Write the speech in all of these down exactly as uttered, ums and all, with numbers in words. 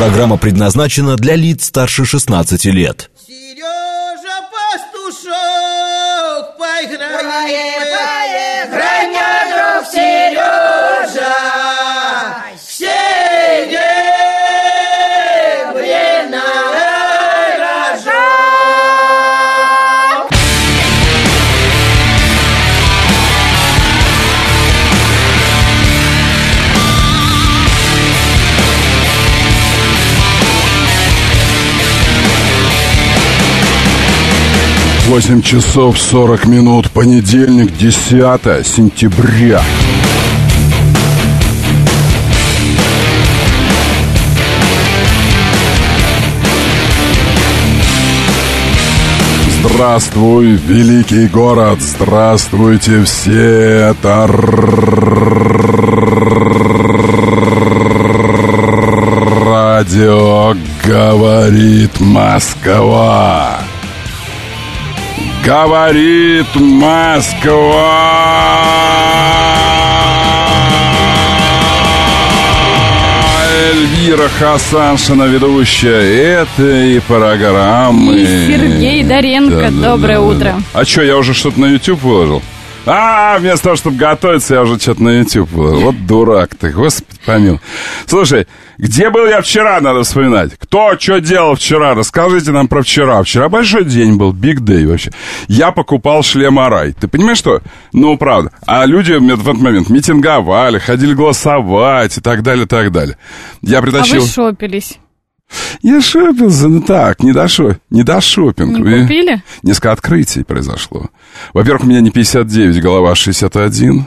Программа предназначена для лиц старше шестнадцати лет. Сережа Пастушок, поиграй, поиграй, мне, друг Сережа, все дебри нарожал. восемь часов сорок минут, понедельник, десятое сентября. Здравствуй, великий город, здравствуйте все, это радио говорит Москва. Говорит Москва. Эльвира Хасаншина, ведущая этой программы. И Сергей Доренко. Да, да, доброе да, утро. Да. А что, я уже что-то на YouTube выложил? А, вместо того, чтобы готовиться, я уже что-то на YouTube выложил. Вот дурак ты, господи помилуй. Слушай, где был я вчера, надо вспоминать. Кто что делал вчера? Расскажите нам про вчера. Вчера большой день был, big day вообще. Я покупал шлем Арай. Ты понимаешь, что? Ну, правда. А люди в этот момент митинговали, ходили голосовать и так далее, так далее. Я притащил... А вы шопились? Я шопился, ну так, не до, шо... не до шопинга. Не купили? И несколько открытий произошло. Во-первых, у меня не пятьдесят девять, голова шестьдесят один.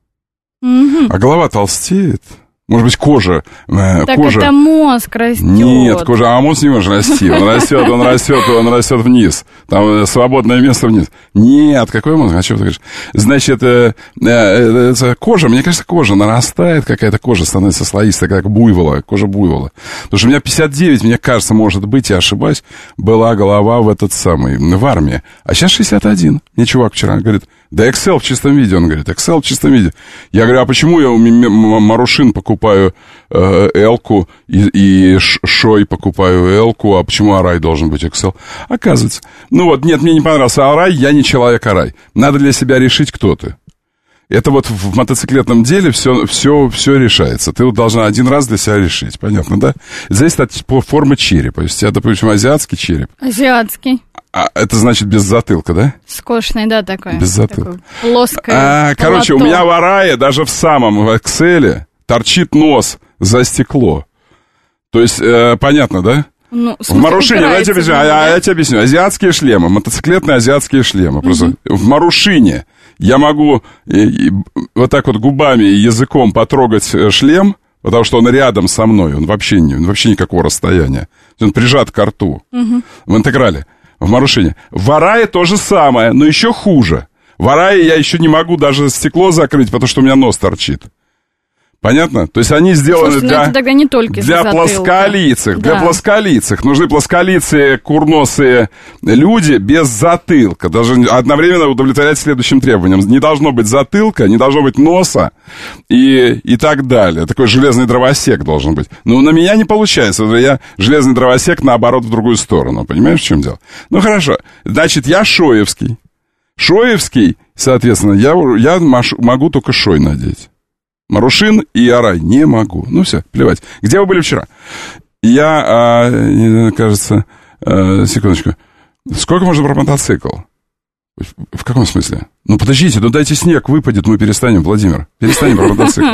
Угу. А голова толстеет. Может быть, кожа... Э, так кожа... это мозг растет. Нет, кожа, а мозг не может расти. Он растет, он растет, он растет вниз. Там свободное место вниз. Нет, какой мозг? А что ты говоришь? Значит, э, э, э, кожа, мне кажется, кожа нарастает, какая-то кожа становится слоистая, как буйвола, кожа буйвола. Потому что у меня пятьдесят девять, мне кажется, может быть, я ошибаюсь, была голова в этот самый, в армии. А сейчас шестьдесят один. Мне чувак вчера говорит... Да Excel в чистом виде, он говорит, Excel в чистом виде. Я говорю, а почему я у Марушин покупаю э, L-ку и, и Шой покупаю L-ку, а почему Арай должен быть Excel? Оказывается. Ну вот, нет, мне не понравился Арай, я не человек Арай. Надо для себя решить, кто ты. Это вот в мотоциклетном деле все, все, все решается. Ты вот должна один раз для себя решить, понятно, да? Это зависит от формы черепа. Если у тебя, допустим, азиатский череп. Азиатский. А это значит без затылка, да? Скошенный, да, такой. Без затылка. Плоское. А, короче, у меня в Арае, даже в самом в Экселе, торчит нос за стекло. То есть, э, понятно, да? Ну, в Марушине, я тебе объясню, да? я тебе объясню. Азиатские шлемы, мотоциклетные азиатские шлемы. Просто угу. В Марушине я могу и, и, вот так вот губами и языком потрогать шлем, потому что он рядом со мной, он вообще, не, вообще никакого расстояния. Он прижат к рту. Угу. В интеграле. В Марушине. В Арае то же самое, но еще хуже. В Арае я еще не могу даже стекло закрыть, потому что у меня нос торчит. Понятно? То есть они сделаны Слушайте, для, это тогда не только для плосколицых. Да. Для плосколицых. Нужны плосколицые, курносые люди без затылка. Даже одновременно удовлетворять следующим требованиям. Не должно быть затылка, не должно быть носа и, и так далее. Такой железный дровосек должен быть. Но на меня не получается. Я железный дровосек, наоборот, в другую сторону. Понимаешь, в чем дело? Ну, хорошо. Значит, я шоевский. Шоевский, соответственно, я, я могу только шой надеть. Марушин и Арай не могу. Ну все, плевать. Где вы были вчера? Я, а, кажется, а, секундочку. Сколько можно про мотоцикл? В каком смысле? Ну подождите, ну дайте снег выпадет, мы перестанем, Владимир. Перестанем про мотоцикл.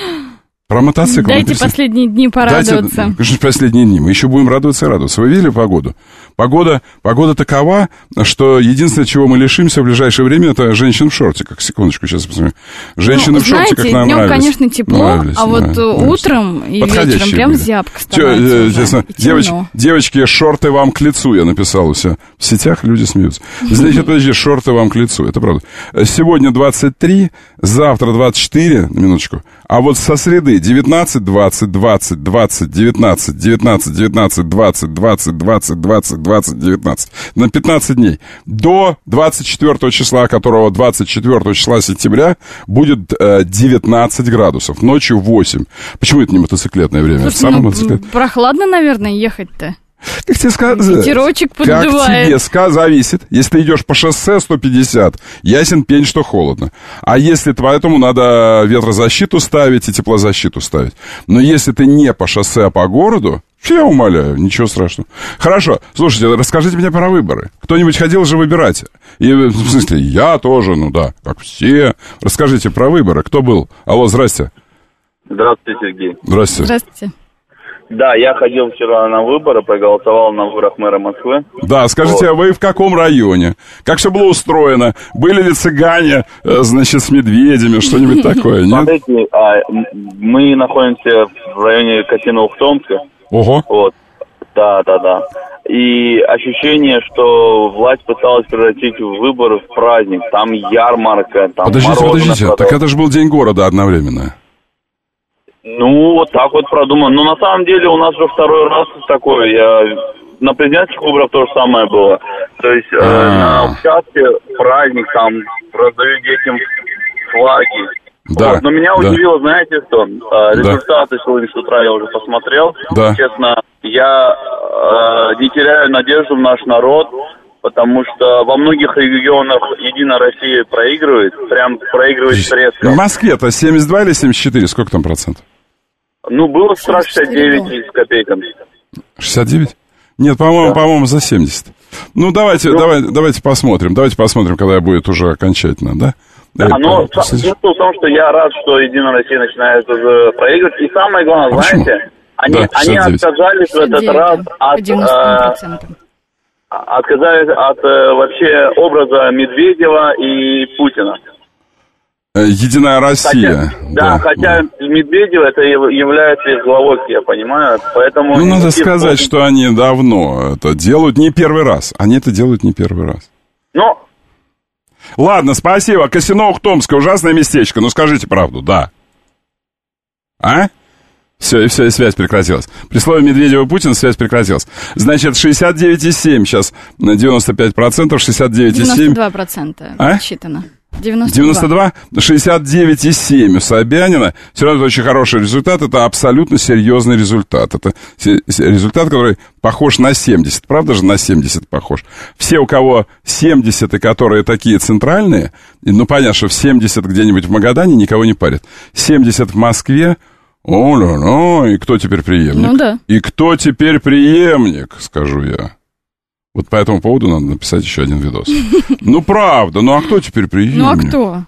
Про мотоцикл. Дайте последние дни порадоваться. Дайте, конечно, последние дни. Мы еще будем радоваться и радоваться. Вы видели погоду? Погода, погода такова, что единственное, чего мы лишимся в ближайшее время, это женщин в шортиках. Секундочку, сейчас посмотрим. Женщины ну, в шортиках знаете, нам днем, нравились. конечно, тепло, нравились, а вот нравились. утром и вечером прям были. зябко становится. Девоч, девочки, шорты вам к лицу, я написал у себя. В сетях люди смеются. Значит, подожди, шорты вам к лицу, это правда. Сегодня двадцать три, завтра двадцать четыре, на минуточку. А вот со среды вы девятнадцать, двадцать, двадцать, двадцать, девятнадцать, девятнадцать, девятнадцать, двадцать, двадцать, двадцать, двадцать, двадцать, девятнадцать. На пятнадцать дней. До двадцать четвёртого числа, которого двадцать четвёртого числа сентября, будет э, девятнадцать градусов. Ночью восемь. Почему это не мотоциклетное время? Слушай, Самое ну, мотоциклет... прохладно, наверное, ехать-то. Как тебе сказать? Ветерочек поддувает. Как тебе сказать, зависит. Если ты идешь по шоссе сто пятьдесят, ясен пень, что холодно. А если поэтому надо ветрозащиту ставить и теплозащиту ставить. Но если ты не по шоссе, а по городу, я умоляю, ничего страшного. Хорошо, слушайте, расскажите мне про выборы. Кто-нибудь ходил же выбирать? И, в смысле, я тоже, ну да, как все. Расскажите про выборы. Кто был? Алло, здрасте. Здравствуйте, Сергей. Здрасте. Здравствуйте. Да, я ходил вчера на выборы, проголосовал на выборах мэра Москвы. Да, скажите, вот. А вы в каком районе? Как все было устроено? Были ли цыгане, значит, с медведями, что-нибудь такое, нет? Смотрите, мы находимся в районе Косино-Ухтомска. Ого. Вот, да, да, да. И ощущение, что власть пыталась превратить выборы в праздник. Там ярмарка, там Подождите, подождите, продал. Так это же был День города одновременно. Ну, вот так вот продумано. Но на самом деле у нас уже второй раз такое. Я... На президентских выборах то же самое было. То есть э, на участке праздник, там раздают детям флаги. Да, вот. Но меня да. удивило, знаете что? Э, результаты да. сегодня с утра я уже посмотрел. Да. Честно, я э, не теряю надежду в наш народ, потому что во многих регионах Единая Россия проигрывает. Прям проигрывает резко. В Москве-то семьдесят два или семьдесят четыре? Сколько там процентов? Ну, было вчера шестьдесят девять с копейками. шестьдесят девять? Нет, по-моему, да. по-моему, за семьдесят. Ну, давайте, ну, давай, давайте посмотрим. Давайте посмотрим, когда будет уже окончательно, да? Да, да но смысл в том, что я рад, что Единая Россия начинает уже проигрывать. И самое главное, а знаете, они, да, они отказались в этот раз от... Э, отказались от э, вообще образа Медведева и Путина. Единая Россия. Хотя, да, да, хотя да. Медведев это является их главой, я понимаю, поэтому... Ну, надо сказать, что они давно это делают, не первый раз. Они это делают не первый раз. Ну... Ладно, спасибо. Косино-Ухтомское, ужасное местечко. Ну, скажите правду, да. А? Все, и все, и связь прекратилась. При слове Медведева и Путин связь прекратилась. Значит, шестьдесят девять и семь сейчас на девяносто пять процентов, шестьдесят девять и семь... девяносто два процента а? Подсчитано. девяносто два. девяносто два? шестьдесят девять и семь у Собянина. Все равно это очень хороший результат. Это абсолютно серьезный результат. Это результат, который похож на семьдесят. Правда же на семьдесят похож? Все, у кого семьдесят, и которые такие центральные, ну, понятно, что в семьдесят где-нибудь в Магадане никого не парит. семьдесят в Москве. О, и кто теперь преемник? Ну да. И кто теперь преемник, скажу я. Вот по этому поводу надо написать еще один видос. Ну, правда, ну а кто теперь преемник? Ну, а кто?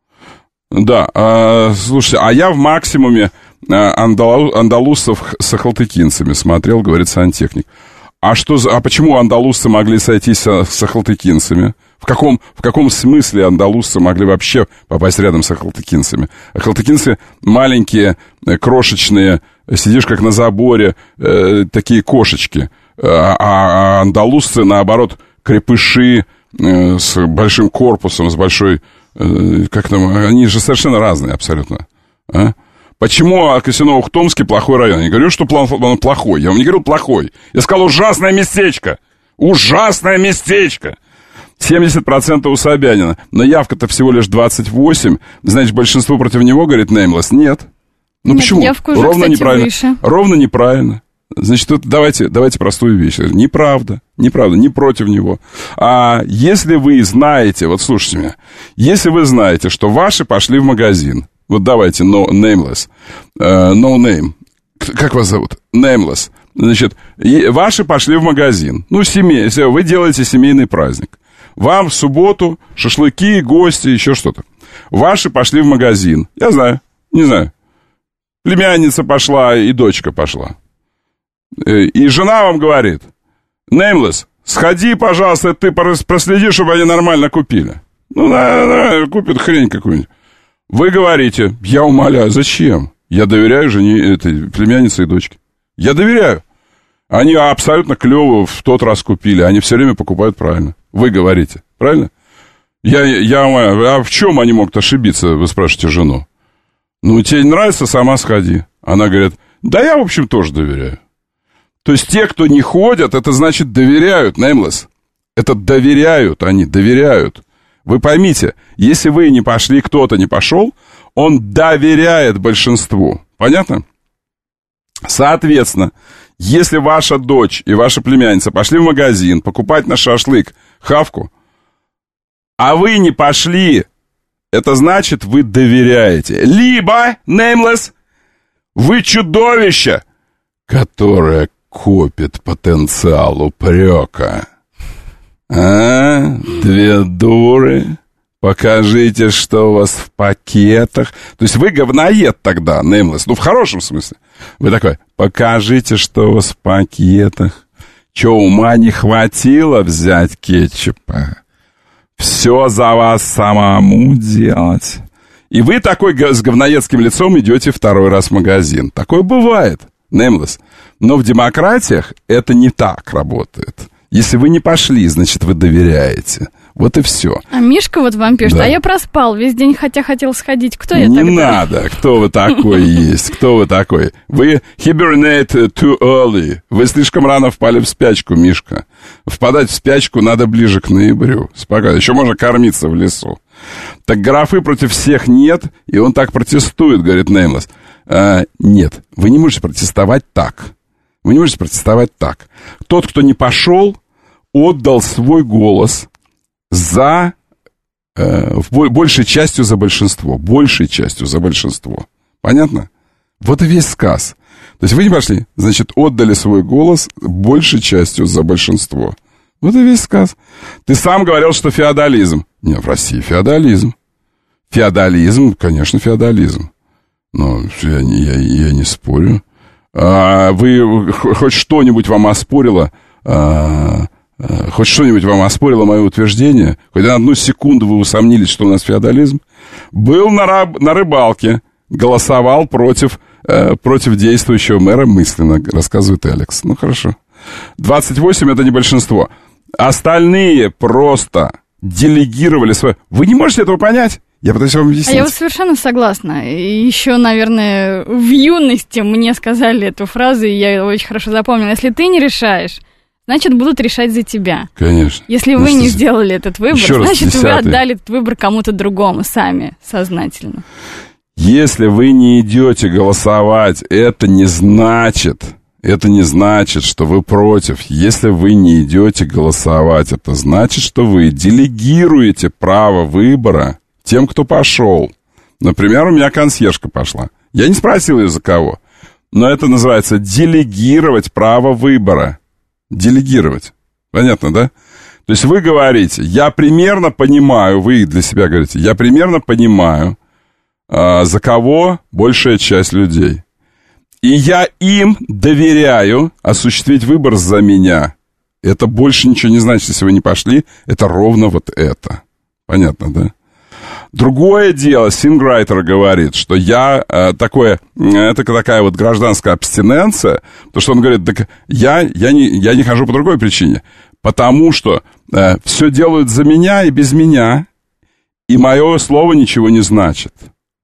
Да, а, слушайте, а я в максимуме андалу, андалусов с ахалтыкинцами смотрел, говорит сантехник. А, что, а почему андалусцы могли сойтись с, с ахалтыкинцами? В каком, в каком смысле андалусцы могли вообще попасть рядом с ахалтыкинцами? Ахалтыкинцы маленькие, крошечные, сидишь как на заборе, э, такие кошечки. А, а андалусцы, наоборот, крепыши э, с большим корпусом, с большой... Э, как там, они же совершенно разные абсолютно. А? Почему Косино-Ухтомский плохой район? Я не говорю, что он плохой. Я вам не говорю плохой. Я сказал ужасное местечко. Ужасное местечко. семьдесят процентов у Собянина. Но явка-то всего лишь двадцать восемь. Значит, большинство против него, говорит Неймлес. Нет. Ну Нет, почему? Явка уже, Ровно кстати, неправильно. Выше. Ровно неправильно. Значит, тут давайте, давайте простую вещь. Неправда. Неправда. Не против него. А если вы знаете, вот слушайте меня, если вы знаете, что ваши пошли в магазин, вот давайте, no, nameless, uh, no name, как вас зовут? Nameless. Значит, ваши пошли в магазин. Ну, семей, вы делаете семейный праздник. Вам в субботу шашлыки, гости, еще что-то. Ваши пошли в магазин. Я знаю, не знаю. Племянница пошла и дочка пошла. И жена вам говорит: Nameless, сходи, пожалуйста, ты проследи, чтобы они нормально купили. Ну, да, да, купят хрень какую-нибудь. Вы говорите: я умоляю, зачем? Я доверяю жене, этой племяннице и дочке. Я доверяю. Они абсолютно клево в тот раз купили. Они все время покупают правильно. Вы говорите, правильно? Я, я умоляю, а в чем они могут ошибиться, вы спрашиваете жену? Ну, тебе не нравится, сама сходи. Она говорит, да я, в общем, тоже доверяю. То есть те, кто не ходят, это значит доверяют, nameless. Это доверяют, они доверяют. Вы поймите, если вы не пошли, кто-то не пошел, он доверяет большинству. Понятно? Соответственно, если ваша дочь и ваша племянница пошли в магазин покупать на шашлык хавку, а вы не пошли, это значит, вы доверяете. Либо, nameless, вы чудовище, которое копит потенциал упрека. А? Две дуры. Покажите, что у вас в пакетах. То есть вы говноед тогда, nameless. Ну, в хорошем смысле. Вы такой, покажите, что у вас в пакетах. Че, ума не хватило взять кетчупа? Все за вас самому делать. И вы такой с говноедским лицом идете второй раз в магазин. Такое бывает, nameless. Но в демократиях это не так работает. Если вы не пошли, значит, вы доверяете. Вот и все. А Мишка вот вам пишет, да. А я проспал весь день, хотя хотел сходить. Кто я не тогда? Не надо. Кто вы такой есть? Кто вы такой? Вы hibernate too early. Вы слишком рано впали в спячку, Мишка. Впадать в спячку надо ближе к ноябрю. Спокойно. Еще можно кормиться в лесу. Так графы против всех нет, и он так протестует, говорит nameless. А, нет, вы не можете протестовать так. Вы не можете протестовать так. Тот, кто не пошел, отдал свой голос за, э, в, большей частью за большинство. Большей частью за большинство. Понятно? Вот и весь сказ. То есть вы не пошли, значит, отдали свой голос большей частью за большинство. Вот и весь сказ. Ты сам говорил, что феодализм. Нет, в России феодализм. Феодализм, конечно, феодализм. Но я не, я, я не спорю. А, вы хоть что-нибудь вам оспорило, а, а, хоть что-нибудь вам оспорило мое утверждение, хоть на одну секунду вы усомнились, что у нас феодализм, был на, раб, на рыбалке, голосовал против, э, против действующего мэра мысленно, рассказывает Алекс. Ну, хорошо. двадцать восемь это не большинство. Остальные просто делегировали свое... Вы не можете этого понять? Я пытаюсь вам объяснить. А я вот совершенно согласна. И еще, наверное, в юности мне сказали эту фразу, и я ее очень хорошо запомнила. Если ты не решаешь, значит, будут решать за тебя. Конечно. Если вы не сделали этот выбор, значит, раз, вы отдали этот выбор кому-то другому сами, сознательно. Если вы не идете голосовать, это не значит... Это не значит, что вы против. Если вы не идете голосовать, это значит, что вы делегируете право выбора тем, кто пошел. Например, у меня консьержка пошла. Я не спросил ее, за кого. Но это называется делегировать право выбора. Делегировать. Понятно, да? То есть вы говорите, я примерно понимаю, вы для себя говорите, я примерно понимаю, а, за кого большая часть людей. И я им доверяю осуществить выбор за меня. Это больше ничего не значит, если вы не пошли. Это ровно вот это. Понятно, да? Другое дело, Синграйтер говорит, что я э, такое, это такая вот гражданская абстиненция, потому что он говорит, так я, я, не, я не хожу по другой причине, потому что э, все делают за меня и без меня, и мое слово ничего не значит.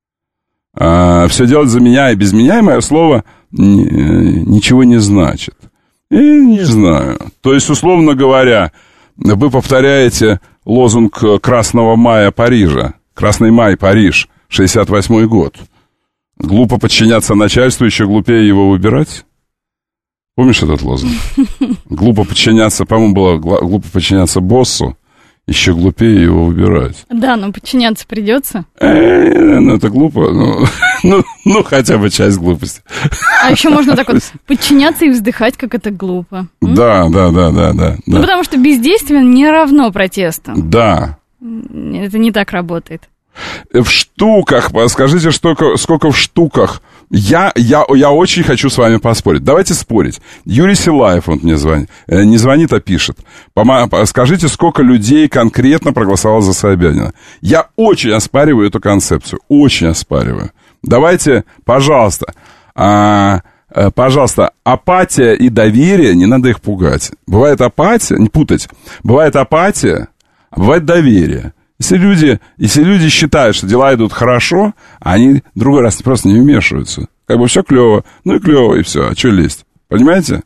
Uh, все делать за меня и без меня, и мое слово н- ничего не значит. И не знаю. То есть, условно говоря, вы повторяете лозунг Красного мая Парижа. Красный май, Париж, шестьдесят восьмой год. Глупо подчиняться начальству, еще глупее его выбирать. Помнишь этот лозунг? Глупо подчиняться, по-моему, было глупо подчиняться боссу. Еще глупее его выбирать. Да, но подчиняться придется. Э, ну, это глупо. Ну, ну, ну, хотя бы часть глупости. А еще можно так вот подчиняться и вздыхать, как это глупо. Да, да, да, да, да. Ну, потому что бездействие не равно протесту. Да. Это не так работает. В штуках, скажите, сколько, сколько в штуках. Я, я, я очень хочу с вами поспорить. Давайте спорить. Юрий Силаев, он мне звонит. Не звонит, а пишет. Скажите, сколько людей конкретно проголосовало за Собянина. Я очень оспариваю эту концепцию. Очень оспариваю. Давайте, пожалуйста, а, пожалуйста, апатия и доверие, не надо их пугать. Бывает апатия, не путать. Бывает апатия, а бывает доверие. Если люди, если люди считают, что дела идут хорошо, они другой раз просто не вмешиваются. Как бы все клево, ну и клево, и все. А что лезть? Понимаете?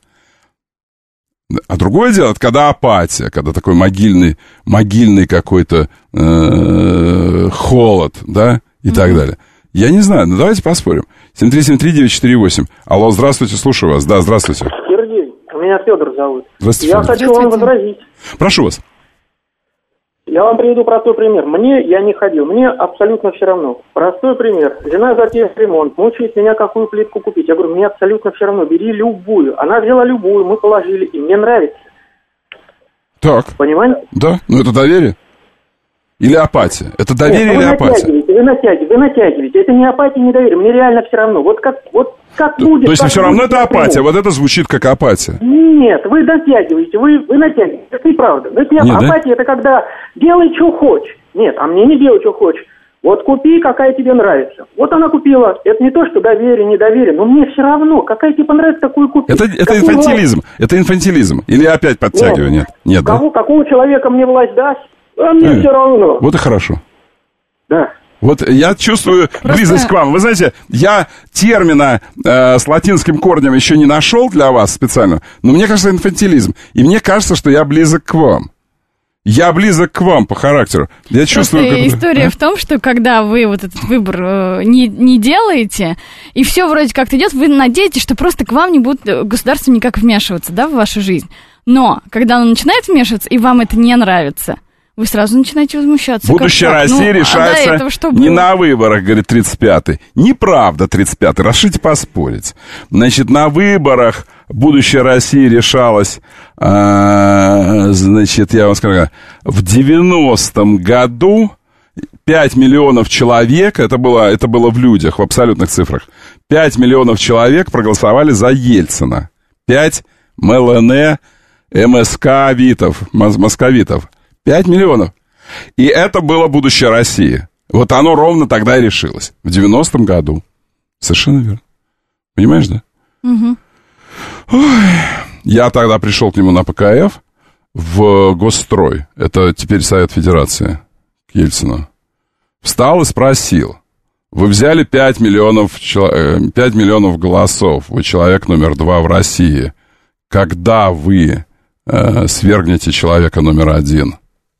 А другое дело, это когда апатия, когда такой могильный, могильный какой-то э, холод, да, и mm-hmm. так далее. Я не знаю, ну давайте поспорим. семь три семь три девять четыре восемь. Алло, здравствуйте, слушаю вас. Да, здравствуйте. Сергей, меня Федор зовут. Здравствуйте, Я Федор. хочу вам возразить. Прошу вас. Я вам приведу простой пример. Мне, я не ходил, мне абсолютно все равно. Простой пример. Жена затеяла ремонт, мучает меня, какую плитку купить. Я говорю, мне абсолютно все равно, бери любую. Она взяла любую, мы положили, и мне нравится. Так. Понимаете? Да, ну это доверие. Или апатия? Это доверие Нет, или вы апатия? Натягиваете, вы натягиваете, вы натягиваете. Это не апатия, не доверие. Мне реально все равно. Вот как, вот как То, будет... то есть как все равно будет, это я приму. апатия, вот это звучит как апатия. Нет, вы натягиваете, вы, вы натягиваете. Это неправда. Это не Не, апатия, да? Это когда делай, что хочешь. Нет, а мне не делай, что хочешь. Вот купи, какая тебе нравится. Вот она купила. Это не то, что доверие, недоверие, но мне все равно. Какая тебе понравится, такую купи. Это, это Какую инфантилизм. власть? Это инфантилизм. Или я опять подтягиваю? Нет. Нет, Нет Кого, да? какого человека мне власть даст? А мне Э, все равно. Вот и хорошо. Да. Вот я чувствую Просто... близость к вам. Вы знаете, я термина э, с латинским корнем еще не нашел для вас специально, но мне кажется, инфантилизм. И мне кажется, что я близок к вам. Я близок к вам по характеру. Я чувствую... Просто как... история а? в том, что когда вы вот этот выбор э, не, не делаете, и все вроде как-то идет, вы надеетесь, что просто к вам не будет государство никак вмешиваться, да, в вашу жизнь. Но когда оно начинает вмешиваться, и вам это не нравится, вы сразу начинаете возмущаться. Будущее как России ну, решается а этого что не было? на выборах, говорит тридцать пятый. Неправда, тридцать пятый. Решите поспорить. Значит, на выборах будущее России решалось, а, значит, я вам скажу, в девяностом году пять миллионов человек, это было, это было в людях, в абсолютных цифрах, пять миллионов человек проголосовали за Ельцина. пять МЛН, МСК-витов, московитов. пять миллионов. И это было будущее России. Вот оно ровно тогда и решилось. В девяностом году. Совершенно верно. Понимаешь, да? Угу. Ой. Я тогда пришел к нему на ПКФ в Госстрой. Это теперь Совет Федерации. К Ельцину. Встал и спросил. Вы взяли пять миллионов, пять миллионов голосов. Вы человек номер два в России. Когда вы э, свергнете человека номер один?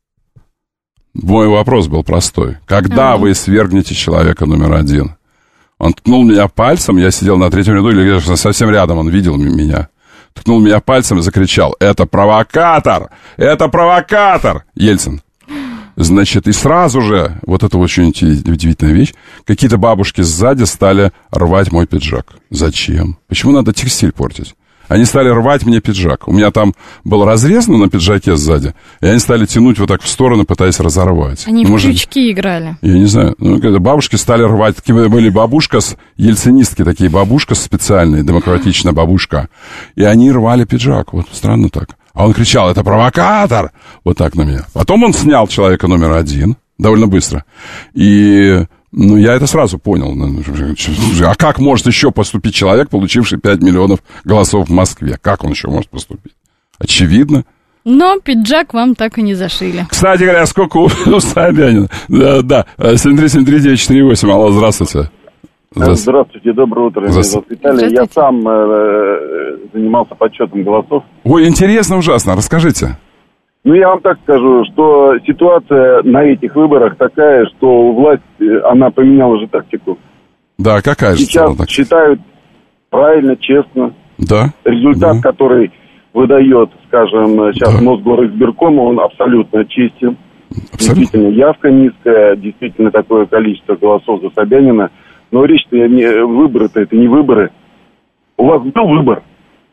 Мой вопрос был простой. Когда mm-hmm. вы свергнете человека номер один? Он ткнул меня пальцем, я сидел на третьем ряду, или совсем рядом, он видел меня. Ткнул меня пальцем и закричал: это провокатор! Это провокатор! Ельцин. Значит, и сразу же, вот это очень удивительная вещь, какие-то бабушки сзади стали рвать мой пиджак. Зачем? Почему надо текстиль портить? Они стали рвать мне пиджак. У меня там был разрез на пиджаке сзади, и они стали тянуть вот так в сторону, пытаясь разорвать. Они ну, в может, крючки играли. Я не знаю. Ну, когда бабушки стали рвать, такие были бабушка с ельцинистки, такие бабушка специальные, демократичная бабушка. И они рвали пиджак. Вот странно так. А он кричал: это провокатор! Вот так на меня. Потом он снял человека номер один довольно быстро. И... Ну, я это сразу понял. А как может еще поступить человек, получивший пять миллионов голосов в Москве? Как он еще может поступить? Очевидно. Но пиджак вам так и не зашили. Кстати говоря, сколько у Собянина? Да, да. семь три семь три девять четыре восемь. Алло, здравствуйте. Здравствуйте, Здравствуйте доброе утро. Меня зовут Виталий. Я сам э, занимался подсчетом голосов. Ой, интересно, ужасно. Расскажите. Ну, я вам так скажу, что ситуация на этих выборах такая, что власть, она поменяла уже тактику. Да, какая же сейчас тактика? Считают правильно, честно. Да. Результат, да. который выдает, скажем, сейчас да. Мосгоризбирком, он абсолютно честен. Абсолютно. Действительно, явка низкая, действительно такое количество голосов за Собянина. Но речь-то не выборы-то, это не выборы. У вас был выбор.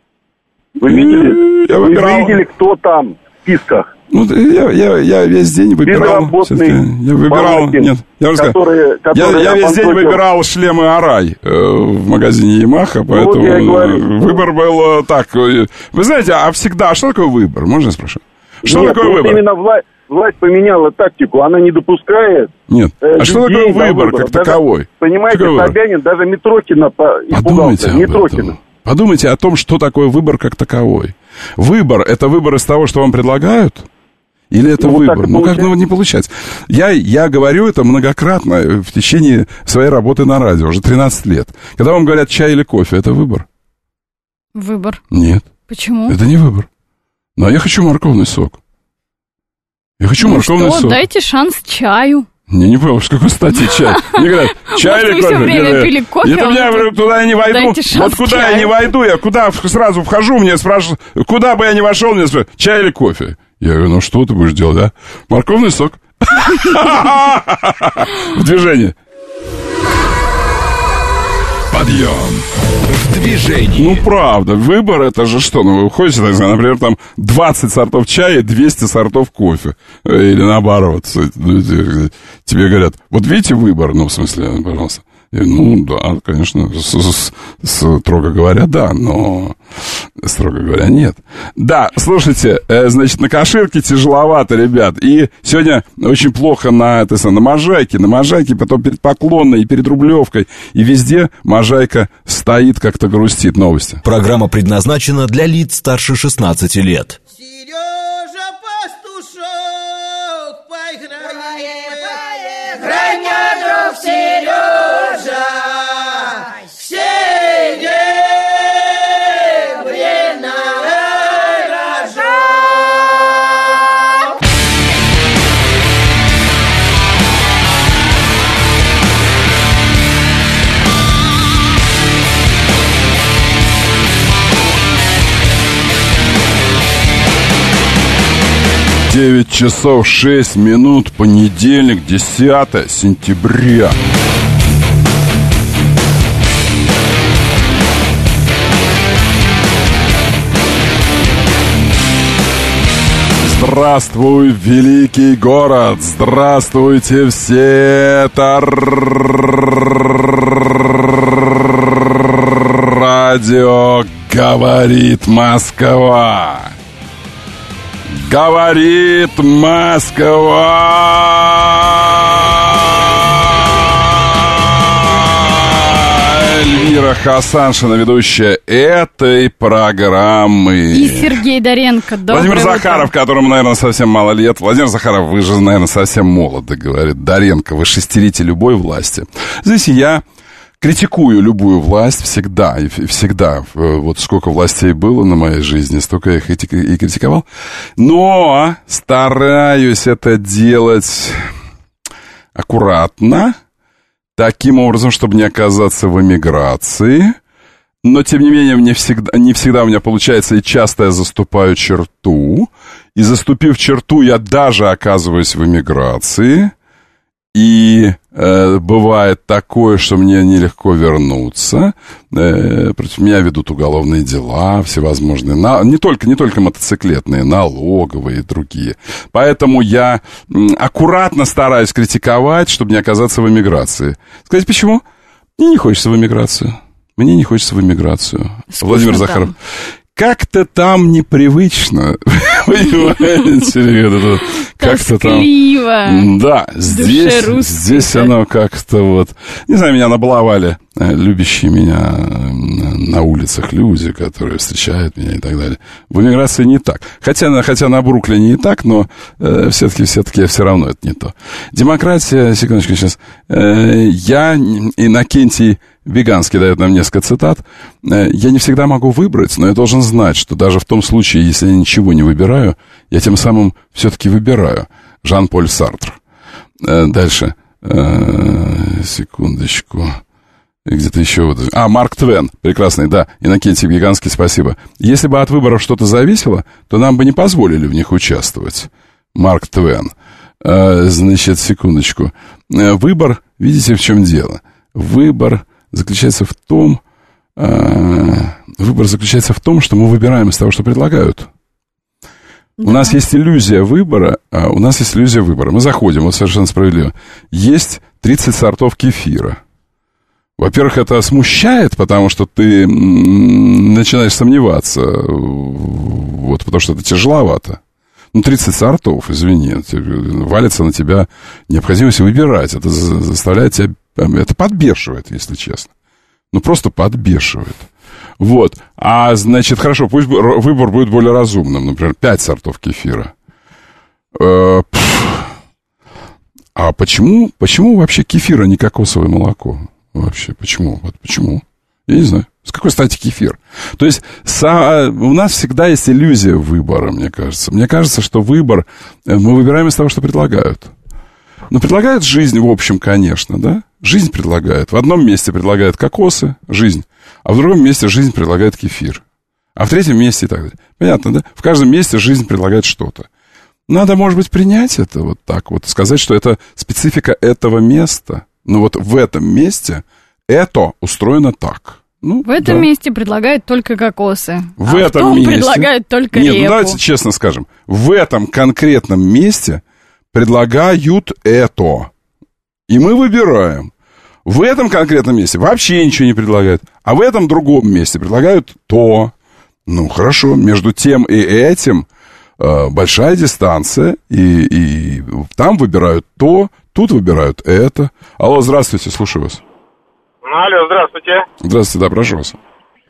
Вы видели? Я Вы выбирал. видели, кто там? В списках. Ну, я, я, я весь день выбирал. Я выбирал. Балакин, нет, я, которые, которые я, я весь день выбирал шлемы Арай э, в магазине Ямаха, поэтому ну, вот выбор был так. Вы знаете, а всегда, что такое выбор? Можно спросить? Что нет, такое вот выбор? Именно власть, власть поменяла тактику, она не допускает. Нет. Э, а что такое выбор как даже, таковой? Понимаете, Собянин даже Митрохина испугался. Митрохина. Подумайте о том, что такое выбор как таковой. Выбор – это выбор из того, что вам предлагают? Или это ну, выбор? Вот ну, как ну, не получается? Я, я говорю это многократно в течение своей работы на радио, уже тринадцать лет. Когда вам говорят чай или кофе, это выбор? Выбор. Нет. Почему? Это не выбор. Но я хочу морковный сок. Я хочу ну морковный что, сок. Дайте шанс чаю. Не, не понял, с какой стати чай? Мне говорят, чай или кофе? Вы все время пили кофе. Это меня, говорю, туда я не войду. Вот куда я не войду, я куда сразу вхожу, мне спрашивают, куда бы я ни вошел, мне спрашивают, чай или кофе? Я говорю, ну что ты будешь делать, а? Морковный сок. В движении. Подъем в движении. Ну, правда, выбор это же что? Ну, вы ходите, например, там двадцать сортов чая, двести сортов кофе. Или наоборот. Тебе говорят, вот видите выбор? Ну, в смысле, пожалуйста. Я, ну, да, конечно, с, с, с, строго говоря, да, но строго говоря, нет. Да, слушайте, э, значит, на Каширке тяжеловато, ребят. И сегодня очень плохо на, это, на Можайке. На Можайке, потом перед Поклонной и перед Рублевкой. И везде Можайка стоит, как-то грустит. Новости. Программа предназначена для лиц старше шестнадцати лет. Сережа Пастушок, поиграем, поиграем, друг Сережа, все дебри нарожал. девять часов шесть минут, понедельник, десятое сентября. Здравствуй, великий город! Здравствуйте все! Это радио «Говорит Москва». Говорит Москва! Эльвира Хасаншина, ведущая этой программы. И Сергей Доренко. Доброе Владимир утро. Захаров, которому, наверное, совсем мало лет. Владимир Захаров, вы же, наверное, совсем молоды, говорит Доренко. Вы шестерите любой власти. Здесь я критикую любую власть всегда, и всегда. Вот сколько властей было на моей жизни, столько я их и критиковал. Но стараюсь это делать аккуратно, таким образом, чтобы не оказаться в эмиграции. Но, тем не менее, мне всегда, не всегда у меня получается, и часто я заступаю черту. И заступив черту, я даже оказываюсь в эмиграции. И э, бывает такое, что мне нелегко вернуться. Э, против меня ведут уголовные дела, всевозможные. На, не, только, не только мотоциклетные, налоговые и другие. Поэтому я м, аккуратно стараюсь критиковать, чтобы не оказаться в эмиграции. Сказать почему? Мне не хочется в эмиграцию. Мне не хочется в эмиграцию. Скучно Владимир Захаров. там. Как-то там непривычно, понимаете? Как-то там... Да, здесь, здесь оно как-то вот... Не знаю, меня набаловали любящие меня на улицах люди, которые встречают меня и так далее. В эмиграции не так. Хотя, хотя на Бруклине и так, но э, все-таки, все-таки все равно это не то. Демократия, секундочку сейчас. Э, я, Иннокентий Виганский дает нам несколько цитат. Э, я не всегда могу выбрать, но я должен знать, что даже в том случае, если я ничего не выбираю, я тем самым все-таки выбираю. Жан-Поль Сартр. Э, дальше. Э, секундочку. Где-то еще вот... А, Марк Твен, прекрасный, да, Иннокентий Гиганский, спасибо. Если бы от выборов что-то зависело, то нам бы не позволили в них участвовать. Марк Твен. А, значит, секундочку. А, выбор, видите, в чем дело? Выбор заключается в том... А, выбор заключается в том, что мы выбираем из того, что предлагают. Да. У нас есть иллюзия выбора, а у нас есть иллюзия выбора. Мы заходим, вот совершенно справедливо. Есть тридцать сортов кефира. Во-первых, это смущает, потому что ты начинаешь сомневаться, вот, потому что это тяжеловато. Ну, тридцать сортов, извини, валится на тебя необходимость выбирать. Это заставляет тебя, это подбешивает, если честно. Ну, просто подбешивает. Вот, а, значит, хорошо, пусть выбор будет более разумным, например, пять сортов кефира. Э, а почему, почему вообще кефир, а не кокосовое молоко? Вообще, почему? Вот почему? Я не знаю. С какой стати кефир? То есть со, у нас всегда есть иллюзия выбора, мне кажется. Мне кажется, что выбор мы выбираем из того, что предлагают. Ну, предлагают жизнь, в общем, конечно, да? Жизнь предлагает. В одном месте предлагают кокосы, жизнь, а в другом месте жизнь предлагает кефир. А в третьем месте и так далее. Понятно, да? В каждом месте жизнь предлагает что-то. Надо, может быть, принять это вот так вот, сказать, что это специфика этого места. Ну, вот в этом месте это устроено так. Ну, в этом да. месте предлагают только кокосы. В а этом в том месте предлагают только Нет, репу. ну давайте честно скажем. В этом конкретном месте предлагают это. И мы выбираем. В этом конкретном месте вообще ничего не предлагают. А в этом другом месте предлагают то. Ну, хорошо, между тем и этим э, большая дистанция. И, и там выбирают то, тут выбирают это. Алло, здравствуйте, слушаю вас. Алло, здравствуйте. Здравствуйте, да, прошу вас.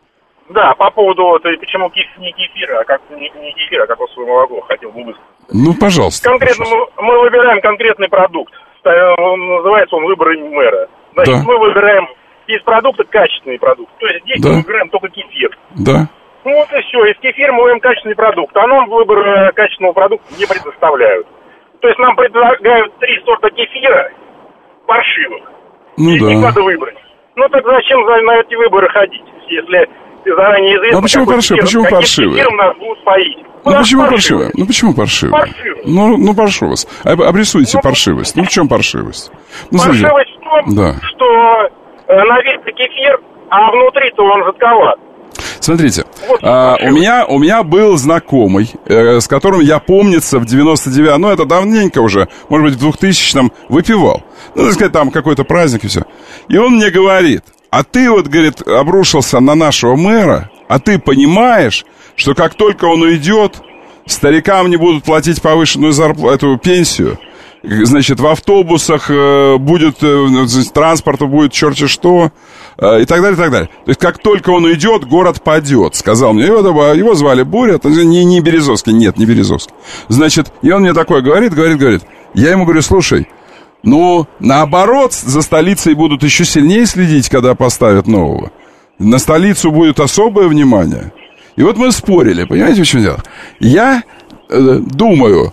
Да, по поводу вот, почему кеф, не кефира, а как не, не кефира, а кокосовое молоко, хотел бы высказать. Ну, пожалуйста. Конкретно пожалуйста. Мы, мы выбираем конкретный продукт. Называется он «Выбор мэра». Значит, Да. мы выбираем из продукта качественный продукт. То есть здесь Да. мы выбираем только кефир. Да. Ну вот и все. Из кефира мы выбираем качественный продукт. А нам выбор э, качественного продукта не предоставляют. То есть нам предлагают три сорта кефира паршивых. Ну Из да. них надо выбрать. Ну так зачем за, на эти выборы ходить, если заранее известно, Ну, почему какой паршивые? кефир, Почему каким паршивые? кефиром нас будут поить? Ну, нас почему паршивые? паршивые? Ну, почему паршивые? Паршивые. Ну, ну, паршивость. Об- Обрисуйте Ну, паршивость. Ну, в чем паршивость? Ну, смотрите. Паршивость в том, Да. что э, на вид-то кефир, а внутри-то он жидковат. Смотрите, Вот а, паршивый. у меня, у меня был знакомый, э, с которым я, помнится, в девяносто девятом, ну, это давненько уже, может быть, в двухтысячном выпивал. Ну, так сказать, там какой-то праздник и все. И он мне говорит, а ты вот, говорит, обрушился на нашего мэра, а ты понимаешь, что как только он уйдет, старикам не будут платить повышенную зарплату, эту пенсию, значит, в автобусах э, будет, э, транспорта будет черти что, э, и так далее, и так далее. То есть, как только он уйдет, город падет, сказал мне. Его, его звали Боря, это не, не Березовский, нет, не Березовский. Значит, и он мне такое говорит, говорит, говорит. Я ему говорю, слушай, ну, наоборот, за столицей будут еще сильнее следить, когда поставят нового. На столицу будет особое внимание. И вот мы спорили, понимаете, в чем дело? Я э, думаю...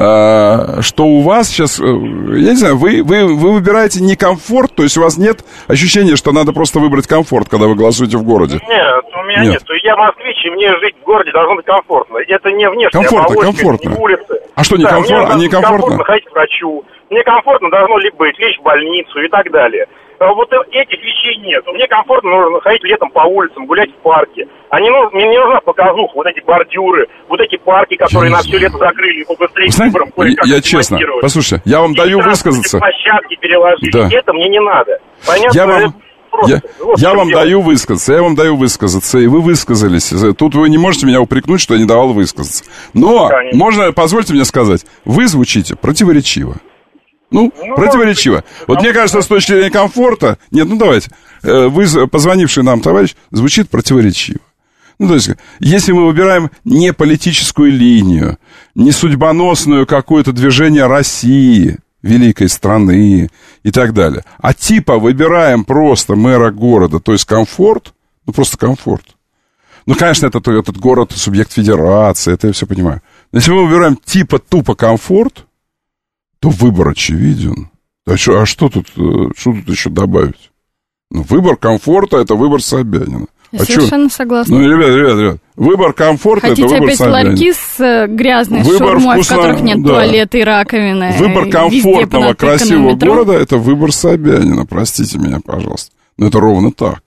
что у вас сейчас, я не знаю, вы, вы, вы выбираете не комфорт, то есть у вас нет ощущения, что надо просто выбрать комфорт, когда вы голосуете в городе? Нет, у меня Нет. нет. Я москвич, и мне жить в городе должно быть комфортно. Это не внешне, Комфортно, оболочка, комфортно. не улицы. А что, не Да, комфортно? мне А не комфортно? комфортно ходить к врачу. Мне комфортно должно ли быть лечь в больницу и так далее. А вот этих вещей нет. Мне комфортно нужно ходить летом по улицам, гулять в парке. А не нужно, мне не нужна показуха, вот эти бордюры, вот эти парки, которые на все лето закрыли, и побыстрее Вы знаете, выбором кое-как я честно, ремонтировать. послушайте, я вам И даю транспортные высказаться. площадки переложили. Да. Это мне не надо. Понятно? Я вам, Это просто. я, Вот я в чем вам дело. даю высказаться, я вам даю высказаться, и вы высказались. Тут вы не можете меня упрекнуть, что я не давал высказаться. Но, Конечно. можно, позвольте мне сказать, вы звучите противоречиво. Ну, Ну, противоречиво. Вот мне кажется, с точки зрения комфорта... Нет, ну давайте. Э, Вы, позвонивший нам товарищ, звучит противоречиво. Ну, то есть, если мы выбираем не политическую линию, не судьбоносную какое-то движение России, великой страны и так далее, а типа выбираем просто мэра города, то есть комфорт, ну, просто комфорт. Ну, конечно, это, этот город субъект федерации, это я все понимаю. Но если мы выбираем типа тупо комфорт, то выбор очевиден. А что, а что тут, что тут еще добавить? Ну, выбор комфорта — это выбор Собянина. Я а совершенно чё? согласна. Ну, ребят, ребят, ребят, выбор комфорта — это Хотите выбор опять Собянина. ларьки с э, грязной Выбор шаурмой, вкусно- в которых нет да. туалета и раковины? Выбор и комфортного, везде понатыкано красивого метро? города — это выбор Собянина. Простите меня, пожалуйста. Но это ровно так.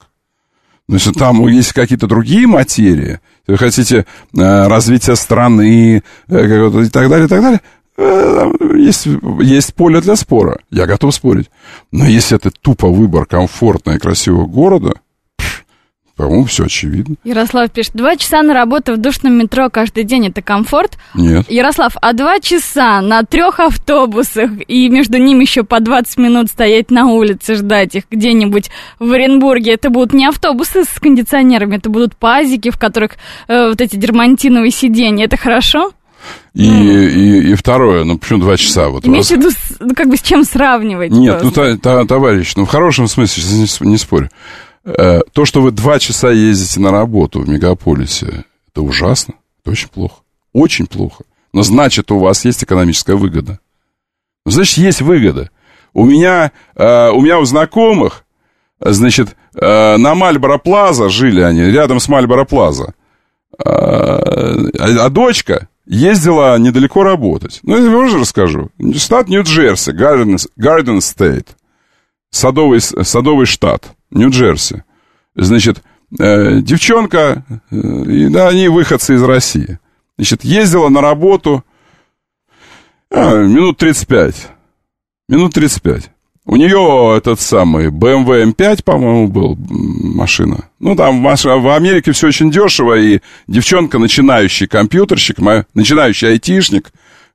Но если там есть какие-то другие материи, если вы хотите э, развития страны э, и так далее, и так далее, э, есть, есть поле для спора. Я готов спорить. Но если это тупо выбор комфортного и красивого города, пф, по-моему, все очевидно. Ярослав пишет, два часа на работу в душном метро каждый день — это комфорт? Нет. Ярослав, а два часа на трех автобусах и между ними еще по двадцать минут стоять на улице, ждать их где-нибудь в Оренбурге, это будут не автобусы с кондиционерами, это будут пазики, в которых э, вот эти дермантиновые сиденья, это хорошо? И, mm. и, и второе, ну почему два часа? Вот имеешь в виду, ну, как бы с чем сравнивать? Нет, просто. ну, та, та, товарищ, ну, в хорошем смысле, не, не спорю. Э, то, что вы два часа ездите на работу в мегаполисе, это ужасно, это очень плохо. Очень плохо. Но значит, у вас есть экономическая выгода. Значит, есть выгода. У меня, э, у меня у знакомых, значит, э, на Мальборо-Плаза жили они, рядом с Мальборо-Плаза. Э, а дочка ездила недалеко работать. Ну, я уже расскажу. Штат Нью-Джерси, Гарден, Гарден Стейт. Садовый, садовый штат, Нью-Джерси. Значит, э, девчонка, э, и, да, они выходцы из России. Значит, ездила на работу а, минут тридцать пять. Минут тридцать пять. У нее этот самый бэ эм вэ эм пять, по-моему, был машина. Ну, там в Америке все очень дешево, и девчонка, начинающий компьютерщик, начинающий айтишник,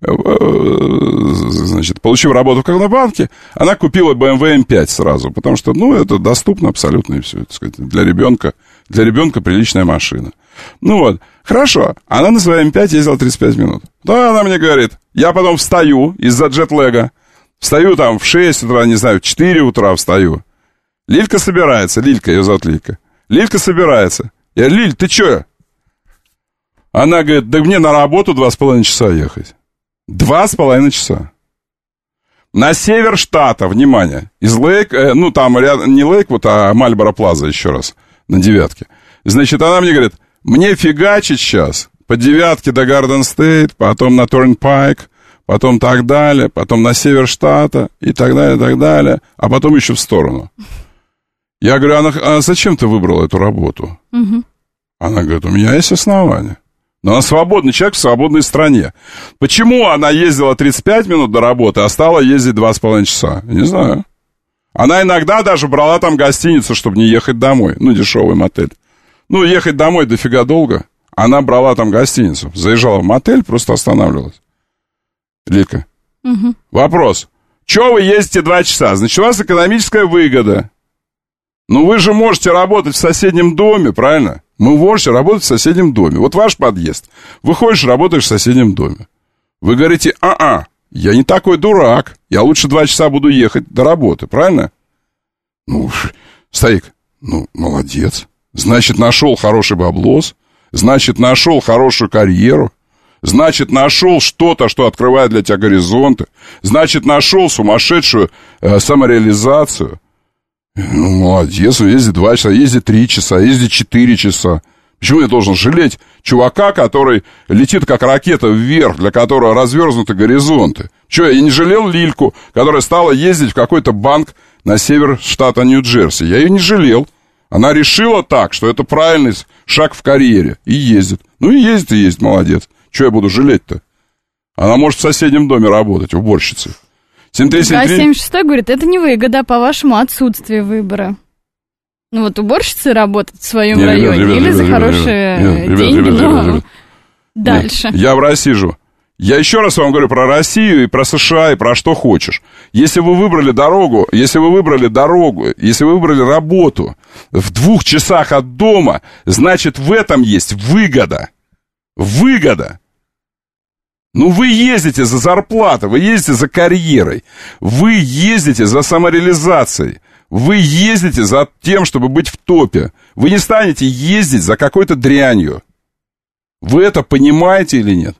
значит, получив работу в Коммунбанке, она купила бэ эм вэ эм пять сразу, потому что, ну, это доступно абсолютно, и все, так сказать, для ребенка, для ребенка приличная машина. Ну вот, хорошо, она на своей эм пять ездила тридцать пять минут. Да, она мне говорит, я потом встаю из-за джетлега, встаю там в шесть утра, не знаю, в четыре утра встаю. Лилька собирается, Лилька, ее зовут Лилька. Лилька собирается. Я говорю, Лиль, ты че? Она говорит, да мне на работу два с половиной часа ехать. Два с половиной часа. На север штата, внимание, из Лейк, э, ну там рядом, не Лейквуд, а Мальборо-Плаза еще раз, на девятке. Значит, она мне говорит, мне фигачить сейчас по девятке до Гарден Стейт, потом на Торнпайк, потом так далее, потом на север штата, и так далее, и так далее, а потом еще в сторону. Я говорю, а, а зачем ты выбрал эту работу? Угу. Она говорит, у меня есть основания. Но она свободный человек в свободной стране. Почему она ездила тридцать пять минут до работы, а стала ездить два с половиной часа? Не знаю. Она иногда даже брала там гостиницу, чтобы не ехать домой. Ну, дешевый мотель. Ну, ехать домой дофига долго. Она брала там гостиницу. Заезжала в мотель, просто останавливалась. Лика. Угу. Вопрос. Чего вы ездите два часа? Значит, у вас экономическая выгода. Ну, вы же можете работать в соседнем доме, правильно? Мы можете работать в соседнем доме. Вот ваш подъезд. Выходишь, работаешь в соседнем доме. Вы говорите, а-а, я не такой дурак. Я лучше два часа буду ехать до работы, правильно? Ну, старик, ну, молодец. Значит, нашел хороший баблос. Значит, нашел хорошую карьеру. Значит, нашел что-то, что открывает для тебя горизонты. Значит, нашел сумасшедшую э, самореализацию. Ну, молодец, он ездит два часа, ездит три часа, ездит четыре часа. Почему я должен жалеть чувака, который летит как ракета вверх, для которого разверзнуты горизонты? Че, я не жалел Лильку, которая стала ездить в какой-то банк на север штата Нью-Джерси? Я ее не жалел. Она решила так, что это правильный шаг в карьере. И ездит. Ну и ездит, и ездит, молодец. Че я буду жалеть-то? Она может в соседнем доме работать, уборщицей. семь три семь три... А семьдесят шестой говорит, это не выгода, по вашему отсутствию выбора. Ну вот уборщицы работать в своем не, районе ребят, или ребят, за ребят, хорошие ребят, деньги, ребят, но ребят, ребят. Дальше. Нет, я в России живу. Я еще раз вам говорю про Россию и про США, и про что хочешь. Если вы выбрали дорогу, если вы выбрали дорогу, если вы выбрали работу в двух часах от дома, значит, в этом есть выгода. Выгода. Ну, вы ездите за зарплатой, вы ездите за карьерой, вы ездите за самореализацией, вы ездите за тем, чтобы быть в топе. Вы не станете ездить за какой-то дрянью. Вы это понимаете или нет?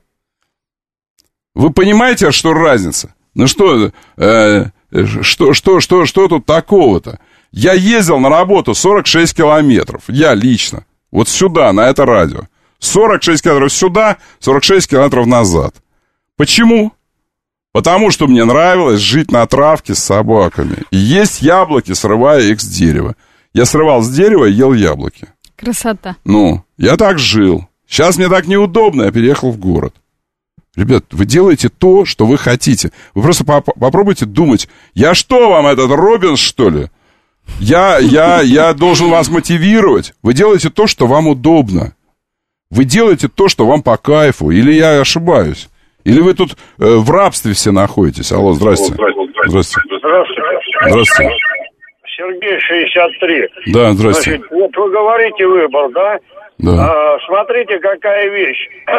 Вы понимаете, что разница? Ну что, э, что, что, что, что тут такого-то? Я ездил на работу сорок шесть километров, я лично, вот сюда, на это радио. сорок шесть километров сюда, сорок шесть километров назад. Почему? Потому что мне нравилось жить на травке с собаками и есть яблоки, срывая их с дерева. Я срывал с дерева и ел яблоки. Красота. Ну, я так жил. Сейчас мне так неудобно, я переехал в город. Ребят, вы делаете то, что вы хотите. Вы просто поп- попробуйте думать. Я что вам, этот Робинс, что ли? Я, я, я должен вас мотивировать. Вы делаете то, что вам удобно. Вы делаете то, что вам по кайфу. Или я ошибаюсь? Или вы тут э, в рабстве все находитесь? Алло, здрасте. Здрасте. Здравствуйте. Здравствуйте. Сергей, шестьдесят три. Да, здрасте. Значит, вот вы говорите выбор, да? Да. А, смотрите, какая вещь.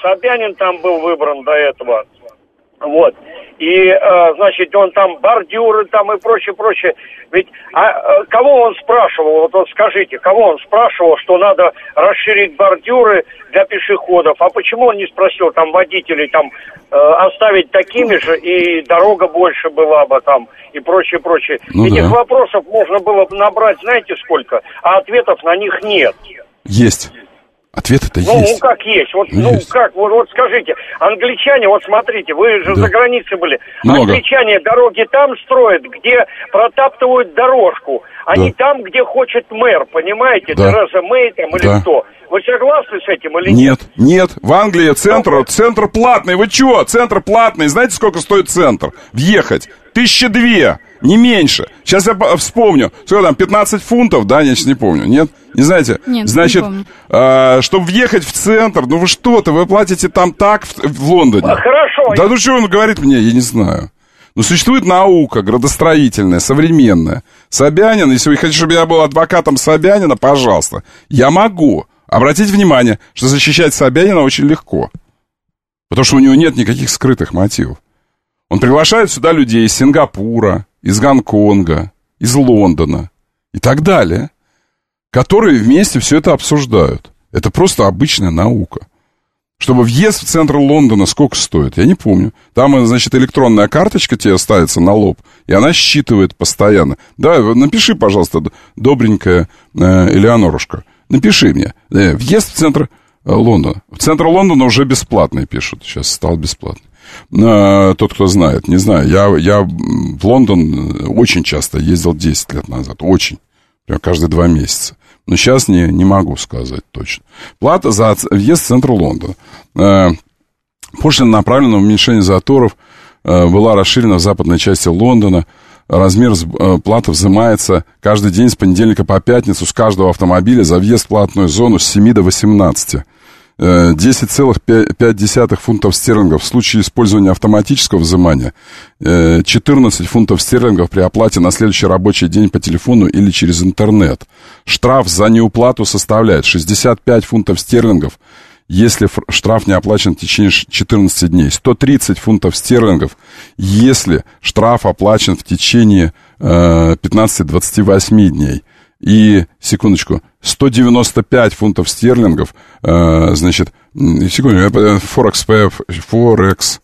Собянин там был выбран до этого. Вот. И, э, значит, он там бордюры там и прочее, прочее. Ведь а, э, кого он спрашивал, вот, вот скажите, кого он спрашивал, что надо расширить бордюры для пешеходов? А почему он не спросил там водителей, там, э, оставить такими же, и дорога больше была бы там, и прочее, прочее. Ну, этих да. вопросов можно было бы набрать, знаете, сколько, а ответов на них нет. Есть. Ответ-то ну, есть. Ну, как есть. Вот, есть. Ну, как, вот, вот скажите, англичане, вот смотрите, вы же да. за границей были. Много. Англичане дороги там строят, где протаптывают дорожку, а да. не там, где хочет мэр, понимаете? Да. Тереза Мэй там или да. кто. Вы согласны с этим или нет? Нет, нет. В Англии центр, ну, центр платный. Вы чё? Центр платный. Знаете, сколько стоит центр? Въехать. Тысяча две. Не меньше. Сейчас я вспомню. Сколько там, пятнадцать фунтов? Да, я сейчас не помню. Нет? Не знаете? Нет, значит, не э, чтобы въехать в центр, ну вы что-то, вы платите там так в, в Лондоне. А, хорошо. Да ну что он говорит мне, я не знаю. Но существует наука градостроительная, современная. Собянин, если вы хотите, чтобы я был адвокатом Собянина, пожалуйста, я могу. Обратите внимание, что защищать Собянина очень легко. Потому что у него нет никаких скрытых мотивов. Он приглашает сюда людей из Сингапура, из Гонконга, из Лондона и так далее, которые вместе все это обсуждают. Это просто обычная наука. Чтобы въезд в центр Лондона сколько стоит, я не помню. Там, значит, электронная карточка тебе ставится на лоб, и она считывает постоянно. Да, напиши, пожалуйста, добренькая э, Элеонорушка, напиши мне. Э, въезд в центр э, Лондона. В центр Лондона уже бесплатный пишут, сейчас стал бесплатный. Э, тот, кто знает, не знаю. Я, я в Лондон очень часто ездил десять лет назад, очень. Прям каждые два месяца. Но сейчас не, не могу сказать точно. Плата за въезд в центр Лондона. Э, пошлина, направленная на уменьшение заторов, э, была расширена в западной части Лондона. Размер э, платы взимается каждый день с понедельника по пятницу с каждого автомобиля за въезд в платную зону с семи до восемнадцати. десять целых пять десятых фунтов стерлингов в случае использования автоматического взимания, четырнадцать фунтов стерлингов при оплате на следующий рабочий день по телефону или через интернет. Штраф за неуплату составляет шестьдесят пять фунтов стерлингов, если штраф не оплачен в течение четырнадцати дней, сто тридцать фунтов стерлингов, если штраф оплачен в течение пятнадцати-двадцати восьми дней. И, секундочку, сто девяносто пять фунтов стерлингов, э, значит, секундочку, ForexPF, Forex,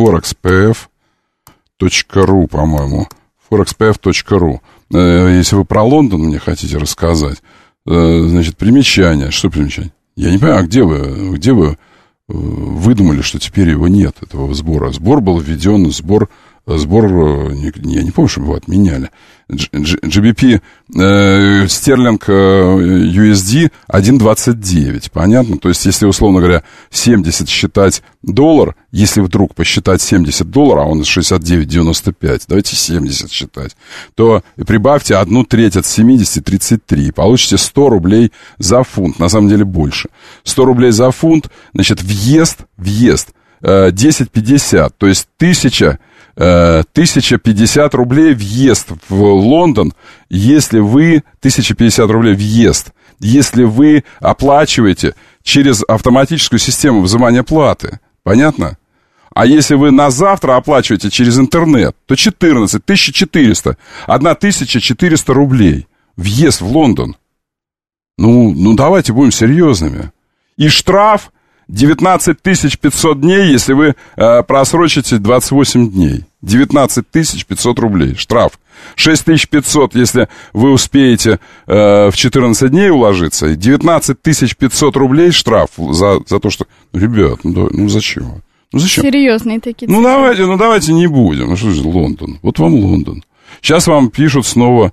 ForexPF.ru, по-моему, ForexPF.ru. Э, если вы про Лондон мне хотите рассказать, э, значит, примечание, что примечание? Я не понимаю, а где вы, где вы выдумали, что теперь его нет, этого сбора? Сбор был введен, сбор... Сбор, я не помню, чтобы его отменяли. джи би пи э, стерлинг э, ю эс ди один двадцать девять, понятно? То есть, если, условно говоря, семьдесят считать доллар, если вдруг посчитать семьдесят долларов, а он шестьдесят девять девяносто пять, давайте семьдесят считать, то прибавьте одну треть от семидесяти, тридцать три, получите сто рублей за фунт, на самом деле больше. сто рублей за фунт, значит, въезд, въезд э, десять пятьдесят, то есть тысяча, тысяча пятьдесят рублей въезд в Лондон, если вы, тысяча пятьдесят рублей въезд, если вы оплачиваете через автоматическую систему взимания платы, понятно? А если вы на завтра оплачиваете через интернет, то четырнадцать тысяч четыреста, тысяча четыреста рублей въезд в Лондон. Ну, ну давайте будем серьезными. И штраф девятнадцать тысяч пятьсот дней, если вы э, просрочите двадцать восемь дней. девятнадцать тысяч пятьсот рублей штраф. шесть тысяч пятьсот, если вы успеете э, в четырнадцать дней уложиться. И девятнадцать тысяч пятьсот рублей штраф за, за то, что... Ребят, ну, да, ну зачем? Ну зачем? Серьезные такие цифры. Ну давайте, ну давайте не будем. Ну что же Лондон? Вот вам Лондон. Сейчас вам пишут снова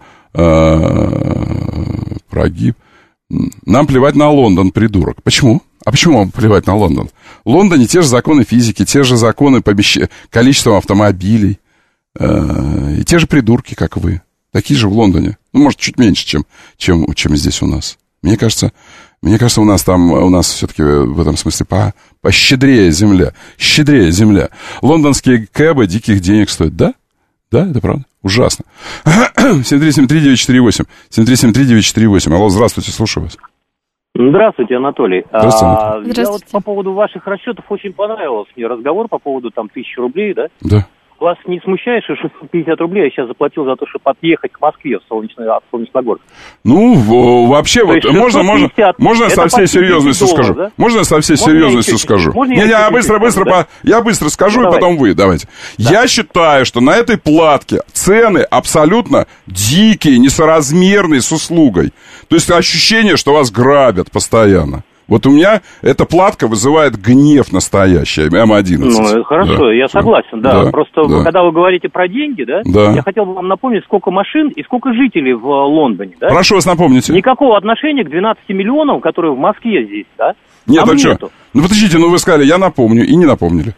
э, прогиб. Нам плевать на Лондон, придурок. Почему? А почему вам плевать на Лондон? В Лондоне те же законы физики, те же законы по количеству автомобилей, э, и те же придурки, как вы. Такие же в Лондоне. Ну, может, чуть меньше, чем, чем, чем здесь у нас. Мне кажется, мне кажется, у нас там, у нас все-таки в этом смысле по, пощедрее земля. Щедрее земля. Лондонские кэбы диких денег стоят, да? Да, это правда. Ужасно. семь три семь три девять четыре восемь. семь три семь три девять четыре восемь. Алло, здравствуйте, слушаю вас. Здравствуйте, Анатолий. Здравствуйте. А, Здравствуйте. Я вот по поводу ваших расчетов очень понравился мне разговор по поводу там тысячи рублей, да? Да. Вас не смущает, что шестьсот пятьдесят рублей я сейчас заплатил за то, чтобы подъехать к Москве в Солнечный, от Солнечногорска? Ну, в, вообще, То вот, есть можно, можно, можно я со всей серьезностью долларов, скажу? да? Можно я со всей Можно серьезностью я скажу? Можно Не, я не, я чуть-чуть быстро, скажу, быстро, да? по, я быстро скажу, Ну, и потом вы, давайте. Да. Я считаю, что на этой платке цены абсолютно дикие, несоразмерные с услугой. То есть ощущение, что вас грабят постоянно. Вот у меня эта платка вызывает гнев настоящий, эм одиннадцать. Ну, хорошо, да, я все. согласен, да. да Просто да. когда вы говорите про деньги, да, Да. я хотел бы вам напомнить, сколько машин и сколько жителей в Лондоне, да? Прошу вас, напомните. Никакого отношения к двенадцати миллионам, которые в Москве здесь, да? Нет, Там а что? нету. Ну, подождите, ну вы сказали, я напомню, и не напомнили.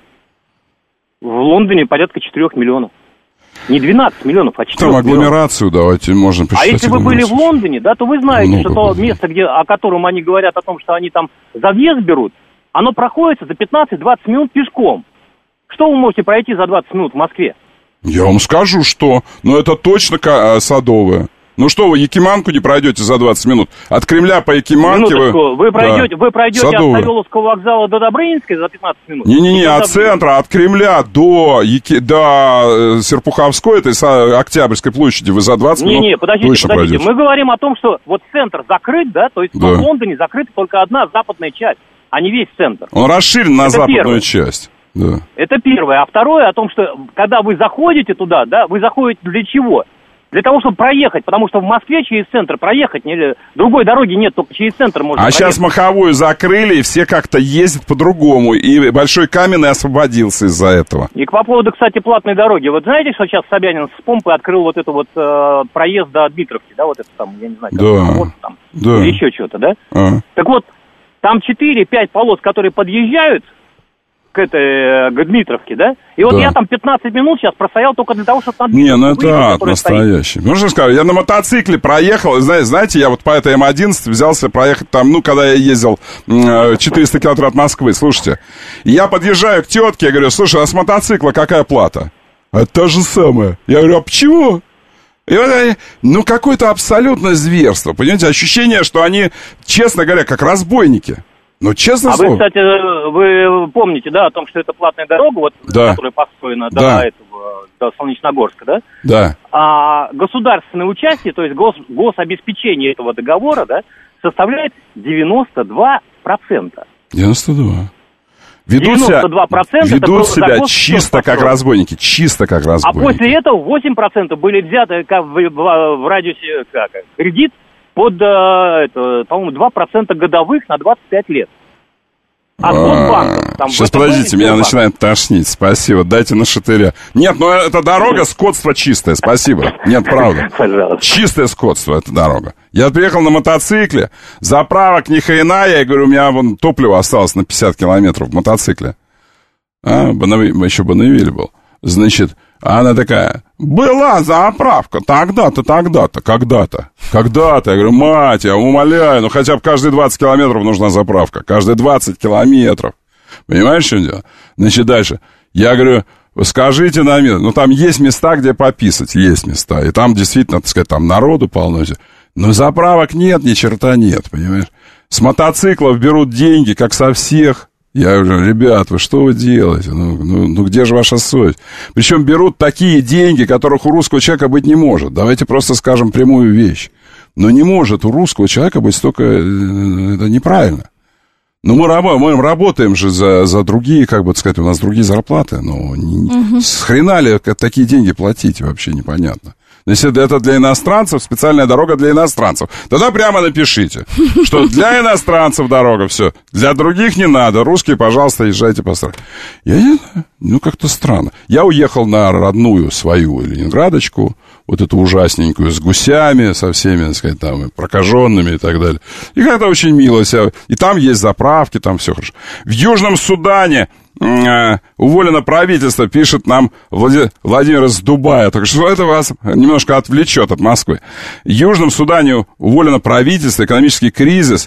В Лондоне порядка четырёх миллионов. Не двенадцать миллионов, а четыре Там миллионов. агломерацию давайте, можно А посчитать. если вы были в Лондоне, да, то вы знаете, Много что то было. место, где, о котором они говорят о том, что они там за въезд берут, оно проходится за пятнадцать-двадцать минут пешком. Что вы можете пройти за двадцать минут в Москве? Я вам скажу, что. Но это точно ка- Садовое. Ну что вы, Якиманку не пройдете за двадцать минут? От Кремля по Якиманке Минуточку, вы пройдете, да. вы пройдете от Садовое. Савеловского вокзала до Добрынинской за пятнадцать минут? Не-не-не, И от тогда- центра, от Кремля до, Яки... до э, Серпуховской, этой са- Октябрьской площади вы за двадцать минут Не-не, подождите, точно подождите. пройдете. Мы говорим о том, что вот центр закрыт, да, то есть Да. в Лондоне закрыта только одна западная часть, а не весь центр. Он расширен на Это западную первое. часть. Да. Это первое. А второе о том, что когда вы заходите туда, да, вы заходите для чего? Для того, чтобы проехать, потому что в Москве через центр проехать, не, другой дороги нет, только через центр можно А проехать. сейчас Маховую закрыли, и все как-то ездят по-другому. И Большой Каменный освободился из-за этого. И по поводу, кстати, платной дороги. Вот знаете, что сейчас Собянин с помпой открыл вот это вот э, проезд до Дмитровки, да, вот это там, я не знаю, Да. как, вот там, Да. или еще что-то, да? А. Так вот, там четыре-пять полос, которые подъезжают к этой, к Дмитровке, да? И вот Да. я там пятнадцать минут сейчас простоял только для того, чтобы на Не, ну Дмитровку это выехать, ад которая стоит. настоящий. Можно сказать, я на мотоцикле проехал, и знаете, знаете, я вот по этой эм одиннадцать взялся проехать там, ну, когда я ездил м, четыреста километров от Москвы, слушайте. И я подъезжаю к тетке, я говорю, слушай, а с мотоцикла какая плата? А та же самая. Я говорю, а почему? И вот они, ну, какое-то абсолютное зверство, понимаете, ощущение, что они, честно говоря, как разбойники. Ну, честно А слово. вы, кстати, вы помните, да, о том, что это платная дорога, вот, Да. которая построена Да. до этого, до Солнечногорска, да? Да. А государственное участие, то есть гос, гособеспечение этого договора, да, составляет девяносто два процента. девяносто два. Ведут себя, девяносто два процента это ведут было себя за год чисто как построено. разбойники, чисто как А разбойники. после этого восемь процентов были взяты как в, в- в радиусе как, кредит под, э, это, по-моему, два процента годовых на двадцать пять лет. От Госбанка. Там Сейчас, ВТБ и подождите, меня Сбербанк. начинает тошнить. Спасибо, дайте на шатыря. Нет, ну это дорога, скотство чистое, спасибо. Нет, правда. Пожалуйста. Чистое скотство, эта дорога. Я приехал на мотоцикле, заправок ни хрена, я говорю, у меня вон топливо осталось на пятьдесят километров в мотоцикле. А, Бонневиль, еще Бонневиль был. Значит, а она такая, была заправка тогда-то, тогда-то, когда-то, когда-то. Я говорю, мать, я умоляю, ну хотя бы каждые двадцать километров нужна заправка. Каждые двадцать километров. Понимаешь, что дело? Значит, дальше. Я говорю, скажите нам, ну там есть места, где пописать, есть места. И там действительно, так сказать, там народу полно. Но заправок нет, ни черта нет, понимаешь? С мотоциклов берут деньги, как со всех. Я говорю, ребят, вы что вы делаете? Ну, ну, ну где же ваша совесть? Причем берут такие деньги, которых у русского человека быть не может. Давайте просто скажем прямую вещь. Но не может у русского человека быть столько... Это неправильно. Ну, мы, раб, мы работаем же за, за другие, как бы так сказать, у нас другие зарплаты. Но не, Мгм. с хрена ли такие деньги платить, вообще непонятно. Если это для иностранцев, специальная дорога для иностранцев, тогда прямо напишите, что для иностранцев дорога, все. Для других не надо. Русские, пожалуйста, езжайте по стране. Я не знаю, ну как-то странно. Я уехал на родную свою Ленинградочку, вот эту ужасненькую, с гусями, со всеми, так сказать, там, прокаженными и так далее. И как-то очень мило себя. И там есть заправки, там все хорошо. В Южном Судане э, уволено правительство, пишет нам Влади... Владимир из Дубая. Так что это вас немножко отвлечет от Москвы. В Южном Судане уволено правительство, экономический кризис.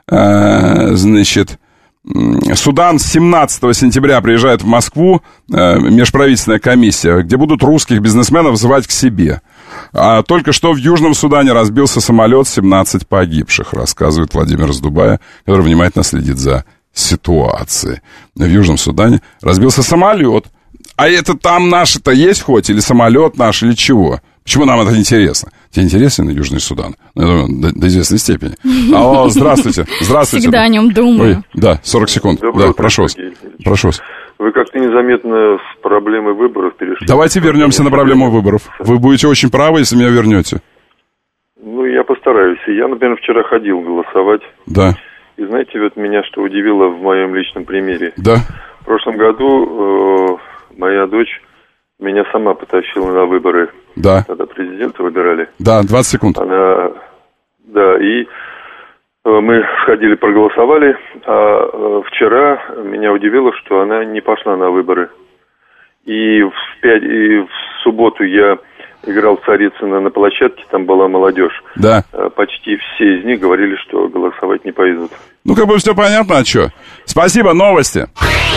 Э, значит, Судан семнадцатого сентября приезжает в Москву, э, межправительственная комиссия, где будут русских бизнесменов звать к себе. А только что в Южном Судане разбился самолет, семнадцать погибших, рассказывает Владимир из Дубая, который внимательно следит за ситуацией. В Южном Судане разбился самолет. А это там наши-то есть хоть? Или самолет наш, или чего? Почему нам это интересно? Тебе интересен Южный Судан? Ну, я думаю, до, до известной степени. Алло, здравствуйте. Здравствуйте. Всегда о нем думаю. Ой, да, сорок секунд. Доброе да, утро, прошу вас. Прошу вас. Вы как-то незаметно с проблемой выборов перешли. Давайте вернемся на проблему выборов. Вы будете очень правы, если меня вернете. Ну, я постараюсь. Я, например, вчера ходил голосовать. Да. И знаете, вот меня что удивило в моем личном примере. Да. В прошлом году э, моя дочь меня сама потащила на выборы. Да. Когда президента выбирали. Да, двадцать секунд. Она, да, и мы сходили, проголосовали, а вчера меня удивило, что она не пошла на выборы. И в, пять, и в субботу я играл в Царицыно на площадке, там была молодежь. Да. Почти все из них говорили, что голосовать не пойдут. Ну, как бы все понятно, а что? Спасибо, новости.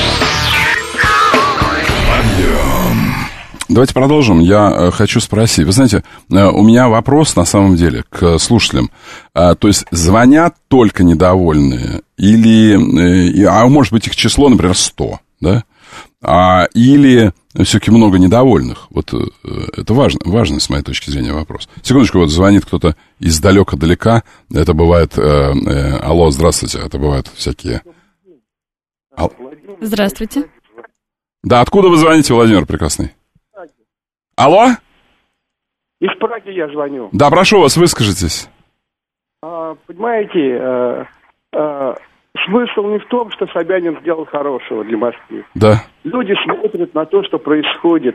Давайте продолжим. Я э, хочу спросить. Вы знаете, э, у меня вопрос на самом деле к слушателям. А, то есть звонят только недовольные? Или, э, а может быть их число, например, сто, да? А, или все-таки много недовольных? Вот э, это важно, важный с моей точки зрения вопрос. Секундочку, вот звонит кто-то издалека-далека. Это бывает... Э, э, алло, здравствуйте. Это бывают всякие... Ал... Здравствуйте. Да, откуда вы звоните, Владимир Прекрасный? Алло? Из Праги я звоню. Да, прошу вас, выскажитесь. А, понимаете, а, а, смысл не в том, что Собянин сделал хорошего для Москвы. Да. Люди смотрят на то, что происходит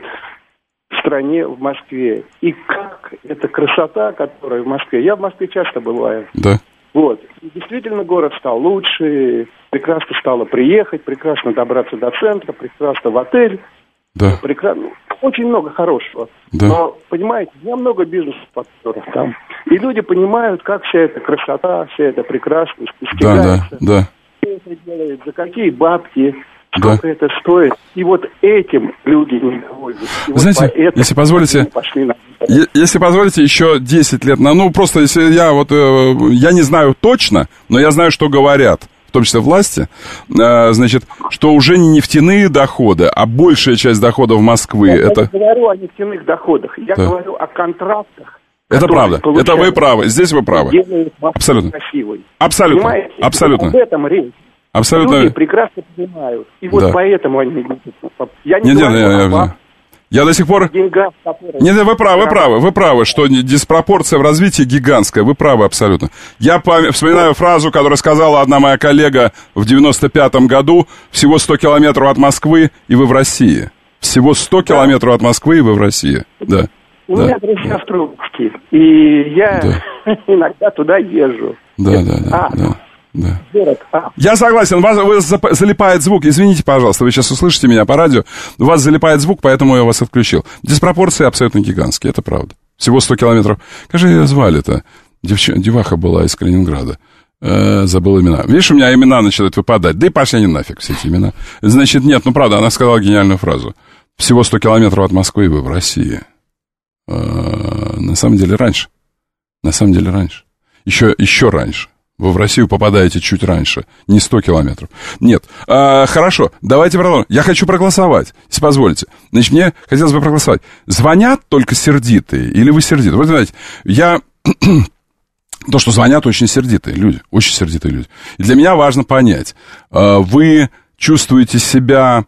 в стране, в Москве. И как эта красота, которая в Москве. Я в Москве часто бываю. Да. Вот. И действительно, город стал лучше, прекрасно стало приехать, прекрасно добраться до центра, прекрасно в отель. Да. Прекрасно. Очень много хорошего. Да. Но, понимаете, у меня много бизнес-партнеров там. И люди понимают, как вся эта красота, вся эта прекрасность достигается. Да, да, да. Кто это делает, за какие бабки, сколько да. это стоит. И вот этим люди недовольны. И вот знаете, если позволите, на... если позволите, еще десять лет, на, ну, просто если я вот, э, я не знаю точно, но я знаю, что говорят. В том числе власти, значит, что уже не нефтяные доходы, а большая часть доходов Москвы. Я это... не говорю о нефтяных доходах, я да. говорю о контрактах. Это правда, это вы правы, здесь вы правы. Абсолютно. Красивой. Абсолютно, понимаете? абсолютно. Об этом речь. Абсолютно. Люди прекрасно понимают. И вот да. поэтому они... Я не нет, говорю нет, о нет, я до сих пор... деньгах, которые... Нет, нет, вы правы, вы правы, вы правы, что диспропорция в развитии гигантская, вы правы абсолютно. Я пом... вспоминаю фразу, которую сказала одна моя коллега в девяносто пятом году, всего сто километров от Москвы, и вы в России. Всего сто да. километров от Москвы, и вы в России, да. У да. меня друзья в Трубске, и я да. иногда туда езжу. Да, Это... да, да, а, да. Да. Город, а. Я согласен, у вас, у вас залипает звук. Извините, пожалуйста, вы сейчас услышите меня по радио. У вас залипает звук, поэтому я вас отключил. Диспропорции абсолютно гигантские, это правда. Всего сто километров. Как же ее звали-то? Девч... Деваха была из Калининграда. Э, забыл имена. Видишь, у меня имена начинают выпадать. Да и пошли они нафиг, все эти имена. Значит, нет, ну правда, она сказала гениальную фразу. Всего сто километров от Москвы, и вы в России. Э, на самом деле раньше. На самом деле раньше. Еще, еще раньше. Вы в Россию попадаете чуть раньше, не сто километров. Нет, а, хорошо, давайте продолжим. Я хочу проголосовать, если позволите. Значит, мне хотелось бы проголосовать. Звонят только сердитые или вы сердиты? Вот, знаете, я... То, что звонят очень сердитые люди, очень сердитые люди. И для меня важно понять, вы чувствуете себя...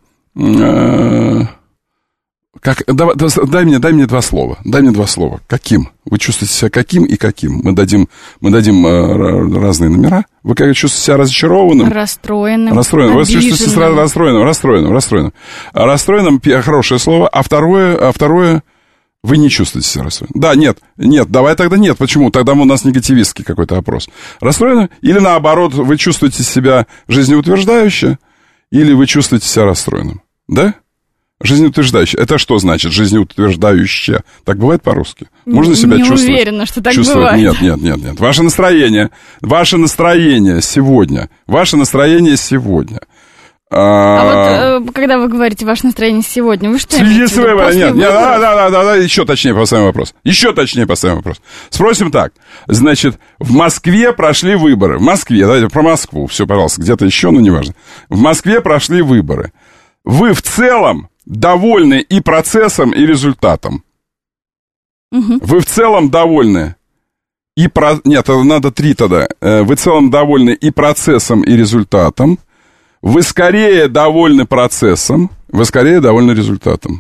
Как, дай, дай, мне, дай мне два слова. Дай мне два слова. Каким? Вы чувствуете себя каким и каким? Мы дадим, мы дадим э, разные номера. Вы как чувствуете себя разочарованным? Расстроенным. Расстроенным. Вы чувствуете себя расстроенным, расстроенным, расстроенным. А расстроенным хорошее слово. А второе, а второе, вы не чувствуете себя расстроенным. Да, нет, нет, давай тогда нет. Почему? Тогда у нас негативистский какой-то опрос. Расстроенным? Или наоборот, вы чувствуете себя жизнеутверждающе, или вы чувствуете себя расстроенным? Да? Жизнеутверждающее. Это что значит жизнеутверждающее? Так бывает по-русски? Можно себя не чувствовать? Не уверена, что так чувствовать? бывает. Нет, нет, нет, нет. Ваше настроение, ваше настроение сегодня, ваше настроение сегодня А, а вот, э, когда вы говорите ваше настроение сегодня, вы что имеете в виду? После нет, нет, да, да, да, да, да, еще точнее поставим вопрос. Еще точнее поставим вопрос. Спросим так. Значит, в Москве прошли выборы. В Москве, давайте про Москву, все, пожалуйста, где-то еще, но неважно. В Москве прошли выборы. Вы в целом довольны и процессом, и результатом? Угу. Вы в целом довольны и... Про... Нет, надо три тогда. Вы в целом довольны и процессом, и результатом. Вы скорее довольны процессом, вы скорее довольны результатом.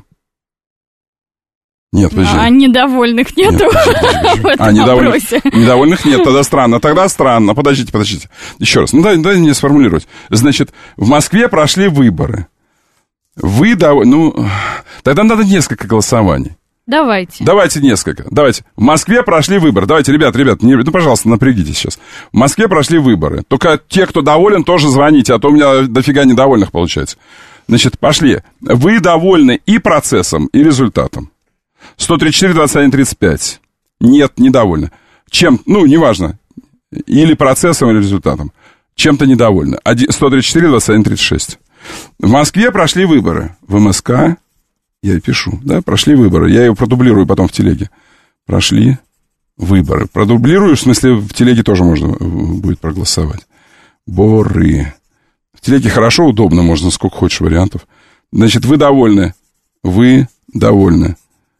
Нет, подожди. А недовольных нету нет, подожди, подожди. в этом а, недовольных, вопросе? Недовольных нет, тогда странно. Тогда странно. Подождите, подождите. Еще раз. Ну, дай, дай мне сформулировать. Значит, в Москве прошли выборы. Вы довольны... Ну, тогда надо несколько голосований. Давайте. Давайте несколько. Давайте. В Москве прошли выборы. Давайте, ребят, ребят, не, ну, пожалуйста, напрягитесь сейчас. В Москве прошли выборы. Только те, кто доволен, тоже звоните, а то у меня дофига недовольных получается. Значит, пошли. Вы довольны и процессом, и результатом. сто тридцать четыре, двадцать один, тридцать пять. Нет, недовольны. Чем? Ну, неважно. Или процессом, или результатом. Чем-то недовольны. сто тридцать четыре, двадцать один, тридцать шесть. В Москве прошли выборы. В МСК... Я и пишу, да, прошли выборы. Я ее продублирую потом в телеге. Прошли выборы. Продублирую, в смысле, в телеге тоже можно будет проголосовать. Боры. В телеге хорошо, удобно, можно сколько хочешь вариантов. Значит, вы довольны. Вы довольны.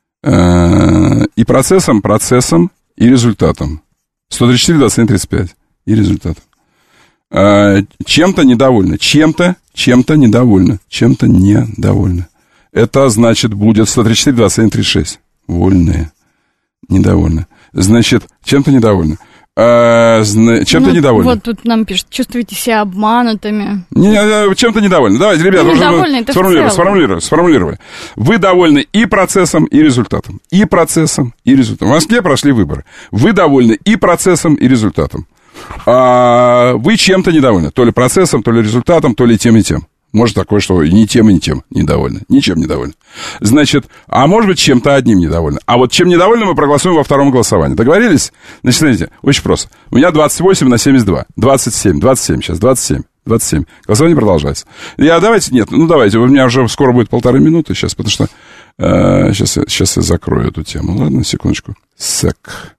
И процессом, процессом, и результатом. сто тридцать четыре, двадцать один, тридцать пять. И результатом. Чем-то недовольны. Чем-то, чем-то недовольны. Чем-то недовольны. Это, значит, будет сто тридцать четыре, двадцать один, тридцать шесть. Вольные. Недовольны. Значит, чем-то недовольны. А, чем-то ну, недовольны. Вот тут нам пишут, чувствуете себя обманутыми. Не, чем-то недовольны. Давайте, ребята, уже сформулировали, сформулировали, сформулировали. Вы довольны и процессом, и результатом. И процессом, и результатом. В Москве прошли выборы. Вы довольны и процессом, и результатом. А вы чем-то недовольны. То ли процессом, то ли результатом, то ли тем и тем. Может такое, что и ни тем, и ни тем недовольны. Ничем недовольны. Значит, а может быть, чем-то одним недовольны. А вот чем недовольны, мы проголосуем во втором голосовании. Договорились? Значит, смотрите, очень просто. У меня двадцать восемь на семьдесят два. двадцать семь, двадцать семь сейчас, двадцать семь. двадцать семь. Голосование продолжается. Я, давайте, нет, ну давайте, у меня уже скоро будет полторы минуты сейчас, потому что э, сейчас, я, сейчас я закрою эту тему. Ладно, секундочку. Сек.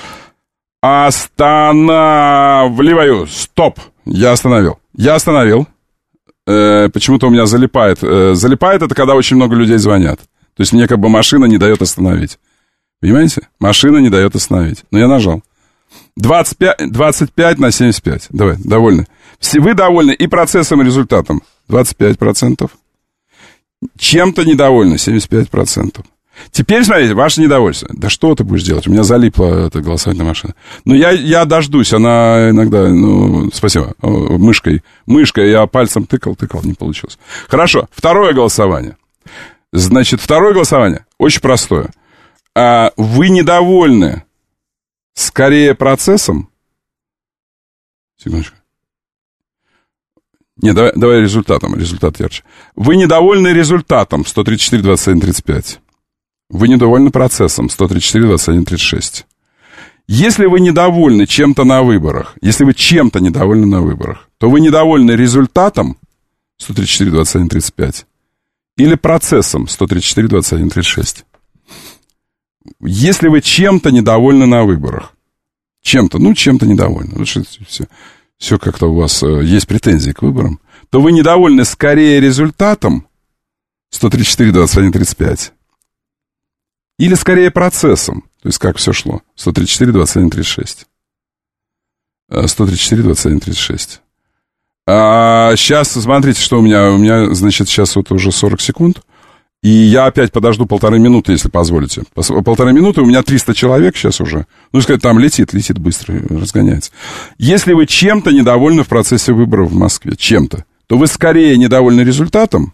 Останавливаю. Стоп. Я остановил. Я остановил. Э, почему-то у меня залипает. Э, залипает это, когда очень много людей звонят. То есть мне как бы машина не дает остановить. Понимаете? Машина не дает остановить. Но я нажал. двадцать пять, двадцать пять на семьдесят пять. Давай, довольны. Все вы довольны и процессом, и результатом. двадцать пять процентов. Чем-то недовольны. семьдесят пять процентов. Теперь, смотрите, ваше недовольство. Да что ты будешь делать? У меня залипла эта голосовательная машина. Но я, я дождусь. Она иногда, ну, спасибо, мышкой. Мышкой я пальцем тыкал, тыкал, не получилось. Хорошо, второе голосование. Значит, второе голосование очень простое. А вы недовольны скорее процессом? Секундочку. Нет, давай, давай результатом. Результат ярче. Вы недовольны результатом. сто тридцать четыре, двадцать один, тридцать пять. Вы недовольны процессом. сто тридцать четыре, двадцать один, тридцать шесть. Если вы недовольны чем-то на выборах, если вы чем-то недовольны на выборах, то вы недовольны результатом. сто тридцать четыре, двадцать один, тридцать пять. Или процессом. сто тридцать четыре, двадцать один, тридцать шесть. Если вы чем-то недовольны на выборах, чем-то, ну, чем-то недовольны, вот что все, все как-то у вас э, есть претензии к выборам, то вы недовольны скорее результатом. сто тридцать четыре, двадцать один, тридцать пять. Или скорее процессом. То есть как все шло. сто тридцать четыре, двадцать один, тридцать шесть. сто тридцать четыре, двадцать один, тридцать шесть. А сейчас, смотрите, что у меня. У меня, значит, сейчас вот уже сорок секунд. И я опять подожду полторы минуты, если позволите. Полторы минуты, у меня триста человек сейчас уже. Ну, сказать, там летит, летит быстро, разгоняется. Если вы чем-то недовольны в процессе выборов в Москве, чем-то, то вы скорее недовольны результатом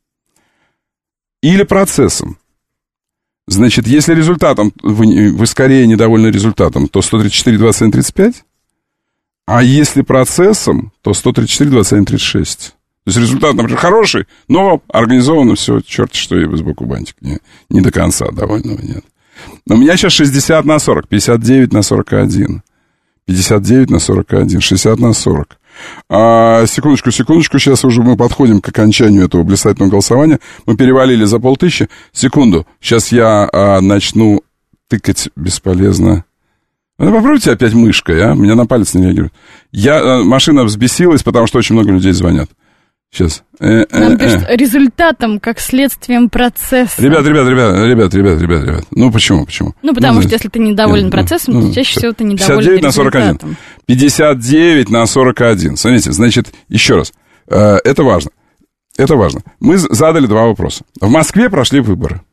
или процессом. Значит, если результатом, вы, вы скорее недовольны результатом, то сто тридцать четыре, двадцать один, тридцать пять. А если процессом, то сто тридцать четыре, двадцать один, тридцать шесть. То есть результат, например, хороший, но организовано все, черт, что и сбоку бантик. Не, не до конца, довольного нет. Но у меня сейчас шестьдесят на сорок, пятьдесят девять на сорок один. пятьдесят девять на сорок один, шестьдесят на сорок. А, секундочку, секундочку, сейчас уже мы подходим к окончанию этого блистательного голосования. Мы перевалили за полтысячи. Секунду, сейчас я а, начну тыкать бесполезно. Ну, попробуйте опять мышкой, а? Меня на палец не реагирует. Я, а, машина взбесилась, потому что очень много людей звонят. Сейчас. Э, э, Нам э. пишут, результатом, как следствием процесса. Ребят, ребят, ребят, ребят, ребят, ребят, ребят. Ну, почему, почему? Ну, потому ну, что если ты недоволен нет, процессом, ну, то чаще всего ты недоволен пятьдесят девять на сорок один. результатом. пятьдесят девять на сорок один. Смотрите, значит, еще раз. Э, это важно. Это важно. Мы задали два вопроса. В Москве прошли выборы.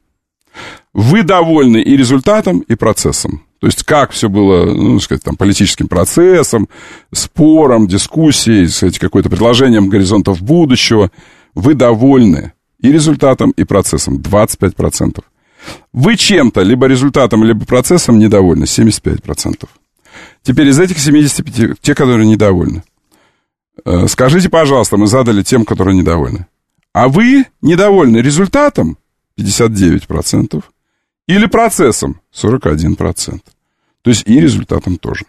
Вы довольны и результатом, и процессом? То есть, как все было, ну, сказать, там, политическим процессом, спором, дискуссией, сказать, какое-то предложением горизонтов будущего. Вы довольны и результатом, и процессом. двадцать пять процентов. Вы чем-то, либо результатом, либо процессом недовольны. семьдесят пять процентов. Теперь из этих семидесяти пяти, те, которые недовольны. Скажите, пожалуйста, мы задали тем, которые недовольны. А вы недовольны результатом? пятьдесят девять процентов. Или процессом? сорок один процент. То есть и результатом тоже.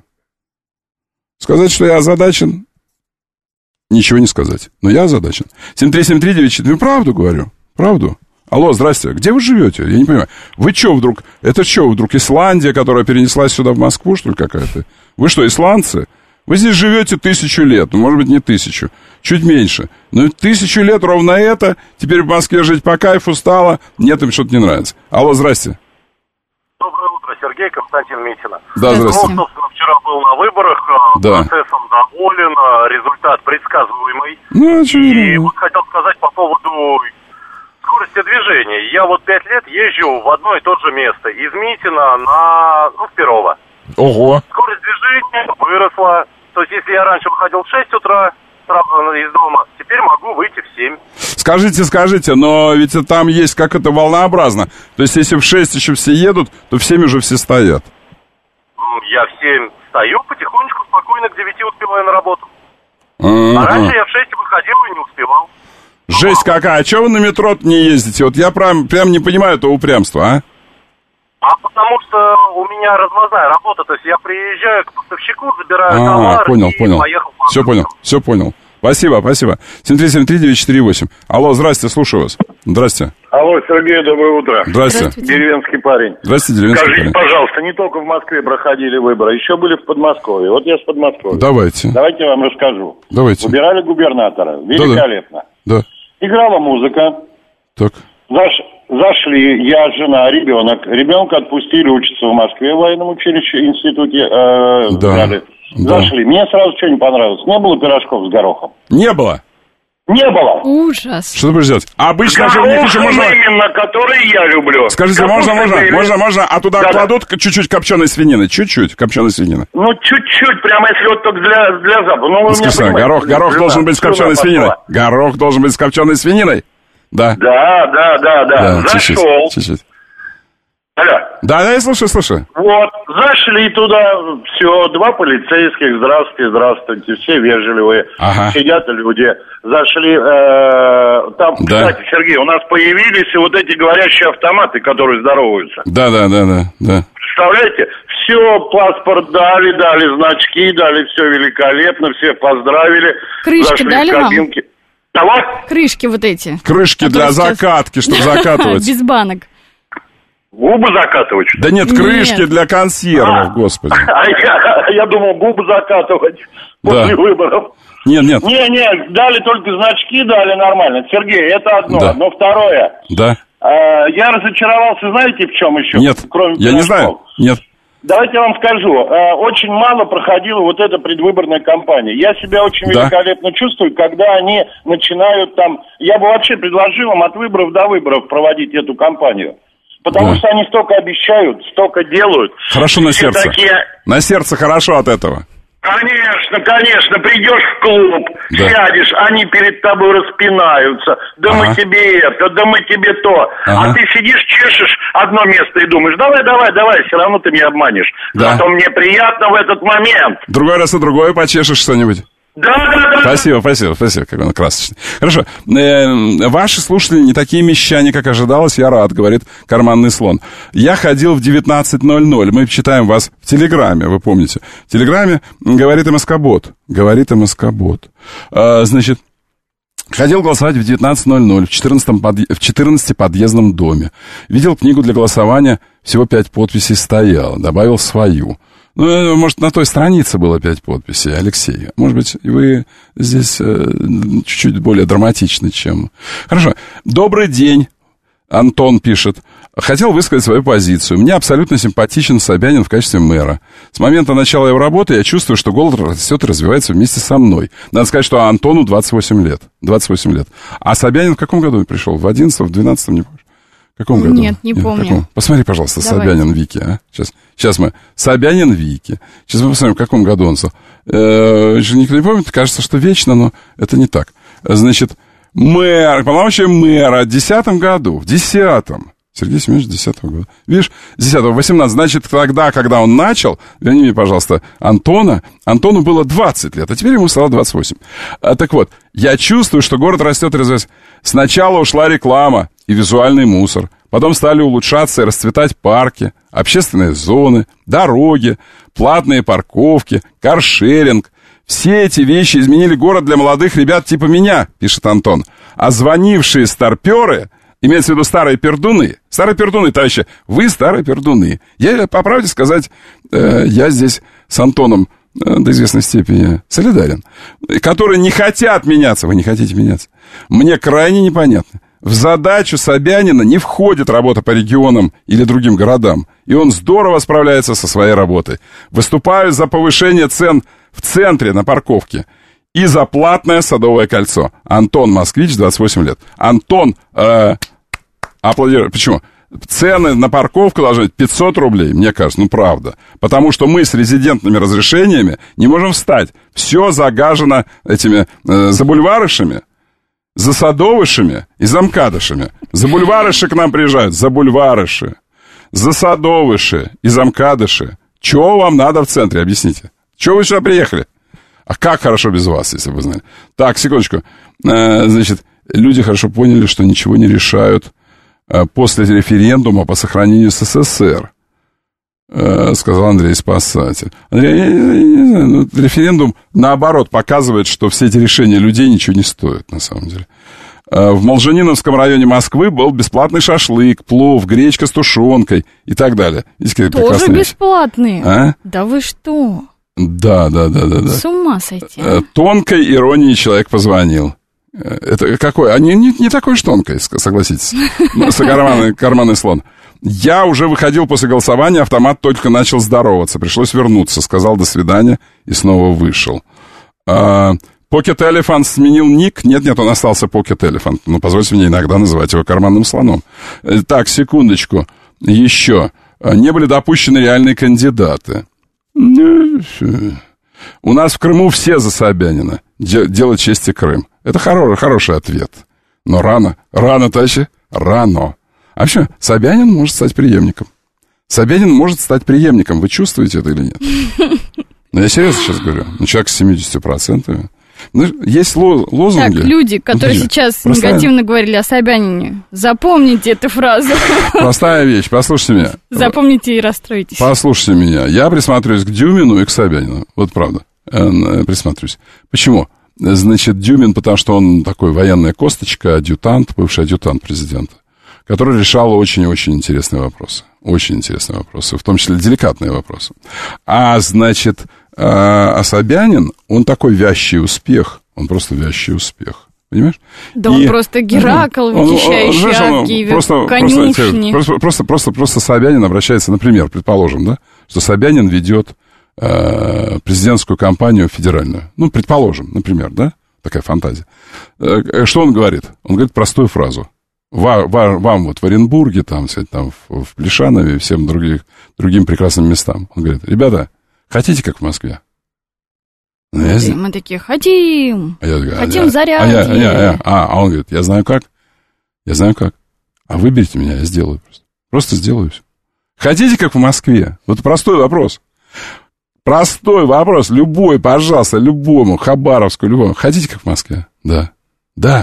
Сказать, что я озадачен? Ничего не сказать. Но я озадачен. семь три семь три девять четыре. Ну, правду говорю. Правду. Алло, здрасте. Где вы живете? Я не понимаю. Вы что вдруг? Это что вдруг? Исландия, которая перенеслась сюда в Москву, что ли, какая-то? Вы что, исландцы? Вы здесь живете тысячу лет. Ну, может быть, не тысячу. Чуть меньше. Но тысячу лет ровно это. Теперь в Москве жить по кайфу стало. Нет, им что-то не нравится. Алло, здрасте. Доброе утро, Сергей, Константин Митина. Да, здравствуйте. Ну, собственно, вчера был на выборах, да. Процессом доволен, результат предсказуемый. Ну, и вот хотел сказать по поводу скорости движения. Я вот пять лет езжу в одно и то же место. Из Митина на, ну, в Перово. Ого. Скорость движения выросла. То есть, если я раньше выходил в шесть утра из дома, теперь могу выйти в семь. Скажите, скажите, но ведь там есть как это волнообразно. То есть, если в шесть еще все едут, то в семь уже все стоят. Я в семь стою, потихонечку, спокойно, к девяти успеваю на работу. А-а-а. А раньше я в шесть выходил и не успевал. Жесть какая. А чего вы на метро не ездите? Вот я прям, прям не понимаю этого упрямства, а? А потому что у меня развозная работа, то есть я приезжаю к поставщику, забираю А, товар понял, и понял. поехал. Все понял, все понял. Спасибо, спасибо. семь три семь три девять четыре восемь. Алло, здрасте, слушаю вас. Здрасте. Алло, Сергей, доброе утро. Здрасте. Деревенский парень. Здрасте, деревенский Скажите, парень. пожалуйста, не только в Москве проходили выборы, еще были в Подмосковье. Вот я с Подмосковья. Давайте. Давайте я вам расскажу. Давайте. Выбирали губернатора. Великолепно. Да. Играла музыка. Так. Заш... Зашли, я, жена, ребенок. Ребенка отпустили учиться в Москве в военном училище, институте. Э, Да. да. Да. Зашли. Мне сразу что не понравилось. Не было пирожков с горохом. Не было. Не было. Ужас. Что ты будешь делать? А обычно же у них еще можно... именно, который я люблю. Скажите, Капуста можно, можно, или- можно, можно, а туда Да-да. кладут чуть-чуть копченой свинины, чуть-чуть копченой свинины. Ну, чуть-чуть, прямо если вот только для, для запаха. Ну, вы меня Воскресенье. понимаете, Горох, горох жена, должен быть с жена копченой пошла. свининой. Горох должен быть с копченой свининой. Да. Да, да, да, да. чуть-чуть, Зашел. чуть-чуть. Алло. Да, да, я слушаю, слушаю. Вот, зашли туда, все, два полицейских, здравствуйте, здравствуйте, все вежливые, Ага. сидят люди, зашли, э, там, Да. кстати, Сергей, у нас появились вот эти говорящие автоматы, которые здороваются. Да, да, да, да, да. Представляете, все, паспорт дали, дали значки, дали, все великолепно, все поздравили. Крышки зашли дали в вам? кабинки. Того? Крышки вот эти. Крышки для Которые сейчас- закатки, чтобы закатывать. Без банок. Губы закатывать? что ли? Да нет, крышки Нет. для консервов, господи. А я, я думал, губы закатывать после Да. выборов. Нет, нет. Не-не, дали только значки, дали нормально. Сергей, это одно. Да. Но второе, Да. э, я разочаровался, знаете, в чем еще? Нет, Кроме я не пирожков. знаю. Нет. Давайте я вам скажу, э, очень мало проходила вот эта предвыборная кампания. Я себя очень Да. великолепно чувствую, когда они начинают там... Я бы вообще предложил им от выборов до выборов проводить эту кампанию. Потому Да. что они столько обещают, столько делают. Хорошо на Все сердце. такие... На сердце хорошо от этого. Конечно, конечно, придешь в клуб, Да. сядешь, они перед тобой распинаются. Да мы Ага. тебе это, да мы тебе то. Ага. А ты сидишь, чешешь одно место и думаешь, давай, давай, давай, все равно ты меня обманешь. Да. Зато мне приятно в этот момент. Другой раз и другое почешешь что-нибудь. Да, да, да. Спасибо, спасибо, спасибо, как он красочный. Хорошо. Э, ваши слушатели не такие мещане, как ожидалось, я рад, говорит карманный слон. Я ходил в девятнадцать ноль ноль. Мы читаем вас в Телеграме, вы помните. В Телеграме говорит МСК-бот. Говорит МСК-бот. Э, значит, ходил голосовать в девятнадцать ноль ноль в четырнадцатом под... в четырнадцатиподъездном доме. Видел книгу для голосования, всего пять подписей стояло. Добавил свою. Ну, может, на той странице было пять подписей, Алексей. Может быть, вы здесь э, чуть-чуть более драматичны, чем... Хорошо. Добрый день, Антон пишет. Хотел высказать свою позицию. Мне абсолютно симпатичен Собянин в качестве мэра. С момента начала его работы я чувствую, что голод растет и развивается вместе со мной. Надо сказать, что Антону двадцать восемь лет. двадцать восемь лет. А Собянин в каком году пришел? В одиннадцатом, в двенадцатом, не помню. В каком году? Нет, не Нет, помню. Каком? Посмотри, пожалуйста, Давай. Собянин Вики, а? Сейчас, сейчас мы. Собянин Вики. Сейчас мы посмотрим, в каком году он стал. Э, никто не помнит, кажется, что вечно, но это не так. Значит, мэр, полномочия мэра в десятом году, в десятом. Сергей Семенович в десятом году. Видишь, с десятого, восемнадцатого. Значит, тогда, когда он начал, верни мне, пожалуйста, Антона, Антону было двадцать лет, а теперь ему стало двадцать восемь. А, так вот, я чувствую, что город растет и развивается. Сначала ушла реклама и визуальный мусор. Потом стали улучшаться и расцветать парки, общественные зоны, дороги, платные парковки, каршеринг. Все эти вещи изменили город для молодых ребят типа меня, пишет Антон. А звонившие старперы, имеется в виду старые пердуны, старые пердуны, товарищи, вы старые пердуны. Я, по правде сказать, э, я здесь с Антоном э, до известной степени солидарен. Которые не хотят меняться, вы не хотите меняться. Мне крайне непонятно. В задачу Собянина не входит работа по регионам или другим городам, и он здорово справляется со своей работой. Выступаю за повышение цен в центре на парковке и за платное Садовое кольцо. Антон, москвич, двадцать восемь лет. Антон, э, аплодирую. Почему? Цены на парковку должны быть пятьсот рублей, мне кажется, ну правда. Потому что мы с резидентными разрешениями не можем встать. Все загажено этими э, забульварышами. За садовышами и за мкадышами. За бульварыши к нам приезжают. За бульварыши. За садовыши и за мкадыши. Чего вам надо в центре? Объясните. Чего вы сюда приехали? А как хорошо без вас, если вы знали. Так, секундочку. Значит, люди хорошо поняли, что ничего не решают после референдума по сохранению СССР. Сказал Андрей Спасатель. Андрей, я, я, я не знаю, ну, референдум, наоборот, показывает, что все эти решения людей ничего не стоят, на самом деле. В Молжениновском районе Москвы был бесплатный шашлык, плов, гречка с тушенкой и так далее. Видите, тоже бесплатные? А? Да вы что? Да, да, да, да, да. С ума сойти. А? Тонкой иронией человек позвонил. Это какой? А не, не, не такой уж тонкой, согласитесь. Карманный, карманный слон. Я уже выходил после голосования, автомат только начал здороваться. Пришлось вернуться. Сказал до свидания и снова вышел. А, Pocket Elephant сменил ник? Нет, нет, он остался Pocket Elephant. Но позвольте мне иногда называть его карманным слоном. Так, секундочку. Еще. Не были допущены реальные кандидаты. У нас в Крыму все за Собянина. Дело чести Крым. Это хоро- хороший ответ. Но рано. Рано, товарищи. Рано. А вообще, Собянин может стать преемником. Собянин может стать преемником. Вы чувствуете это или нет? Ну, я серьезно сейчас говорю. Ну, человек с семьдесят процентов. Ну, есть лозунги. Так, люди, которые ну, сейчас простая... негативно говорили о Собянине, запомните эту фразу. Простая вещь, послушайте меня. Запомните и расстроитесь. Послушайте меня. Я присматриваюсь к Дюмину и к Собянину. Вот правда. Присматриваюсь. Почему? Значит, Дюмин, потому что он такой военная косточка, адъютант, бывший адъютант президента, который решал очень-очень интересные вопросы. Очень интересные вопросы, в том числе деликатные вопросы. А, значит, а Собянин, он такой вящий успех. Он просто вящий успех. Понимаешь? Да и, он просто Геракл, вычищающий арки, просто, конюшни. Просто, просто, просто, просто Собянин обращается, например, предположим, да, что Собянин ведет э, президентскую кампанию федеральную. Ну, предположим, например, да, такая фантазия. Э, что он говорит? Он говорит простую фразу. Вам, вам вот в Оренбурге, там, там в, в Плешанове и всем других, другим прекрасным местам. Он говорит, ребята, хотите, как в Москве? Ну, я... Мы такие, хотим, а я, хотим а заряди. А, я, а, я, а, я, а, а он говорит, я знаю как, я знаю как. А выберите меня, я сделаю просто. Просто сделаю все. Хотите, как в Москве? Вот простой вопрос. Простой вопрос, любой, пожалуйста, любому, Хабаровску, любому. Хотите, как в Москве? Да. Да.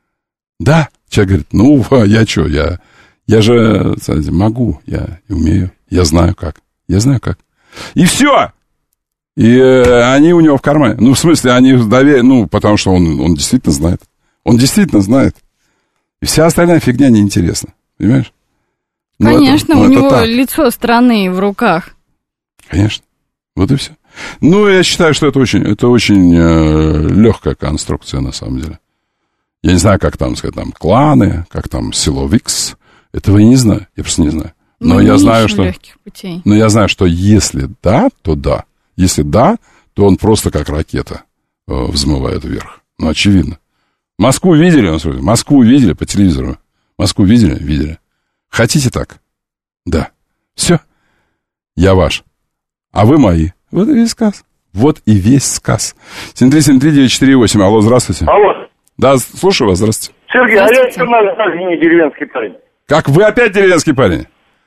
Да. Человек говорит, ну, я что, я, я же знаете, могу, я умею, я знаю как, я знаю как. И все. И э, они у него в кармане. Ну, в смысле, они доверие, ну, потому что он, он действительно знает. Он действительно знает. И вся остальная фигня неинтересна. Понимаешь? Ну, конечно, это, ну, у это него так. лицо страны в руках. Конечно. Вот и все. Ну, я считаю, что это очень, это очень э, легкая конструкция, на самом деле. Я не знаю, как там сказать, там, кланы, как там, силовикс. Этого я не знаю. Я просто не знаю. Но Мы я не знаю, ищем что... легких путей. Но я знаю, что если да, то да. Если да, то он просто как ракета э, взмывает вверх. Ну, очевидно. Москву видели? Москву видели по телевизору? Москву видели? Видели. Хотите так? Да. Все. Я ваш. А вы мои. Вот и весь сказ. Вот и весь сказ. семь три семь три девять четыре восемь. Алло, здравствуйте. Алло. Да, слушаю вас, здравствуйте. Сергей, а я еще не деревенский парень. Как, вы опять деревенский парень?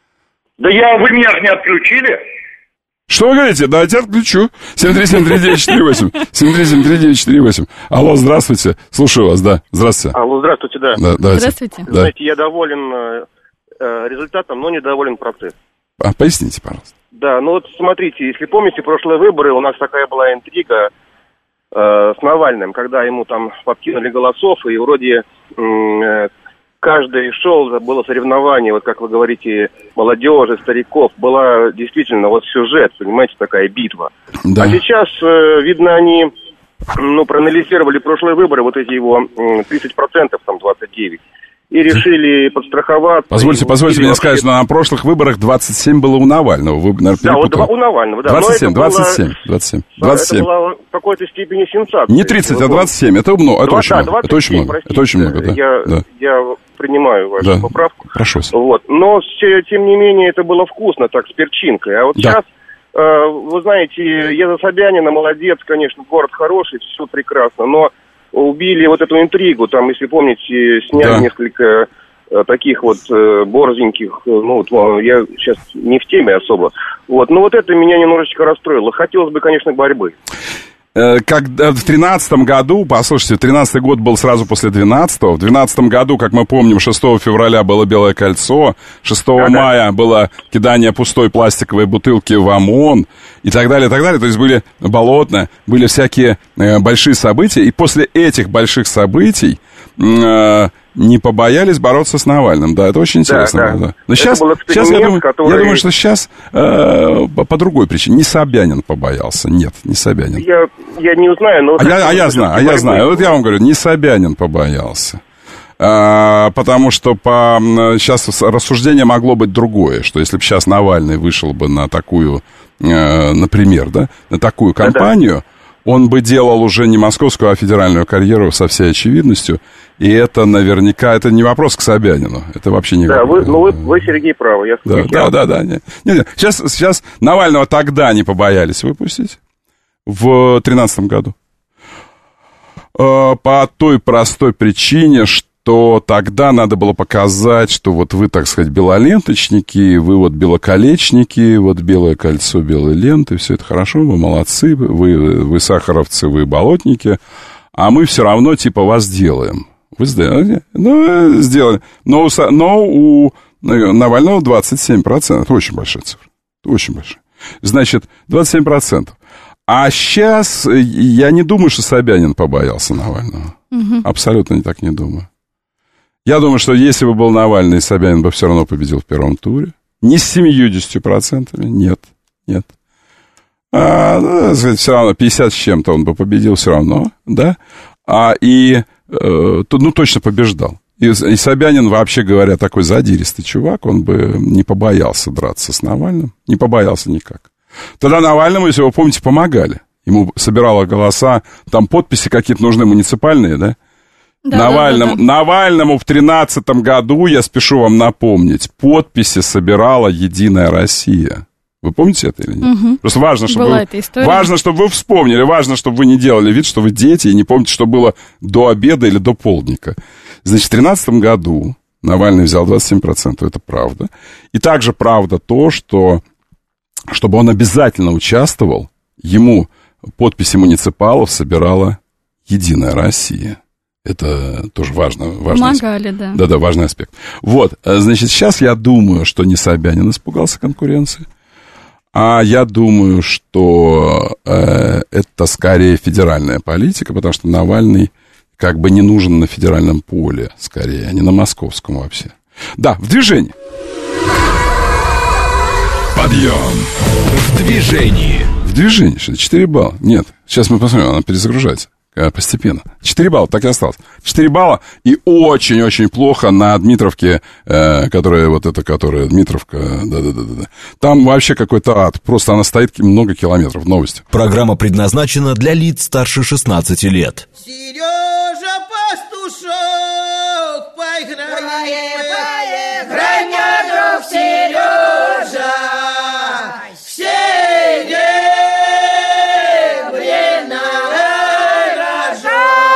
Да я, вы меня же не отключили. Что вы говорите? Да, я тебя отключу. семь три семь три девять четыре восемь. семь три семь три девять четыре восемь. Алло, здравствуйте. Слушаю вас, да. Здравствуйте. Алло, здравствуйте, да. Да, давайте. Здравствуйте. Да. Знаете, я доволен э, результатом, но недоволен процессом. А, поясните, пожалуйста. Да, ну вот смотрите, если помните прошлые выборы, у нас такая была интрига э, с Навальным, когда ему там подкинули голосов, и вроде э, каждый шел, было соревнование, вот как вы говорите, молодежи, стариков, была действительно вот сюжет, понимаете, такая битва. Да. А сейчас, э, видно, они, ну, проанализировали прошлые выборы, вот эти его э, тридцать процентов, там двадцать девять процентов, и решили подстраховаться. Позвольте, позвольте мне сказать, что на прошлых выборах двадцать семь было у Навального. Вы, наверное, да, вот перепутали. у Навального, да. двадцать семь, но это двадцать семь, было, двадцать семь, двадцать семь. Это была в какой-то степени сенсация. Не тридцать, а двадцать семь. Это много, это очень много. Это очень много. Это очень много, да. Я, да. я принимаю вашу да. поправку. Прошу вас. Вот. Но, тем не менее, это было вкусно, так, с перчинкой. А вот да. сейчас, э, вы знаете, я за Собянина, молодец, конечно, город хороший, все прекрасно, но убили вот эту интригу, там, если помните, сняли да. несколько... таких вот э, борзеньких, ну, вот, я сейчас не в теме особо. Вот, но вот это меня немножечко расстроило. Хотелось бы, конечно, борьбы. Как в тринадцатом году, послушайте, тринадцатый год был сразу после двенадцатого. В двенадцатом году, как мы помним, шестого февраля было Белое кольцо, шестого ага. мая было кидание пустой пластиковой бутылки в ОМОН и так далее, и так далее. То есть были Болотно, были всякие э, большие события. И после этих больших событий э, не побоялись бороться с Навальным. Да, это очень интересно. Да, да. Да. Но сейчас, сейчас я, думаю, который... я думаю, что сейчас э, по, по другой причине. Не Собянин побоялся. Нет, не Собянин. Я, я не знаю, но... А я, а я знаю, а я знаю. Вот я вам говорю, не Собянин побоялся. А, потому что по, сейчас рассуждение могло быть другое. Что если бы сейчас Навальный вышел бы на такую, э, например, да, на такую кампанию... Да-да. Он бы делал уже не московскую, а федеральную карьеру со всей очевидностью. И это наверняка, это не вопрос к Собянину. Это вообще не да, вопрос. Да, вы, ну вы, вы, Сергей, правы. Я да, да, да, да. Не, не, не. Сейчас, сейчас Навального тогда не побоялись выпустить. В тринадцатом году. По той простой причине, что то тогда надо было показать, что вот вы, так сказать, белоленточники, вы вот белоколечники, вот белое кольцо, белые ленты, все это хорошо, вы молодцы, вы, вы сахаровцы, вы болотники, а мы все равно типа вас делаем. Вы сделали? Ну, сделали. Но, но у Навального двадцать семь процентов. Это очень большая цифра. Очень большая. Значит, двадцать семь процентов. А сейчас я не думаю, что Собянин побоялся Навального. Угу. Абсолютно так не думаю. Я думаю, что если бы был Навальный, Собянин бы все равно победил в первом туре. Не с семьюдесятью процентами, нет, нет. А, ну, все равно пятьдесят с чем-то он бы победил все равно, да. А, и, э, ну, точно побеждал. И, и Собянин, вообще говоря, такой задиристый чувак, он бы не побоялся драться с Навальным, не побоялся никак. Тогда Навальному, если вы помните, помогали. Ему собирало голоса, там подписи какие-то нужны, муниципальные, да? Да, Навальному, да, да, да. Навальному в тринадцатом году, я спешу вам напомнить, подписи собирала «Единая Россия». Вы помните это или нет? Угу. Просто важно, чтобы вы, важно, чтобы вы вспомнили, важно, чтобы вы не делали вид, что вы дети, и не помните, что было до обеда или до полдника. Значит, в тринадцатом году Навальный взял двадцать семь процентов, это правда. И также правда то, что чтобы он обязательно участвовал, ему подписи муниципалов собирала «Единая Россия». Это тоже важно. Помогали, да. Да-да, важный аспект. Вот, значит, сейчас я думаю, что не Собянин испугался конкуренции, а я думаю, что э, это скорее федеральная политика, потому что Навальный как бы не нужен на федеральном поле, скорее, а не на московском вообще. Да, в движении. Подъем в движении. В движении, что четыре балла. Нет, сейчас мы посмотрим, она перезагружается постепенно. четыре балла, так и осталось. четыре балла и очень-очень плохо на Дмитровке, э, которая вот эта, которая Дмитровка, да-да-да-да. Там вообще какой-то ад, просто она стоит много километров, новости. Программа предназначена для лиц старше шестнадцати лет. Сережа пастушок, поиграем, поиграй, друг Сережа, все время рожок.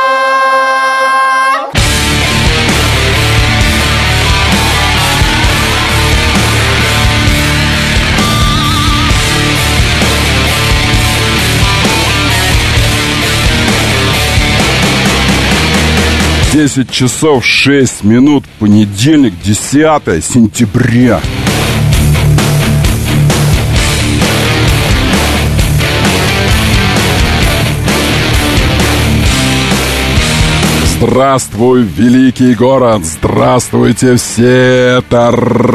десять часов шесть минут, понедельник, десятое сентября. Здравствуй, великий город! Здравствуйте все! Это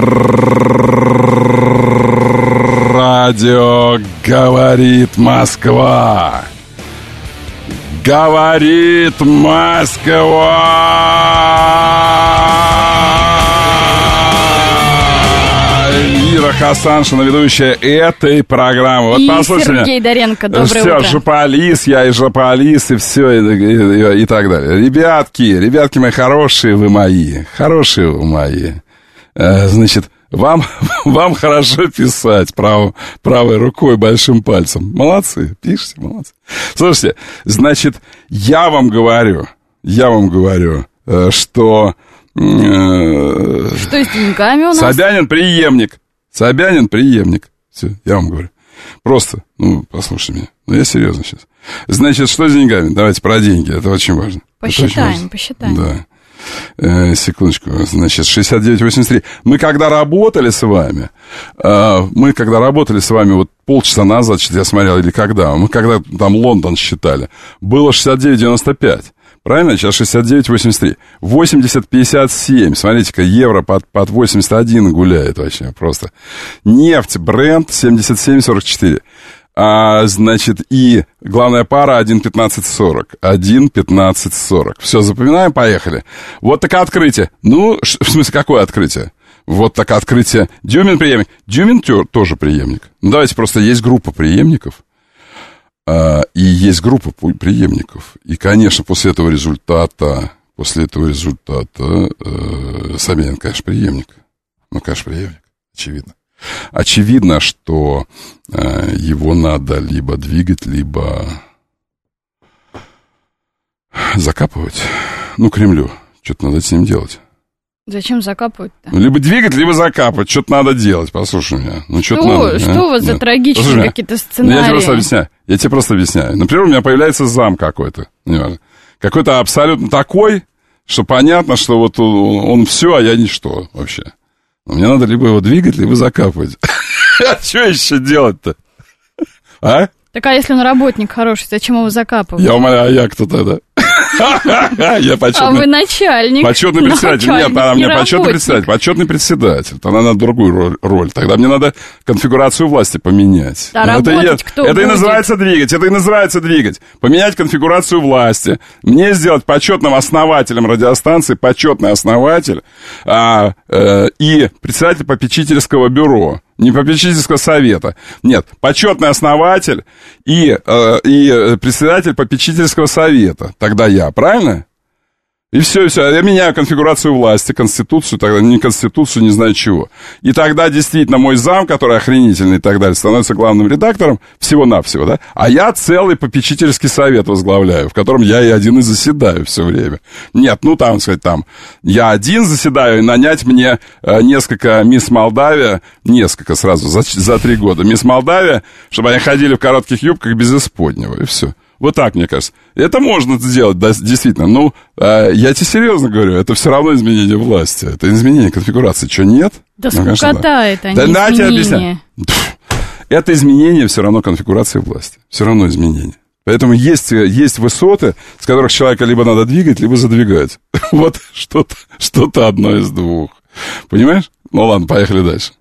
радио «Говорит Москва». Говорит Москва! Эльвира Хасаншина, ведущая этой программы. Вот и послушайте Сергей меня. Доренко, доброе все, утро. Все, жополис, я и жополис, и все, и, и, и так далее. Ребятки, ребятки мои хорошие вы мои, хорошие вы мои. Значит, Вам, вам хорошо писать прав, правой рукой, большим пальцем. Молодцы, пишите, молодцы. Слушайте, значит, я вам говорю, я вам говорю, что... Э, что с деньгами у нас? Собянин преемник. Собянин преемник. Все, я вам говорю. Просто, ну, послушайте меня. Ну, я серьезно сейчас. Значит, что с деньгами? Давайте про деньги, это очень важно. Посчитаем, очень важно. посчитаем. Да. Э, секундочку, значит, шестьдесят девять восемьдесят три. Мы когда работали с вами, э, мы когда работали с вами вот полчаса назад, я смотрел, или когда, мы когда там Лондон считали, было шестьдесят девять девяносто пять. Правильно? Сейчас шестьдесят девять восемьдесят три. восемьдесят пятьдесят семь. Смотрите-ка, евро под, под восемьдесят один гуляет вообще просто. Нефть, Брент семьдесят семь сорок четыре. А, значит, и главная пара один пятнадцать сорок. один пятнадцать сорок. Все, запоминаем, поехали. Вот такое открытие. Ну, в смысле, какое открытие? Вот такое открытие. Дюмин преемник. Дюмин тоже преемник. Ну, давайте просто, есть группа преемников. А, и есть группа преемников. И, конечно, после этого результата, после этого результата э, Собянин, конечно, преемник. Ну, конечно, преемник. Очевидно. Очевидно, что э, его надо либо двигать, либо закапывать. Ну, Кремлю. Что-то надо с ним делать. Зачем закапывать-то? Ну, либо двигать, либо закапывать. Что-то надо делать, послушай меня. Ну, что-то что, надо. Что а? у вас за Нет. трагичные Послушай, какие-то сценарии? Я тебе просто объясняю. Я тебе просто объясняю. Например, у меня появляется зам какой-то. Неважно. Какой-то абсолютно такой, что понятно, что вот он, он все, а я ничто вообще. Но мне надо либо его двигать, либо закапывать. А что еще делать-то? А? Так а если он работник хороший, зачем его закапывать? Я умоляю, а я кто тогда? Я почетный, а вы начальник. Почетный председатель. Начальник, Нет, она мне не почетный председатель. Почетный председатель. Тогда надо другую роль, роль. Тогда мне надо конфигурацию власти поменять. А это работать я, кто это будет? и называется двигать. Это и называется двигать. Поменять конфигурацию власти. Мне сделать почетным основателем радиостанции, почетный основатель а, э, и председатель попечительского бюро. Не попечительского совета. Нет, почетный основатель и, э, и председатель попечительского совета. Тогда я, правильно? И все, и все. Я меняю конфигурацию власти, конституцию, тогда не конституцию, не знаю чего. И тогда действительно мой зам, который охренительный и так далее, становится главным редактором всего-навсего, да? А я целый попечительский совет возглавляю, в котором я и один и заседаю все время. Нет, ну там, сказать, там, я один заседаю, и нанять мне э, несколько мисс Молдавия, несколько сразу, за, за три года, мисс Молдавия, чтобы они ходили в коротких юбках без исподнего, и все. Вот так, мне кажется. Это можно сделать, да, действительно. Ну, э, я тебе серьезно говорю, это все равно изменение власти. Это изменение конфигурации. Что, нет? Да ну, скукота да. это, а да, не на, изменение. Это изменение все равно конфигурации власти. Все равно изменение. Поэтому есть, есть высоты, с которых человека либо надо двигать, либо задвигать. Вот что-то, что-то одно из двух. Понимаешь? Ну ладно, поехали дальше.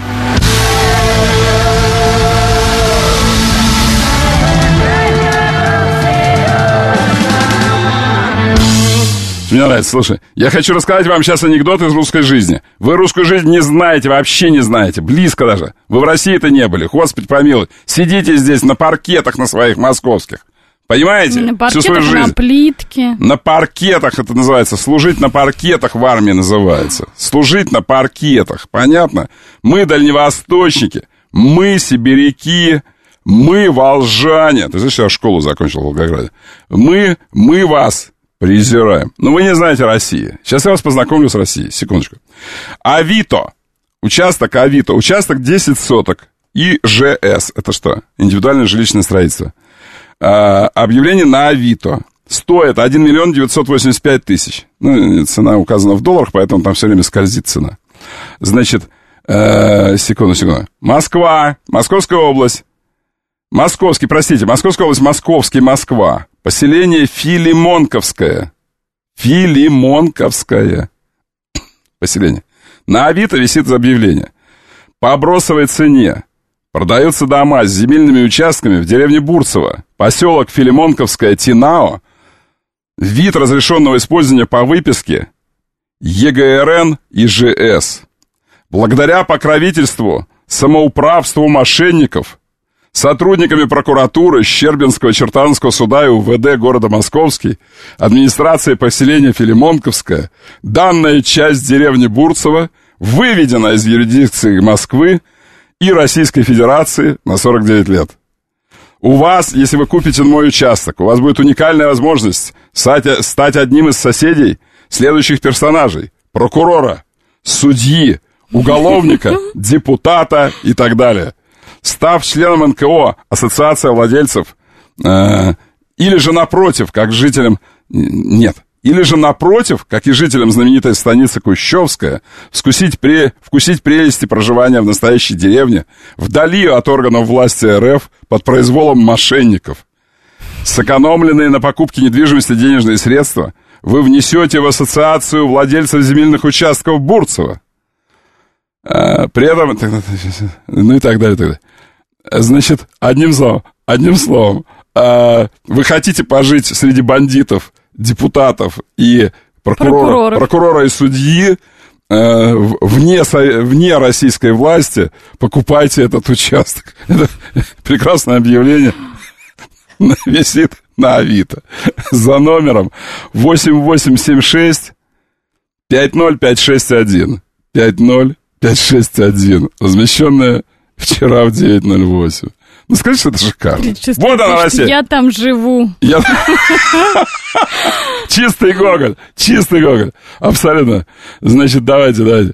Мне нравится, слушай, я хочу рассказать вам сейчас анекдот из русской жизни. Вы русскую жизнь не знаете, вообще не знаете, близко даже. Вы в России-то не были, Господи помилуй. Сидите здесь на паркетах на своих московских. Понимаете? На Всю свою паркетах, жизнь. на плитке. На паркетах это называется. Служить на паркетах в армии называется. Служить на паркетах, понятно? Мы дальневосточники, мы сибиряки, мы волжане. Ты знаешь, я школу закончил в Волгограде. Мы, мы вас... презираем. Но вы не знаете России. Сейчас я вас познакомлю с Россией. Секундочку. Авито. Участок Авито. Участок десять соток. И жэ эс. Это что? Индивидуальное жилищное строительство. А, объявление на Авито. Стоит один миллион девятьсот восемьдесят пять тысяч. Ну, цена указана в долларах, поэтому там все время скользит цена. Значит, э, секунду, секунду. Москва. Московская область. Московский, простите, Московская область, Московский, Москва. Поселение Филимонковское. Филимонковское. Поселение. На Авито висит объявление. По бросовой цене продаются дома с земельными участками в деревне Бурцево. Поселок Филимонковское, Тинао. Вид разрешенного использования по выписке е гэ эр эн и жэ эс. Благодаря покровительству, самоуправству мошенников, сотрудниками прокуратуры Щербинского Чертановского суда и у вэ дэ города Московский, администрации поселения Филимонковское, данная часть деревни Бурцево выведена из юрисдикции Москвы и Российской Федерации на сорок девять лет. У вас, если вы купите мой участок, у вас будет уникальная возможность стать, стать одним из соседей следующих персонажей: прокурора, судьи, уголовника, депутата и так далее. Став членом эн ка о, Ассоциация владельцев, э, или же напротив, как жителям... Нет. Или же напротив, как и жителям знаменитой станицы Кущевская, вкусить, пре, вкусить прелести проживания в настоящей деревне, вдали от органов власти эр эф, под произволом мошенников. Сэкономленные на покупке недвижимости денежные средства вы внесете в Ассоциацию владельцев земельных участков Бурцево. А, при этом... Ну и так далее, и так далее. Значит, одним словом, одним словом, а, вы хотите пожить среди бандитов, депутатов и прокурора, прокурора и судьи э, вне, вне российской власти, покупайте этот участок. Это прекрасное объявление висит на Авито за номером восемь восемь семь шесть пять ноль пять шесть один. пять ноль пять шесть один. Размещенное вчера в девять ноль восемь. Ну, скажи, что это шикарно. Вот она, Россия. Я там живу. Я... Чистый Гоголь. Чистый Гоголь. Абсолютно. Значит, давайте, давайте.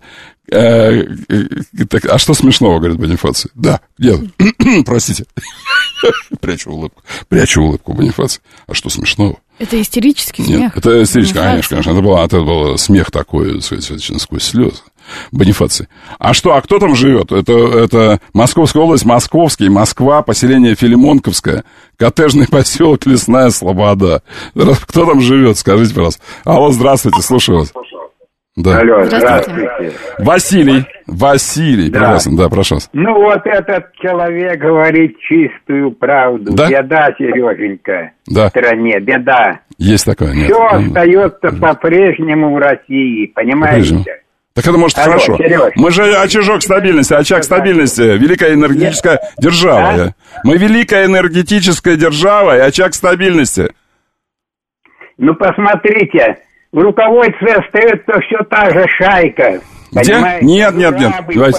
А что смешного, говорит Бонифаций? Да, нет. Простите. Прячу улыбку. Прячу улыбку, Бонифаций. А что смешного? Это истерический смех. Нет, это истерический, конечно, конечно. Это был, это был смех такой, сквозь слезы. Бонифаций. А что, а кто там живет? Это, это Московская область, Московский, Москва, поселение Филимонковское, коттеджный поселок Лесная Слобода. Кто там живет, скажите, пожалуйста. Алло, здравствуйте, слушаю вас. Да. Алло, здравствуйте. Василий, Василий, да. Прекрасно, да, прошу вас. Ну, вот этот человек говорит чистую правду. Да? Беда, Сереженька, да. В стране, беда. Есть такое, нет. Все остается по-прежнему в России, понимаете? Так это может Алло, хорошо. Сереж. Мы же очажок стабильности, очаг стабильности, великая энергетическая Нет. держава. А? Мы великая энергетическая держава и очаг стабильности. Ну, посмотрите, В руководстве остается все та же шайка. Где? Нет, нет, нет. Василий,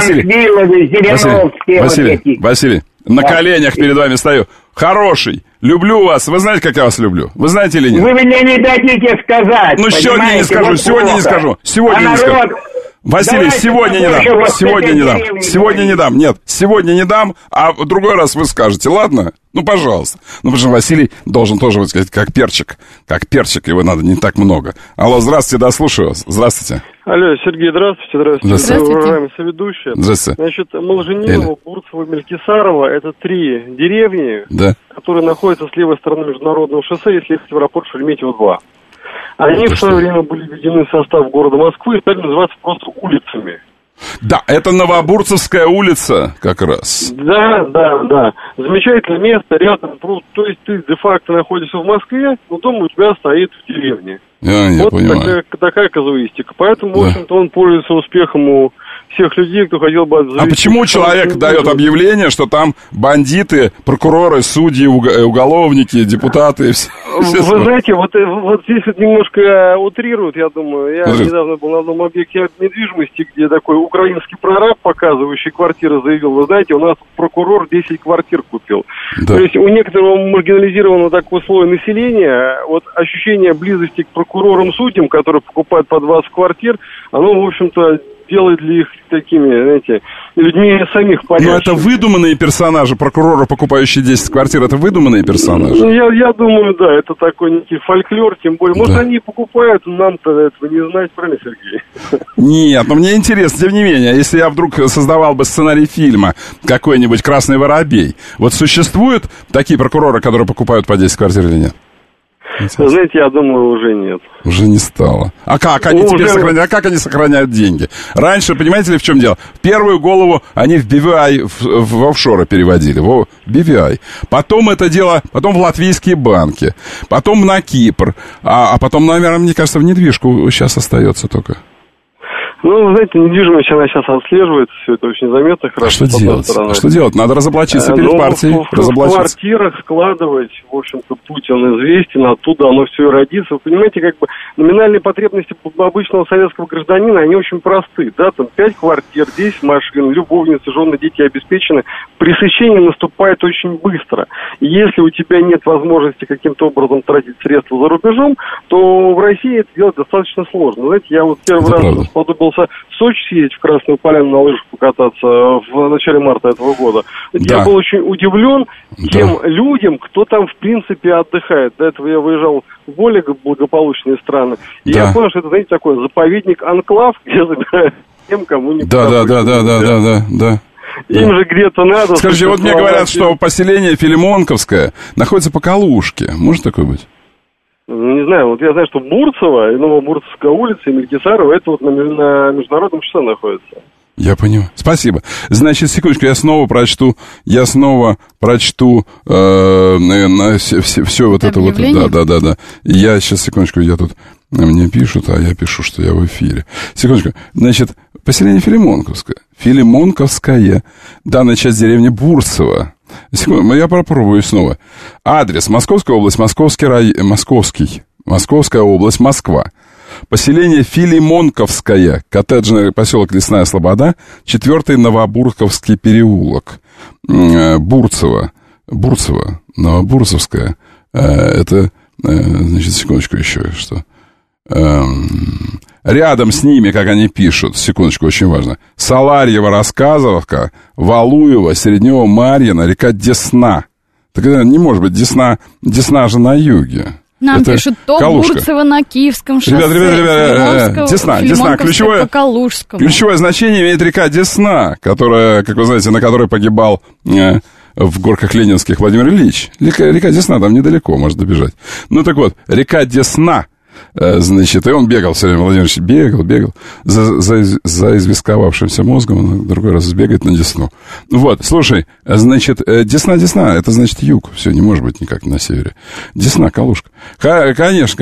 Василий, Василий, Василий, на да. коленях перед вами стою. Хороший, люблю вас. Вы знаете, как я вас люблю? Вы знаете или нет? Вы мне не дадите сказать. Ну, сегодня не скажу, вот сегодня плохо. не скажу. Сегодня а не народ... скажу. Василий, давайте сегодня не дам. Сегодня не дам. Сегодня не дам. Нет, сегодня не дам, а в другой раз вы скажете, ладно? Ну, пожалуйста. Ну, потому что Василий должен тоже, вот сказать, как перчик. Как перчик, его надо не так много. Алло, здравствуйте, да, слушаю вас. Здравствуйте. Алло, Сергей, здравствуйте. Здравствуйте. Здравствуйте. Уважаемые соведущие. Здравствуйте. Значит, Молжениново, Бурцево, Мелькисарово — это три деревни, да. которые находятся с левой стороны международного шоссе, если ехать в аэропорт Шереметьево-два. Они это в свое время были введены в состав города Москвы и стали называться просто улицами. Да, это Новобурцевская улица как раз. Да, да, да. Замечательное место, рядом. То есть ты де-факто находишься в Москве, но дом у тебя стоит в деревне. Я, я вот понимаю. Такая, такая казуистика. Поэтому, да. в общем-то, он пользуется успехом у всех людей, кто хотел бы... А почему человек дает объявление, что там бандиты, прокуроры, судьи, уголовники, депутаты? Все, все Вы знаете, вот, вот здесь вот немножко утрируют, я думаю. Я Смотри. недавно был на одном объекте недвижимости, где такой украинский прораб, показывающий квартиры, заявил, вы знаете, у нас прокурор десять квартир купил. Да. То есть у некоторого маргинализированного такого слоя населения вот ощущение близости к прокурорам, судьям, которые покупают по двадцать квартир, оно, в общем-то, делает ли их такими, знаете, людьми самих порядочными. Но это выдуманные персонажи, прокурора, покупающие десять квартир, это выдуманные персонажи? Ну, я, я думаю, да, это такой некий фольклор, тем более. Может, да. они покупают, нам-то этого не знать, правильно, Сергей? Нет, но мне интересно, тем не менее, если я вдруг создавал бы сценарий фильма какой-нибудь «Красный воробей», вот существуют такие прокуроры, которые покупают по десять квартир или нет? Вы знаете, я думаю, уже нет. Уже не стало. А как они ну, теперь уже... сохраняют? А как они сохраняют деньги? Раньше, понимаете ли, в чем дело? В первую голову они в би ви ай, в, в офшоры переводили, в би ви ай. Потом это дело, потом в латвийские банки, потом на Кипр, а, а потом, наверное, мне кажется, в недвижку сейчас остается только. Ну, вы знаете, недвижимость, она сейчас отслеживается, все это очень заметно. А что делать? А что делать? Надо разоблачиться перед ну, партией. В, в квартирах складывать, в общем-то, путь он известен, оттуда оно все и родится. Вы понимаете, как бы номинальные потребности обычного советского гражданина, они очень просты. Да, там пять квартир, десять машин, любовницы, жены, дети обеспечены. Пресыщение наступает очень быстро. И если у тебя нет возможности каким-то образом тратить средства за рубежом, то в России это делать достаточно сложно. Знаете, я вот первый это раз сподобился в Сочи съездить, в Красную Поляну на лыжах покататься в начале марта этого года. Да. Я был очень удивлен тем да. людям, кто там в принципе отдыхает. До этого я выезжал в более благополучные страны. И да. я понял, что это, знаете, такой заповедник-анклав, где забирают тем, кому не да, да, да, да, да, да, да, да. Им да. же где-то надо... Скажите, вот мне говорят, что поселение Филимонковское находится по Калужке. Может такое быть? Ну, не знаю, вот я знаю, что Бурцево и Новобурцевская улица, и Мелькисарово, это вот на, на международном шоссе находится. Я понимаю. Спасибо. Значит, секундочку, я снова прочту, я снова прочту э, на, все, все, все вот это вот. Да, да, да, да. Я сейчас, секундочку, я тут, мне пишут, а я пишу, что я в эфире. Секундочку. Значит, поселение Филимонковское. Филимонковская. Данная часть деревни Бурцево. Секунду, я попробую снова. Адрес: Московская область, Московский рай... Московский, Московская область, Москва. Поселение Филимонковское, коттеджный поселок Лесная Слобода, четвертый Новобурковский переулок, Бурцево, Бурцево, Новобурцевская. Это, значит, секундочку еще что. Рядом с ними, как они пишут, секундочку, очень важно, Саларьево, Рассказовка, Валуево, Среднево, Марьино, река Десна. Так это не может быть, Десна, Десна же на юге. Нам это пишут то Калужка. Бурцево на Киевском шоссе, ребята, ребята, ребята, Десна, Десна, ключевое, ключевое значение имеет река Десна, которая, как вы знаете, на которой погибал э, в горках Ленинских Владимир Ильич. Река, река Десна, там недалеко, может добежать. Ну так вот, река Десна. Значит, и он бегал все время, Владимир Ильич бегал, бегал за, за, за известковавшимся мозгом, он в другой раз сбегает на Десну. Вот, слушай, значит, Десна, Десна, это значит юг, все, не может быть никак на севере. Десна, Калужка. Х- конечно, конечно.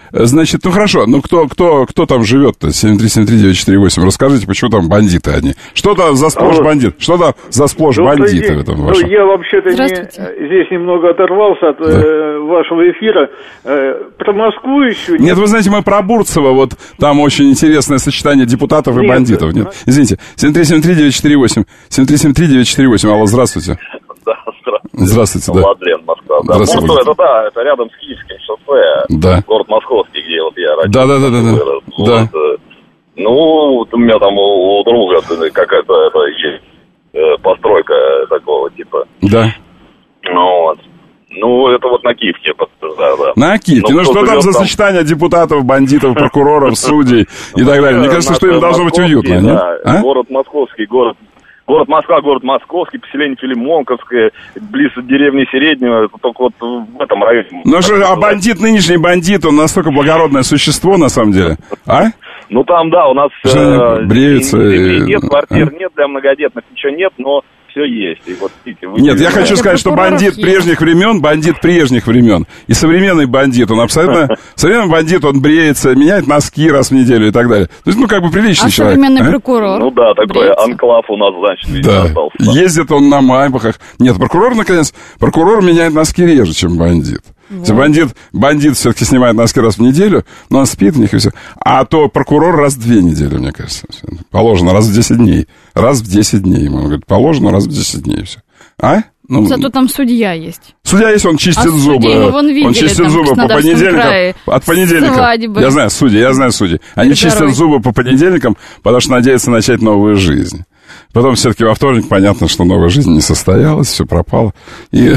значит, ну хорошо, ну кто, кто, кто там живет-то? семь три семь три девять четыре восемь. Расскажите, почему там бандиты одни? Что там за сплошь бандит? Что там за сплошь бандиты в этом вашем? Ну, я вообще-то не, здесь немного оторвался от да. э, вашего эфира. Э, про Москву еще... Нет, нет, вы знаете, мы про Бурцева, вот там очень интересное сочетание депутатов нет, и бандитов. Нет, извините, семь три семь три девять четыре восемь. семь три семь три девять четыре восемь. Алло, здравствуйте. Да, здравствуйте. Здравствуйте, да. Владлен, Москва. Да. Здравствуйте. Бурцево, это да, это рядом с Киевским шоссе. Да. Город Московский, где вот я родился. Да, да, да, да, да. Вот, да. Ну, вот у меня там у, у друга какая-то это, есть э, постройка такого типа. Да. Ну вот. Ну, это вот на Киевке. Да, да. На Киевке. Ну, ну что там за там... сочетание депутатов, бандитов, прокуроров, судей и так далее? Мне кажется, что им должно быть уютно, нет? А? Город Московский, город... Город Москва, город Московский, поселение Филимонковское, близ деревни Середнего, это только вот в этом районе. Ну что, а бандит, нынешний бандит, он настолько благородное существо, на самом деле, а? Ну там, да, у нас... Э, бреются... И, и, нет, квартир а? нет, для многодетных ничего нет, но... все есть. И вот, видите, вы Нет, я хочу это сказать, что бандит есть. прежних времен, бандит прежних времен. И современный бандит, он абсолютно... Современный бандит, он бреется, меняет носки раз в неделю и так далее. То есть, ну, как бы приличный а человек. А современный а? прокурор? Ну да, такой бреется. Анклав у нас, значит, видимо, да. остался. Ездит он на майбахах. Нет, прокурор, наконец, прокурор меняет носки реже, чем бандит. Вот. Бандит, бандит все-таки снимает носки раз в неделю, но он спит в них и все. А то прокурор раз в две недели, мне кажется. Положено раз в десять дней. Раз в десять дней. Ему говорит, положено раз в десять дней. Все. А? Ну, зато там судья есть. Судья есть, он чистит а зубы. Мы вон видели, он чистит там, зубы по понедельникам. От понедельника. Свадьбы. Я знаю, судьи, я знаю судьи. Они чистят дорогой. зубы по понедельникам, потому что надеются начать новую жизнь. Потом все-таки во вторник понятно, что новая жизнь не состоялась, все пропало. И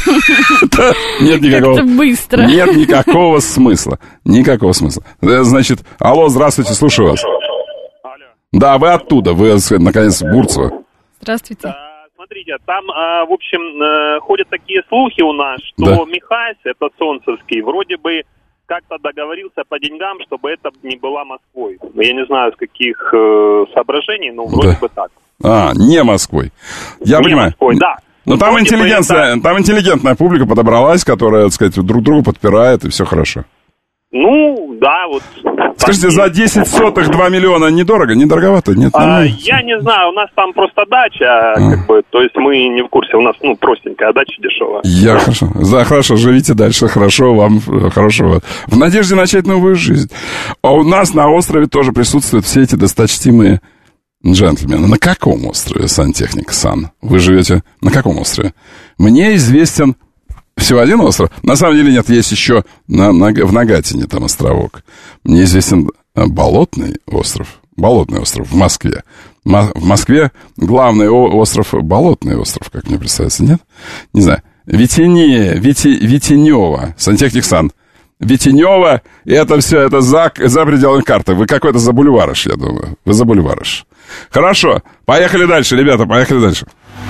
нет никакого... быстро. Нет никакого смысла. Никакого смысла. Значит, алло, здравствуйте, слушаю вас. Да, вы оттуда, вы, наконец, Бурцево. Здравствуйте. Смотрите, там, в общем, ходят такие слухи у нас, что Михась, это Солнцевский, вроде бы как-то договорился по деньгам, чтобы это не была Москвой. Я не знаю, с каких э, соображений, но вроде да. бы так. А, не Москвой. Я не понимаю. Москвой, да. Но там интеллигенция, там интеллигентная публика подобралась, которая, так сказать, друг друга подпирает, и все хорошо. Ну, да, вот. Скажите, за десять сотых два миллиона недорого? Недороговато? Нет, а, я не знаю, у нас там просто дача, а. как бы, то есть мы не в курсе, у нас, ну, простенькая дача дешевая. Я хорошо, да, хорошо, живите дальше, хорошо, вам хорошего. В надежде начать новую жизнь. А у нас на острове тоже присутствуют все эти досточтимые джентльмены. На каком острове, сантехник Сан? Вы живете на каком острове? Мне известен... Всего один остров? На самом деле нет, есть еще на, на, в Нагатине там островок. Мне известен Болотный остров. Болотный остров в Москве. В Москве главный остров Болотный остров, как мне представляется, нет? Не знаю. Витине, Вити, Витинева, сантехник Сан. Витинева, это все, это за, за пределами карты. Вы какой-то за бульварыш, я думаю. Вы за бульварыш. Хорошо, поехали дальше, ребята, поехали дальше.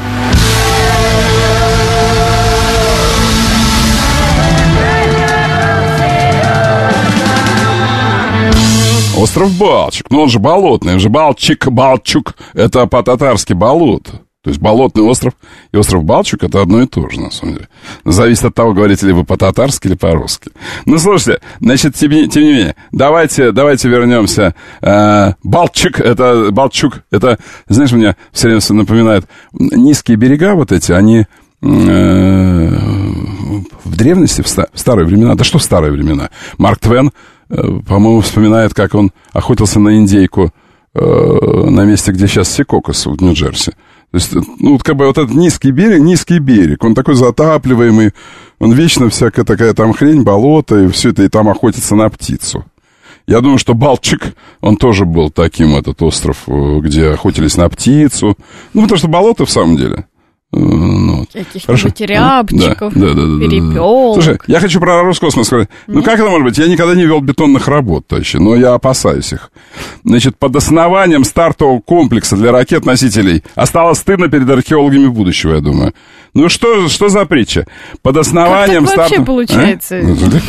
Остров Балчук, ну он же болотный, он же Балчик, Балчук, это по-татарски болото. То есть болотный остров и остров Балчук это одно и то же, на самом деле. Зависит от того, говорите ли вы по-татарски или по-русски. Ну, слушайте, значит, тем, тем не менее, давайте, давайте вернемся. Э, Балчук, это, Балчук, это, знаешь, мне все время напоминает, низкие берега вот эти, они... Э, в древности, в, ста- в старые времена, да что в старые времена, Марк Твен, э, по-моему, вспоминает, как он охотился на индейку э, на месте, где сейчас Секокос, в Нью-Джерси. То есть, ну, вот как бы вот этот низкий берег, низкий берег, он такой затапливаемый, он вечно всякая такая там хрень, болото, и все это, и там охотится на птицу. Я думаю, что Балчик, он тоже был таким, этот остров, где охотились на птицу. Ну, потому что болото в самом деле... Ну, каких-нибудь рябчиков, да, да, да, перепелок. Слушай, я хочу про Роскосмос сказать. Ну, Нет? как это может быть? Я никогда не вел бетонных работ, товарищи, но я опасаюсь их. Значит, под основанием стартового комплекса для ракет-носителей осталось стыдно перед археологами будущего, я думаю. Ну, что, что за притча? Под основанием стартового... Как так вообще старт... получается? А? Ну, это легко.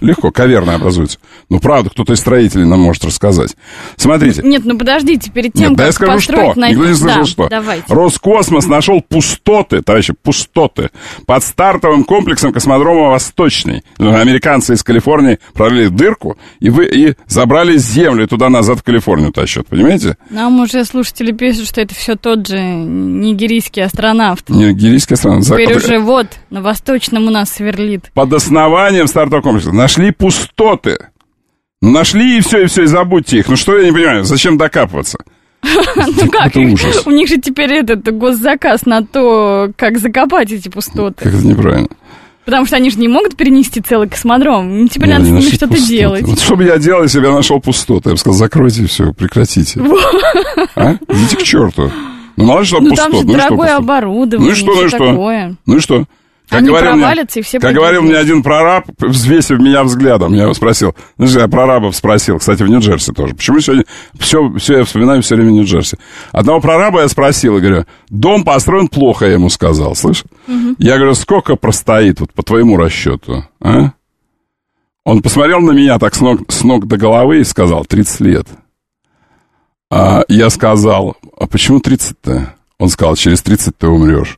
легко, каверны образуются. Ну, правда, кто-то из строителей нам может рассказать. Смотрите. Нет, ну подождите, перед тем, Нет, как да я скажу, построить... что. На... Никто не слышал, да, что. Давайте. Роскосмос нашел пустоты, товарищи, пустоты, под стартовым комплексом космодрома «Восточный». Американцы из Калифорнии пролили дырку и, вы, и забрали Землю и туда-назад в Калифорнию тащат, понимаете? Нам уже слушатели пишут, что это все тот же нигерийский астронавт. Нигерийский астронавт. Теперь уже вот, на Восточном у нас сверлит. Под основанием стартового комплекса нашли пустоты. Ну, нашли и все, и все, и забудьте их. Ну, что я не понимаю, зачем докапываться? Ну как? Это ужас. У них же теперь этот госзаказ на то, как закопать эти пустоты. Как это неправильно. Потому что они же не могут перенести целый космодром. Теперь надо с ними что-то делать. Вот что бы я делал, если бы я нашел пустоты? Я бы сказал, закройте все, прекратите. А? Идите к черту. Ну, мало ли, что пустоты. Ну, там же дорогое оборудование, ну и что, ну и что? Ну и что? Как Они говорил провалятся, мне, и все как говорил мне один прораб, взвесив меня взглядом, я его спросил, знаешь, я прорабов спросил, кстати, в Нью-Джерси тоже, почему сегодня все, все я вспоминаю все время Нью-Джерси. Одного прораба я спросил, и говорю, дом построен плохо, я ему сказал, слышь? Угу. Я говорю, сколько простоит, вот по твоему расчету, а? Он посмотрел на меня так с ног, с ног до головы и сказал, тридцать лет. А я сказал, а почему тридцать-то? Он сказал, через тридцать ты умрешь.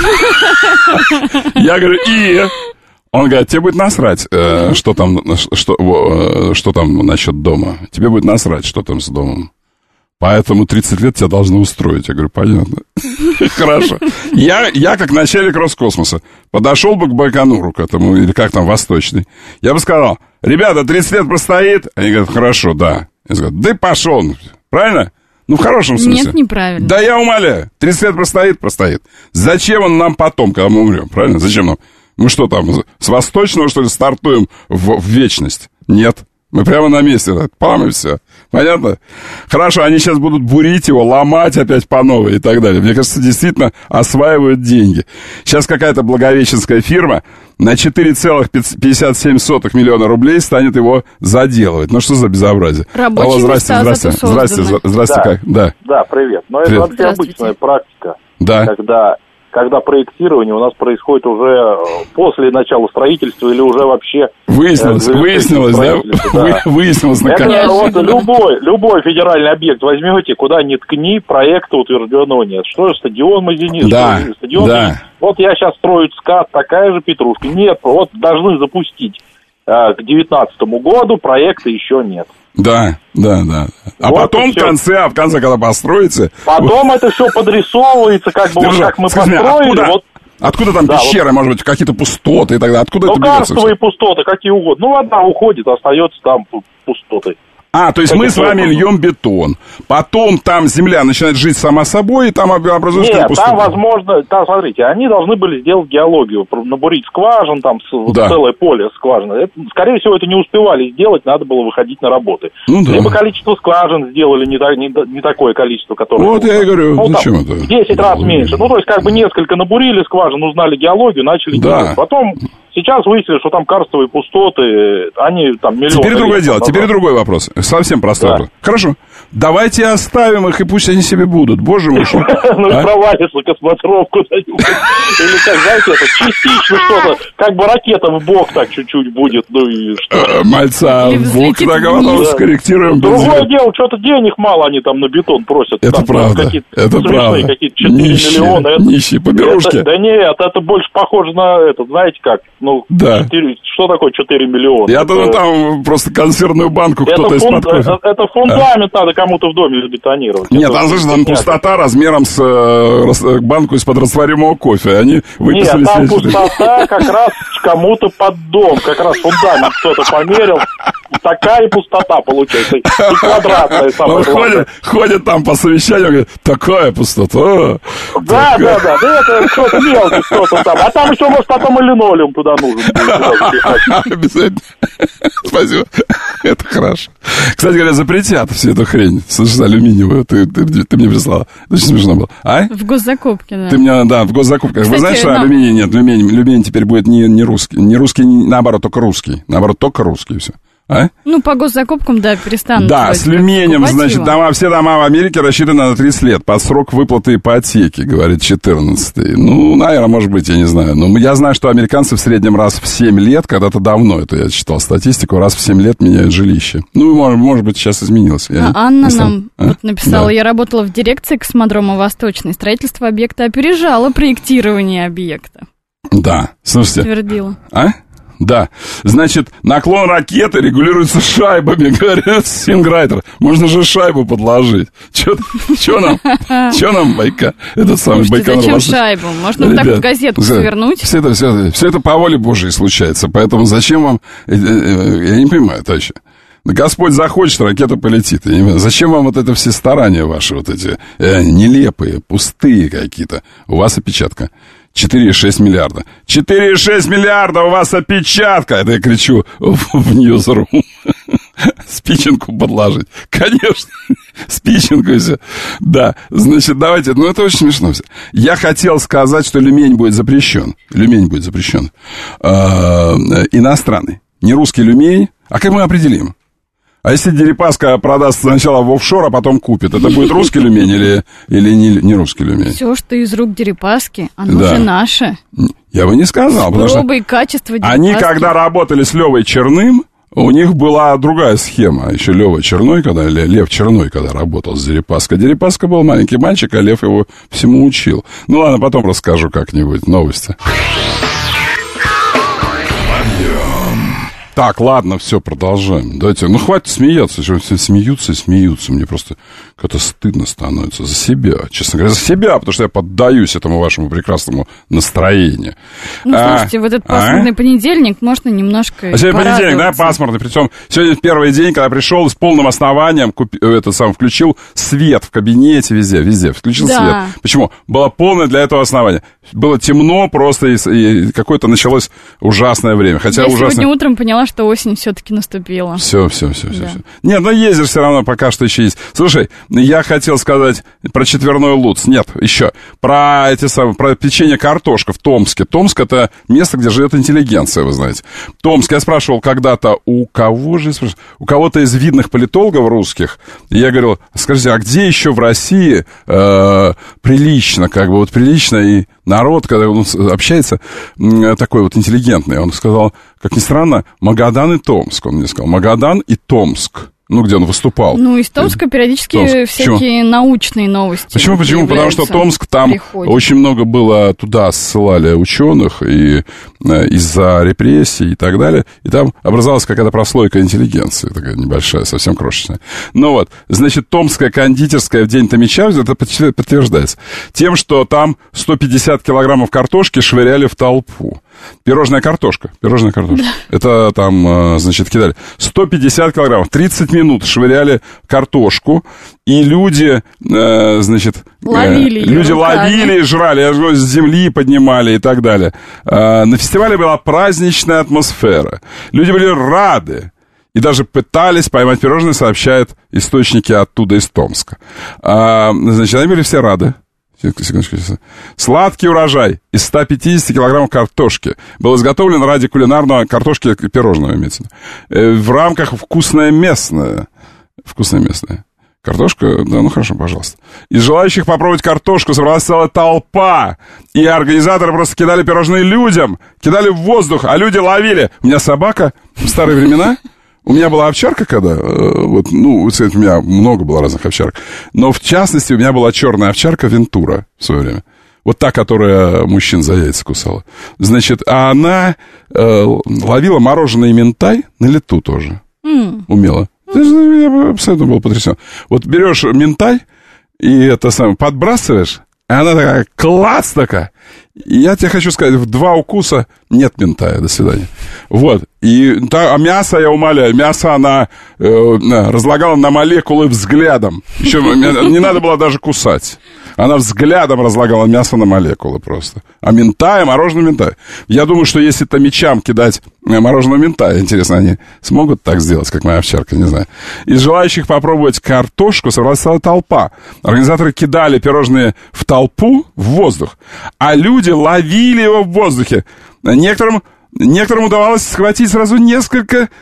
Я говорю, и... Он говорит, тебе будет насрать, э, что там, что, э, что там насчет дома. Тебе будет насрать, что там с домом. Поэтому тридцать лет тебя должны устроить. Я говорю, понятно. Хорошо. Я, я, как начальник Роскосмоса, подошел бы к Байконуру, к этому, или как там, Восточный. Я бы сказал, ребята, тридцать лет простоит? Они говорят, хорошо, да. Я говорю, да пошел. Правильно? Ну, в хорошем смысле. Нет, неправильно. Да я умоляю. тридцать лет простоит, простоит. Зачем он нам потом, когда мы умрем? Правильно? Зачем нам? Мы что там, с Восточного, что ли, стартуем в, в вечность? Нет. Мы прямо на месте. Пам, и все. Понятно? Хорошо, они сейчас будут бурить его, ломать опять по новой и так далее. Мне кажется, действительно осваивают деньги. Сейчас какая-то благовещенская фирма на четыре целых пятьдесят семь сотых миллиона рублей станет его заделывать. Ну, что за безобразие? Рабочие Алло, здрасте, места здрасте, здрасте, здрасте, здрасте, да. как? Да. Да, привет. Но привет. это вообще обычная практика. Да. Когда, когда проектирование у нас происходит уже после начала строительства или уже вообще... Выяснилось, э, выяснилось, да? да? Выяснилось, наконец. Вот любой, любой федеральный объект возьмете, куда ни ткни, проекта утвержденного нет. Что же, стадион Мазинис? Да, стадион да. Мазинис. Вот я сейчас строю СКАТ, такая же петрушка. Нет, вот должны запустить э, к девятнадцатому году, проекта еще нет. Да, да, да. А вот потом в конце, а в конце, когда построится... Потом это все подрисовывается, как бы вот как мы построили. Откуда, вот, откуда там да, пещеры, вот, может быть, какие-то пустоты и так далее? Откуда ну, это берется? карстовые пустоты, какие угодно. Ну, одна уходит, остается там пустоты. А, то есть как мы с вами льем бетон. Потом там земля начинает жить сама собой, и там образуется Нет, пустота. там, возможно, там, смотрите, они должны были сделать геологию, набурить скважин, там да. целое поле скважин. Это, скорее всего, это не успевали сделать, надо было выходить на работы. Ну, да. Либо количество скважин сделали не, не, не такое количество, которое... Вот было. Я и говорю, ну, зачем там, это? В десять раз меньше. Ну, то есть, как бы несколько набурили скважин, узнали геологию, начали да. делать. Потом... Сейчас выяснили, что там карстовые пустоты, они там миллионы... Теперь другое дело, назад. Теперь другой вопрос. Совсем простой вопрос. Да. Хорошо. Давайте оставим их, и пусть они себе будут. Боже мой. Ну и провалится космодром куда-нибудь. Или как, знаете, это частично что-то, как бы ракета в бок так чуть-чуть будет, ну и что. Мальца, в бок так потом скорректируем. Другое дело, что-то денег мало они там на бетон просят. Это правда, это правда. Какие-то четыре миллиона. Нищие, поберушки. Да нет, это больше похоже на это, знаете как, ну, да. четыре, что такое четыре миллиона? Я думаю, там просто консервную банку кто-то из-под кофе. Это, это фундамент а. надо кому-то в доме забетонировать. Нет, там, слышишь, там пустота размером с э, банку из-под растворимого кофе. Они выписали... Нет, там пустота как раз кому-то под дом. Как раз фундамент кто-то померил. Такая пустота получается. И квадратная самая ходит, ходит там по совещанию, говорит, такая пустота. Да, такая... да, да. Да это кто-то мелкий, кто-то там. А там еще, может, потом и линолеум туда нужен. Обязательно. Спасибо. Это хорошо. Кстати говоря, запретят всю эту хрень. Слушай, алюминиевую. Ты, ты, ты мне прислала. Это очень смешно было. А? В госзакупке, да. Ты мне, да, в госзакупках. Кстати, вы знаете, что но... алюминий нет? Алюминий, алюминий теперь будет не, не русский. Не русский, не, наоборот, только русский. Наоборот, только русский и все. А? Ну, по госзакупкам, да, перестанут. Да, с люмением, значит, дома, все дома в Америке рассчитаны на тридцать лет под срок выплаты ипотеки, говорит четырнадцатый. Ну, наверное, может быть, я не знаю. Но я знаю, что американцы в среднем раз в семь лет, когда-то давно, это я читал статистику, раз в семь лет меняют жилище. Ну, может, может быть, сейчас изменилось. Я а, Анна не нам а? вот написала, да. Я работала в дирекции космодрома Восточный. Строительство объекта опережало проектирование объекта. Да, слушайте. Подтвердила. А? Да, значит, наклон ракеты регулируется шайбами, говорят Синграйтер. Можно же шайбу подложить. Че нам, че нам Байка? Этот самый Байконур. Зачем шайбу? Можно вот так вот газетку свернуть. Все это, все, все это по воле Божьей случается. Поэтому зачем вам... Я не понимаю, товарищи. Господь захочет, ракета полетит. Я не понимаю, зачем вам вот это все старания ваши, вот эти э, нелепые, пустые какие-то? У вас опечатка. четыре и шесть миллиарда. четыре и шесть миллиарда, у вас опечатка! Это я кричу в, в ньюзрум. Спиченку подложить. Конечно, спиченку и все. Да, значит, давайте, ну это очень смешно все. Я хотел сказать, что люмень будет запрещен. Люмень будет запрещен. Э, иностранный. Не русский люмень. А как мы определим? А если Дерипаска продаст сначала в офшор, а потом купит, это будет русский люмень или, или не, не русский люмень? Все, что из рук Дерипаски, оно да. же наше. Я бы не сказал. Пробы и качество Дерипаски. Они, когда работали с Левой Черным, у них была другая схема. Еще Лева Черной, когда, Лев Черной, когда работал с Дерипаской. Дерипаска был маленький мальчик, а Лев его всему учил. Ну ладно, потом расскажу как-нибудь новости. Так, ладно, все, продолжаем. Давайте, ну, хватит смеяться. Все смеются и смеются. Мне просто как-то стыдно становится за себя. Честно говоря, за себя, потому что я поддаюсь этому вашему прекрасному настроению. Ну, слушайте, а, в этот пасмурный а? понедельник можно немножко А сегодня понедельник, да, пасмурный. Причем сегодня первый день, когда пришел с полным основанием, купи, это сам, включил свет в кабинете, везде, везде. Включил да. свет. Почему? Было полное для этого основание. Было темно просто, и, и какое-то началось ужасное время. Хотя я ужасное... сегодня утром поняла, что осень все-таки наступила. Все, все, все, все, да. все. Нет, но ездишь все равно пока что еще есть. Слушай, я хотел сказать про четверной Луц. Нет, еще. Про эти самые, про печенье картошка в Томске. Томск — это место, где живет интеллигенция, вы знаете. Томск, я спрашивал когда-то, у кого же, у кого-то из видных политологов русских, и я говорил, скажите, а где еще в России э, прилично, как бы, вот прилично и народ, когда он общается, такой вот интеллигентный, он сказал, как ни странно, Магадан и Томск, он мне сказал, Магадан и Томск. Ну, где он выступал. Ну, из Томска периодически Томск. всякие Почему? научные новости. Почему? Почему? Потому что Томск, там приходит. Очень много было, туда ссылали ученых и, э, из-за репрессий и так далее. И там образовалась какая-то прослойка интеллигенции, такая небольшая, совсем крошечная. Ну вот, значит, Томская кондитерская в день Томича, это подтверждается тем, что там сто пятьдесят килограммов картошки швыряли в толпу. Пирожная картошка, пирожная картошка. Да. Это там, значит, кидали сто пятьдесят килограммов, тридцать минут швыряли картошку, и люди, э, значит, ловили, э, люди ловили и жрали, с земли поднимали и так далее. Э, на фестивале была праздничная атмосфера. Люди были рады. И даже пытались поймать пирожные, сообщают источники оттуда, из Томска. А, значит, они были все рады. Секундочку. Сладкий урожай из ста пятидесяти килограммов картошки был изготовлен ради кулинарного картошки пирожного, имеется в виду, в рамках «Вкусное местное». Вкусное местное. Картошка, да, ну хорошо, пожалуйста. Из желающих попробовать картошку собралась целая толпа. И организаторы просто кидали пирожные людям, кидали в воздух, а люди ловили. У меня собака в старые времена... У меня была овчарка, когда, вот, ну, у меня много было разных овчарок, но в частности у меня была черная овчарка Вентура в свое время. Вот та, которая мужчин за яйца кусала. Значит, а она э, ловила мороженое минтай на лету тоже. Mm. Умела. Я абсолютно был потрясен. Вот берешь минтай и это самое подбрасываешь, и она такая, класс такая. И я тебе хочу сказать, в два укуса нет минтая, до свидания. Вот. И, а мясо, я умоляю, мясо она э, разлагала на молекулы взглядом. Еще не надо было даже кусать. Она взглядом разлагала мясо на молекулы просто. А минтая, мороженое минтая. Я думаю, что если томичам кидать мороженое минтая, интересно, они смогут так сделать, как моя овчарка, не знаю. Из желающих попробовать картошку собралась целая толпа. Организаторы кидали пирожные в толпу, в воздух, а люди ловили его в воздухе. Некоторым, некоторым удавалось схватить сразу несколько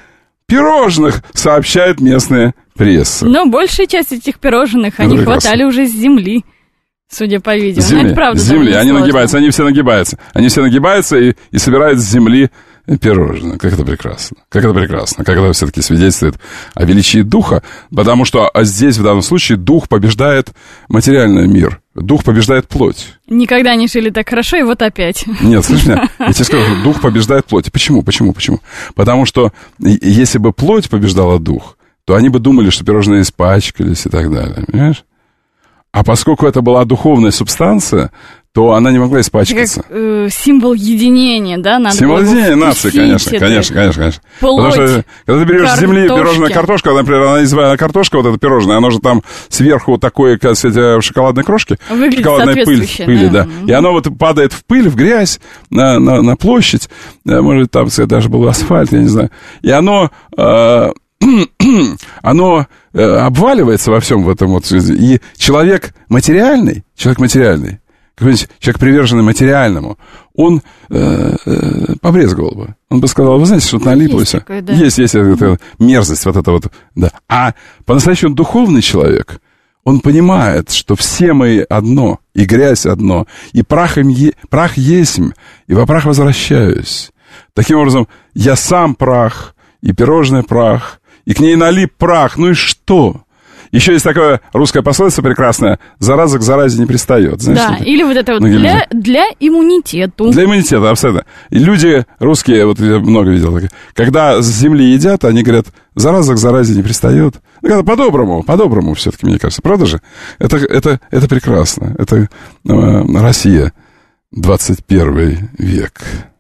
пирожных, сообщает местная пресса. Но большая часть этих пирожных, они прекрасно. хватали уже с земли, судя по видео. С земли, это правда, с земли. Они сложно. нагибаются, они все нагибаются. Они все нагибаются и, и собирают с земли пирожные. Как это прекрасно. Как это прекрасно. Как это все-таки свидетельствует о величии духа. Потому что здесь, в данном случае, дух побеждает материальный мир. Дух побеждает плоть. Никогда не жили так хорошо, и вот опять. Нет, слышь меня, я тебе скажу, что дух побеждает плоть. Почему? Почему? Почему? Потому что если бы плоть побеждала дух, то они бы думали, что пирожные испачкались и так далее. Понимаешь? А поскольку это была духовная субстанция, то она не могла испачкаться. Это как э, символ единения, да? Надо символ единения нации, конечно, это... конечно, конечно, конечно. Плоть, потому что, когда ты берешь картошки. с земли пирожная картошка, например, она называется картошка, вот эта пирожная, она же там сверху такой, как сказать, шоколадной крошки, выглядит шоколадная пыль, пыли, да. да. И оно вот падает в пыль, в грязь, на, на, на площадь, может, там, сказать, даже был асфальт, я не знаю. И оно... Э, оно э, обваливается во всем в этом вот. И человек материальный, человек материальный, какой-нибудь человек, приверженный материальному, он э, э, побрезговал бы. Он бы сказал, вы знаете, что-то налиплось. Есть, такое, да. есть, есть эта мерзость, вот это вот. Да. А по-настоящему духовный человек, он понимает, что все мы одно, и грязь одно, и прах, им е, прах есмь, и во прах возвращаюсь. Таким образом, я сам прах, и пирожное прах, и к ней налип прах, ну и что? Еще есть такое русская пословица прекрасная: зараза к заразе не пристает. Знаешь, да, что-то? Или вот это вот ну, для, для иммунитета. Для иммунитета, абсолютно. И люди русские, вот я много видел, когда с земли едят, они говорят, зараза к заразе не пристает. Ну, когда по-доброму, по-доброму все-таки, мне кажется. Правда же? Это, это, это прекрасно. Это э, Россия, двадцать первый век.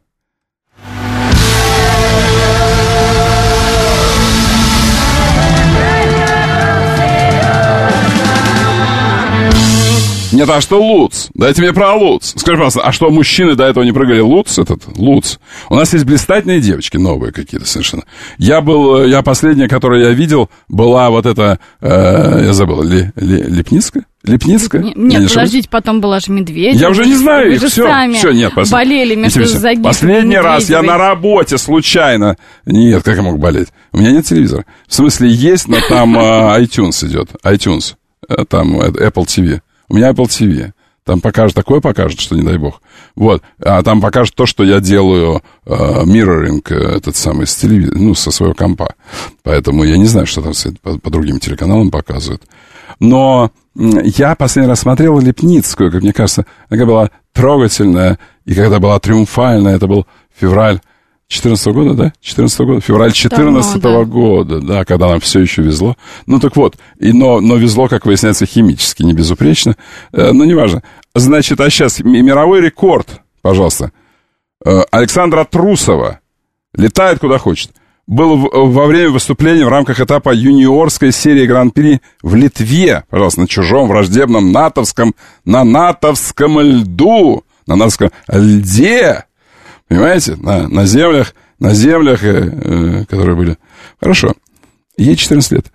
Нет, а что Луц? Дайте мне про Луц. Скажи, пожалуйста, а что, мужчины до этого не прыгали? Луц этот? Луц. У нас есть блистательные девочки, новые какие-то совершенно. Я был, я последняя, которую я видел, была вот эта, э, я забыл, ли, ли, Липницкая? Липницкая? Нет, нет не подождите, потом была же Медведева. Я уже не знаю Вы их, же все, сами все, нет, пос... болели между Загитовой. Последний раз я на работе случайно. Нет, как я мог болеть? У меня нет телевизора. В смысле, есть, но там э, iTunes идет. iTunes. Там Apple ти ви. У меня Apple ти ви. Там покажет, такое покажет, что не дай бог. Вот. А там покажет то, что я делаю мирроринг, э, этот самый, с телевизора, ну, со своего компа. Поэтому я не знаю, что там по, по другим телеканалам показывают. Но я последний раз смотрел Липницкую, как мне кажется, она была трогательная, и когда была триумфальная, это был февраль четырнадцатого года, да? четырнадцатого года? Февраль четырнадцатого года, да, когда нам все еще везло. Ну, так вот, и, но, но везло, как выясняется, химически, не безупречно. Э, но неважно. Значит, а сейчас мировой рекорд, пожалуйста. Э, Александра Трусова летает куда хочет. Был в, во время выступления в рамках этапа юниорской серии Гран-при в Литве, пожалуйста, на чужом враждебном натовском, на натовском льду, на натовском льде. Понимаете? На, на землях, на землях, э, э, которые были. Хорошо. Ей четырнадцать лет.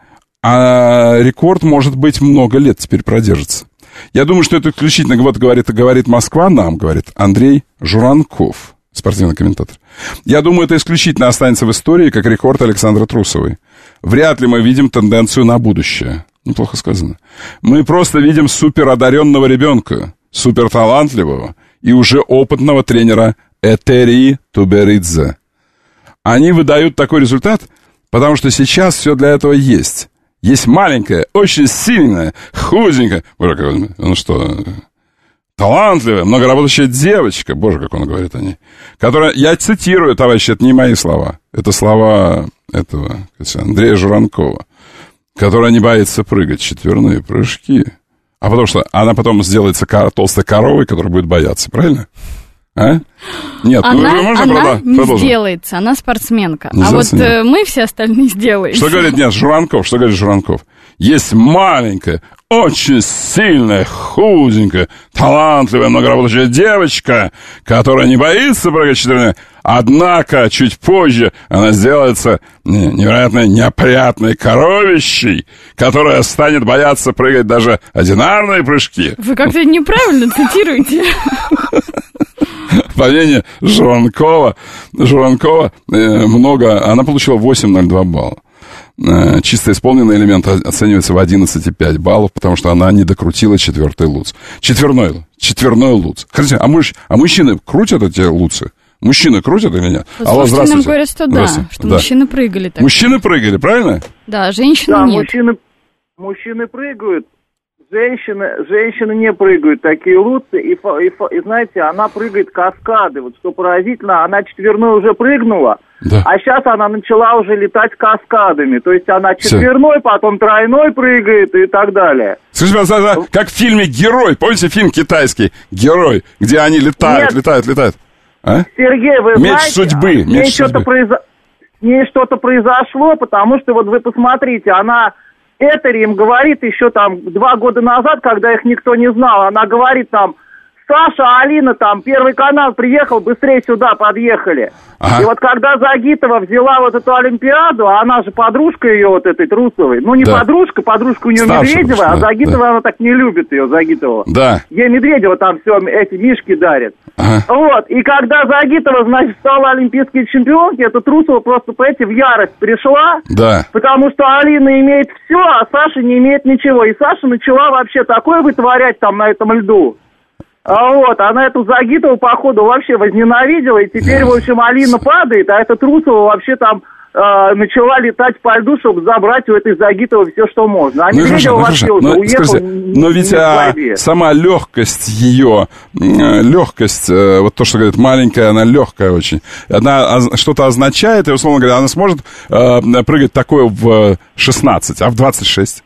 А рекорд, может быть, много лет теперь продержится. Я думаю, что это исключительно, вот говорит, говорит Москва нам, говорит Андрей Журанков, спортивный комментатор. Я думаю, это исключительно останется в истории, как рекорд Александры Трусовой. Вряд ли мы видим тенденцию на будущее. Неплохо сказано. Мы просто видим суперодаренного ребенка, суперталантливого и уже опытного тренера Этери Туберидзе. Они выдают такой результат, потому что сейчас все для этого есть. Есть маленькая, очень сильная, худенькая, боже, ну что, талантливая, многоработающая девочка, боже, как он говорит о ней, которая, я цитирую, товарищи, это не мои слова, это слова этого Андрея Журанкова, которая не боится прыгать, четверные прыжки. А потому что она потом сделается толстой коровой, которая будет бояться, правильно? А? Нет, она, ну, можно она продолжить? не продолжим? Сделается, она спортсменка. Не а вот э, мы все остальные сделаем. Что говорит, нет, Журанков, что говорит Журанков? Есть маленькая, очень сильная, худенькая, талантливая, многоработающая девочка, которая не боится прыгать четверные, однако чуть позже она сделается невероятно неопрятной коровищей, которая станет бояться прыгать даже одинарные прыжки. Вы как-то неправильно цитируете. По мнению Журанкова, Журанкова э, много, она получила восемь целых ноль два балла. Э, чисто исполненный элемент оценивается в одиннадцать целых пять баллов, потому что она не докрутила четвертый луц. Четверной, четверной луц. Хотите, а, муж, а мужчины крутят эти луцы? Мужчины крутят или нет? Алло, здравствуйте. Говорят, что да, что да. мужчины прыгали. Так. Мужчины прыгали, правильно? Да, женщины да, нет. Мужчины, мужчины прыгают, женщины, женщины не прыгают такие луцы. И, и, и знаете, она прыгает каскады. Вот что поразительно, она четверной уже прыгнула, да. а сейчас она начала уже летать каскадами. То есть она четверной, Все. потом тройной прыгает и так далее. Скажите, пожалуйста, как в фильме «Герой». Помните фильм китайский «Герой», где они летают, нет. летают, летают? А? Сергей, вы меч знаете, судьбы, с ней, меч что-то судьбы. Произо... с ней что-то произошло, потому что вот вы посмотрите, она Этери им говорит еще там два года назад, когда их никто не знал, она говорит там: Саша, Алина, там, Первый канал приехал, быстрее сюда подъехали. Ага. И вот когда Загитова взяла вот эту Олимпиаду, а она же подружка ее вот этой Трусовой, ну не да. подружка, подружка у нее Старшая, Медведева, да, а Загитова да. она так не любит ее, Загитова. Да. Ей Медведева там все эти мишки дарит. Ага. Вот, и когда Загитова, значит, стала олимпийской чемпионкой, эта Трусова просто, понимаете, в ярость пришла, да. потому что Алина имеет все, а Саша не имеет ничего. И Саша начала вообще такое вытворять там на этом льду. А вот, она эту Загитову, походу, вообще возненавидела, и теперь, в общем, Алина падает, а эта Трусова вообще там э, начала летать по льду, чтобы забрать у этой Загитовой все, что можно. А ну, Медведева ну, вообще но, уехал. Скажите, но ведь а, сама легкость ее, легкость, вот то, что говорит, маленькая, она легкая очень, она что-то означает, и, условно говоря, она сможет э, прыгать такое в шестнадцать, а в двадцать шесть?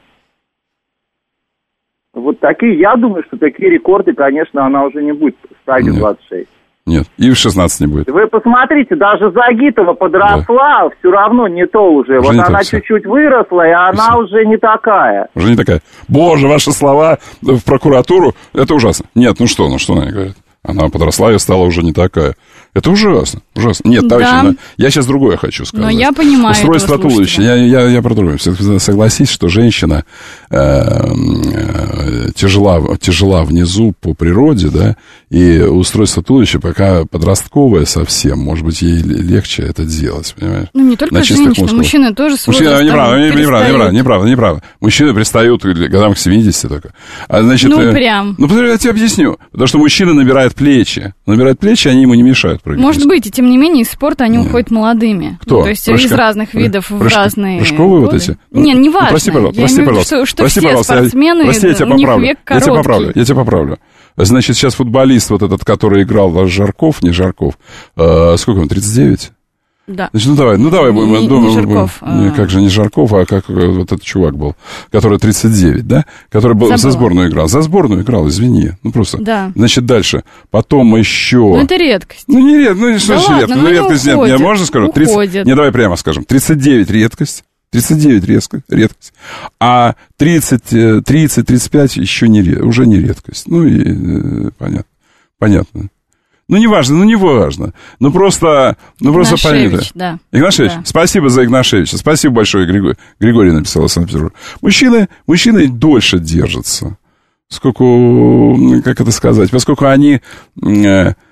Вот такие, я думаю, что такие рекорды, конечно, она уже не будет ставить в двадцать шесть. Нет, и в шестнадцать не будет. Вы посмотрите, даже Загитова подросла, да. все равно не то уже. уже вот она то, чуть-чуть все. выросла, и она все. уже не такая. Уже не такая. Боже, ваши слова в прокуратуру, это ужасно. Нет, ну что, ну что она говорит? Она подросла и стала уже не такая. Это ужасно, ужасно. Нет, товарищи, да. я сейчас другое хочу сказать. Но я понимаю. Устройство туловища. Я, я, я про другое. Согласись, что женщина э, э, тяжела, тяжела внизу по природе, да, и устройство туловища пока подростковое совсем. Может быть, ей легче это делать, понимаешь? Ну, не только женщина, мужчины тоже с Мужчины, неправда, неправда, неправда, неправда, неправда. Мужчины пристают к годам к семидесяти только. А, значит, ну, э, прям. Ну, я тебе объясню. Потому что мужчина набирает плечи. Набирает плечи, они ему не мешают прыгать. Может быть, и тем не менее из спорта они Нет. уходят молодыми. Кто? Ну, то есть Прыжка... из разных видов Прыжка... в разные Прыжковые годы. вот эти? Нет, не важно. Ну, прости, пожалуйста. Я Прости, имею пожалуйста. виду, что, что прости, все пожалуйста. спортсмены, прости, я тебя у них поправлю. век Я тебя короткий. поправлю. Я тебя поправлю. Значит, сейчас футболист вот этот, который играл, Жарков, не Жарков, э, сколько ему, тридцать девять? Да. Значит, ну давай, ну давай будем, не, думаем, не Жарков, будем, а... как же не Жарков, а как вот этот чувак был, который тридцать девять, да? Который был, за сборную играл. За сборную играл, извини. Ну просто. Да. Значит, дальше. Потом еще. Ну это редкость. Ну не редкость, ну что да ж ладно, редкость? Ну, ну редкость нет. Я можно скажу? тридцать... Не, давай прямо скажем. тридцать девять редкость. тридцать девять редкость, редкость. А тридцать, тридцать, тридцать пять еще не, уже не редкость. Ну и э, понятно. Понятно. Ну, не важно, ну, не важно. Ну, просто, ну, просто понятно. Да. Игнашевич, да. Спасибо за Игнашевича. Спасибо большое, Григорий. Григорий написал из Санкт-Петербурга. Мужчины, мужчины дольше держатся. Сколько, как это сказать, поскольку они э, э,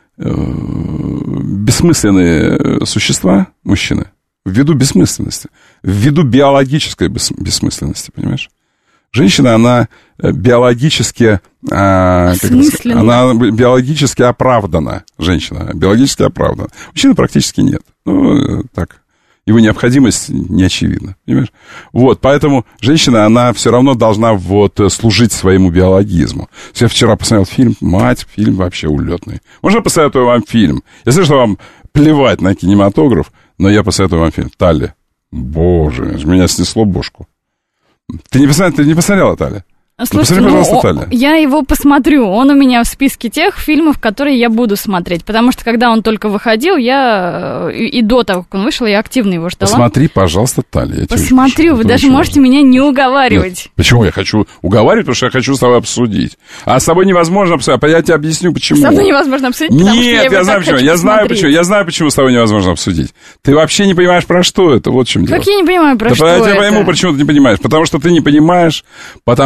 бессмысленные существа, мужчины, ввиду бессмысленности, ввиду биологической бессмысленности, понимаешь? Женщина, она биологически, а, как это сказать, она биологически оправдана, женщина, биологически оправдана. Мужчины практически нет. Ну, так, его необходимость не очевидна, понимаешь? Вот, поэтому женщина, она все равно должна вот служить своему биологизму. Я вчера посмотрел фильм, мать, фильм вообще улетный. Можно посоветую вам фильм? Я знаю, что вам плевать на кинематограф, но я посоветую вам фильм «Талли». Боже, меня снесло бошку. Ты не посмотрела, ты не посмотрела, Таля? Слушайте, ну, ну, пожалуйста, Таля. Я его посмотрю. Он у меня в списке тех фильмов, которые я буду смотреть. Потому что, когда он только выходил, я и, и до того, как он вышел, я активно его ждала. Посмотри, пожалуйста, Таля. Посмотрю, вы даже можете важно. меня не уговаривать. Нет. Почему я хочу уговаривать? Потому что я хочу с тобой обсудить. А с тобой невозможно обсудить. Я тебе объясню, почему. С тобой невозможно обсудить, потому Нет, что я, я знаю почему. Я знаю почему. Я знаю, почему с тобой невозможно обсудить. Ты вообще не понимаешь, про что это. Вот в чем дело. Как я не понимаю, про да что я это? Я пойму, почему ты не понимаешь. Потому что ты не понимаешь, потому что ты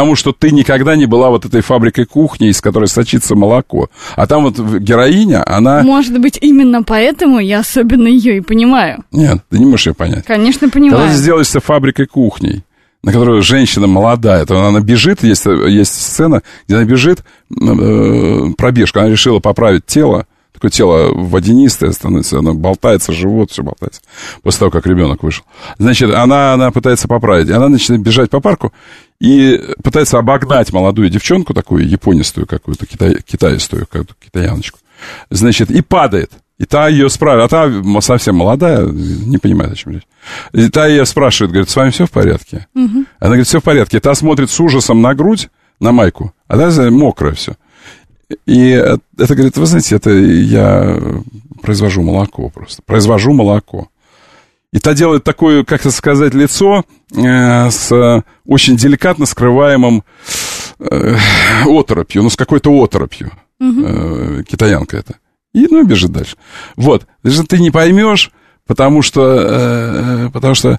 ты никогда не была вот этой фабрикой кухни, из которой сочится молоко. А там вот героиня, она... Может быть, именно поэтому я особенно ее и понимаю. Нет, ты не можешь ее понять. Конечно, понимаю. Когда ты сделаешься фабрикой кухней, на которую женщина молодая, то она бежит, есть, есть сцена, где она бежит, э, пробежка, она решила поправить тело, такое тело водянистое становится, оно болтается, живот, все болтается, после того, как ребенок вышел. Значит, она, она пытается поправить, и она начинает бежать по парку и пытается обогнать молодую девчонку, такую японистую какую-то, китай, китаистую, какую-то китаяночку, значит, и падает. И та ее спрашивает, а та совсем молодая, не понимает, о чем речь. И та ее спрашивает, говорит, с вами все в порядке? Угу. Она говорит, все в порядке. И та смотрит с ужасом на грудь, на майку, а та мокрая все. И это, говорит, вы знаете, это я произвожу молоко просто. Произвожу молоко. И та делает такое, как это сказать, лицо э, с очень деликатно скрываемым э, оторопью, ну, с какой-то оторопью. Угу. Э, китаянка это. И, ну, бежит дальше. Вот. Даже ты не поймешь, потому что, э, потому что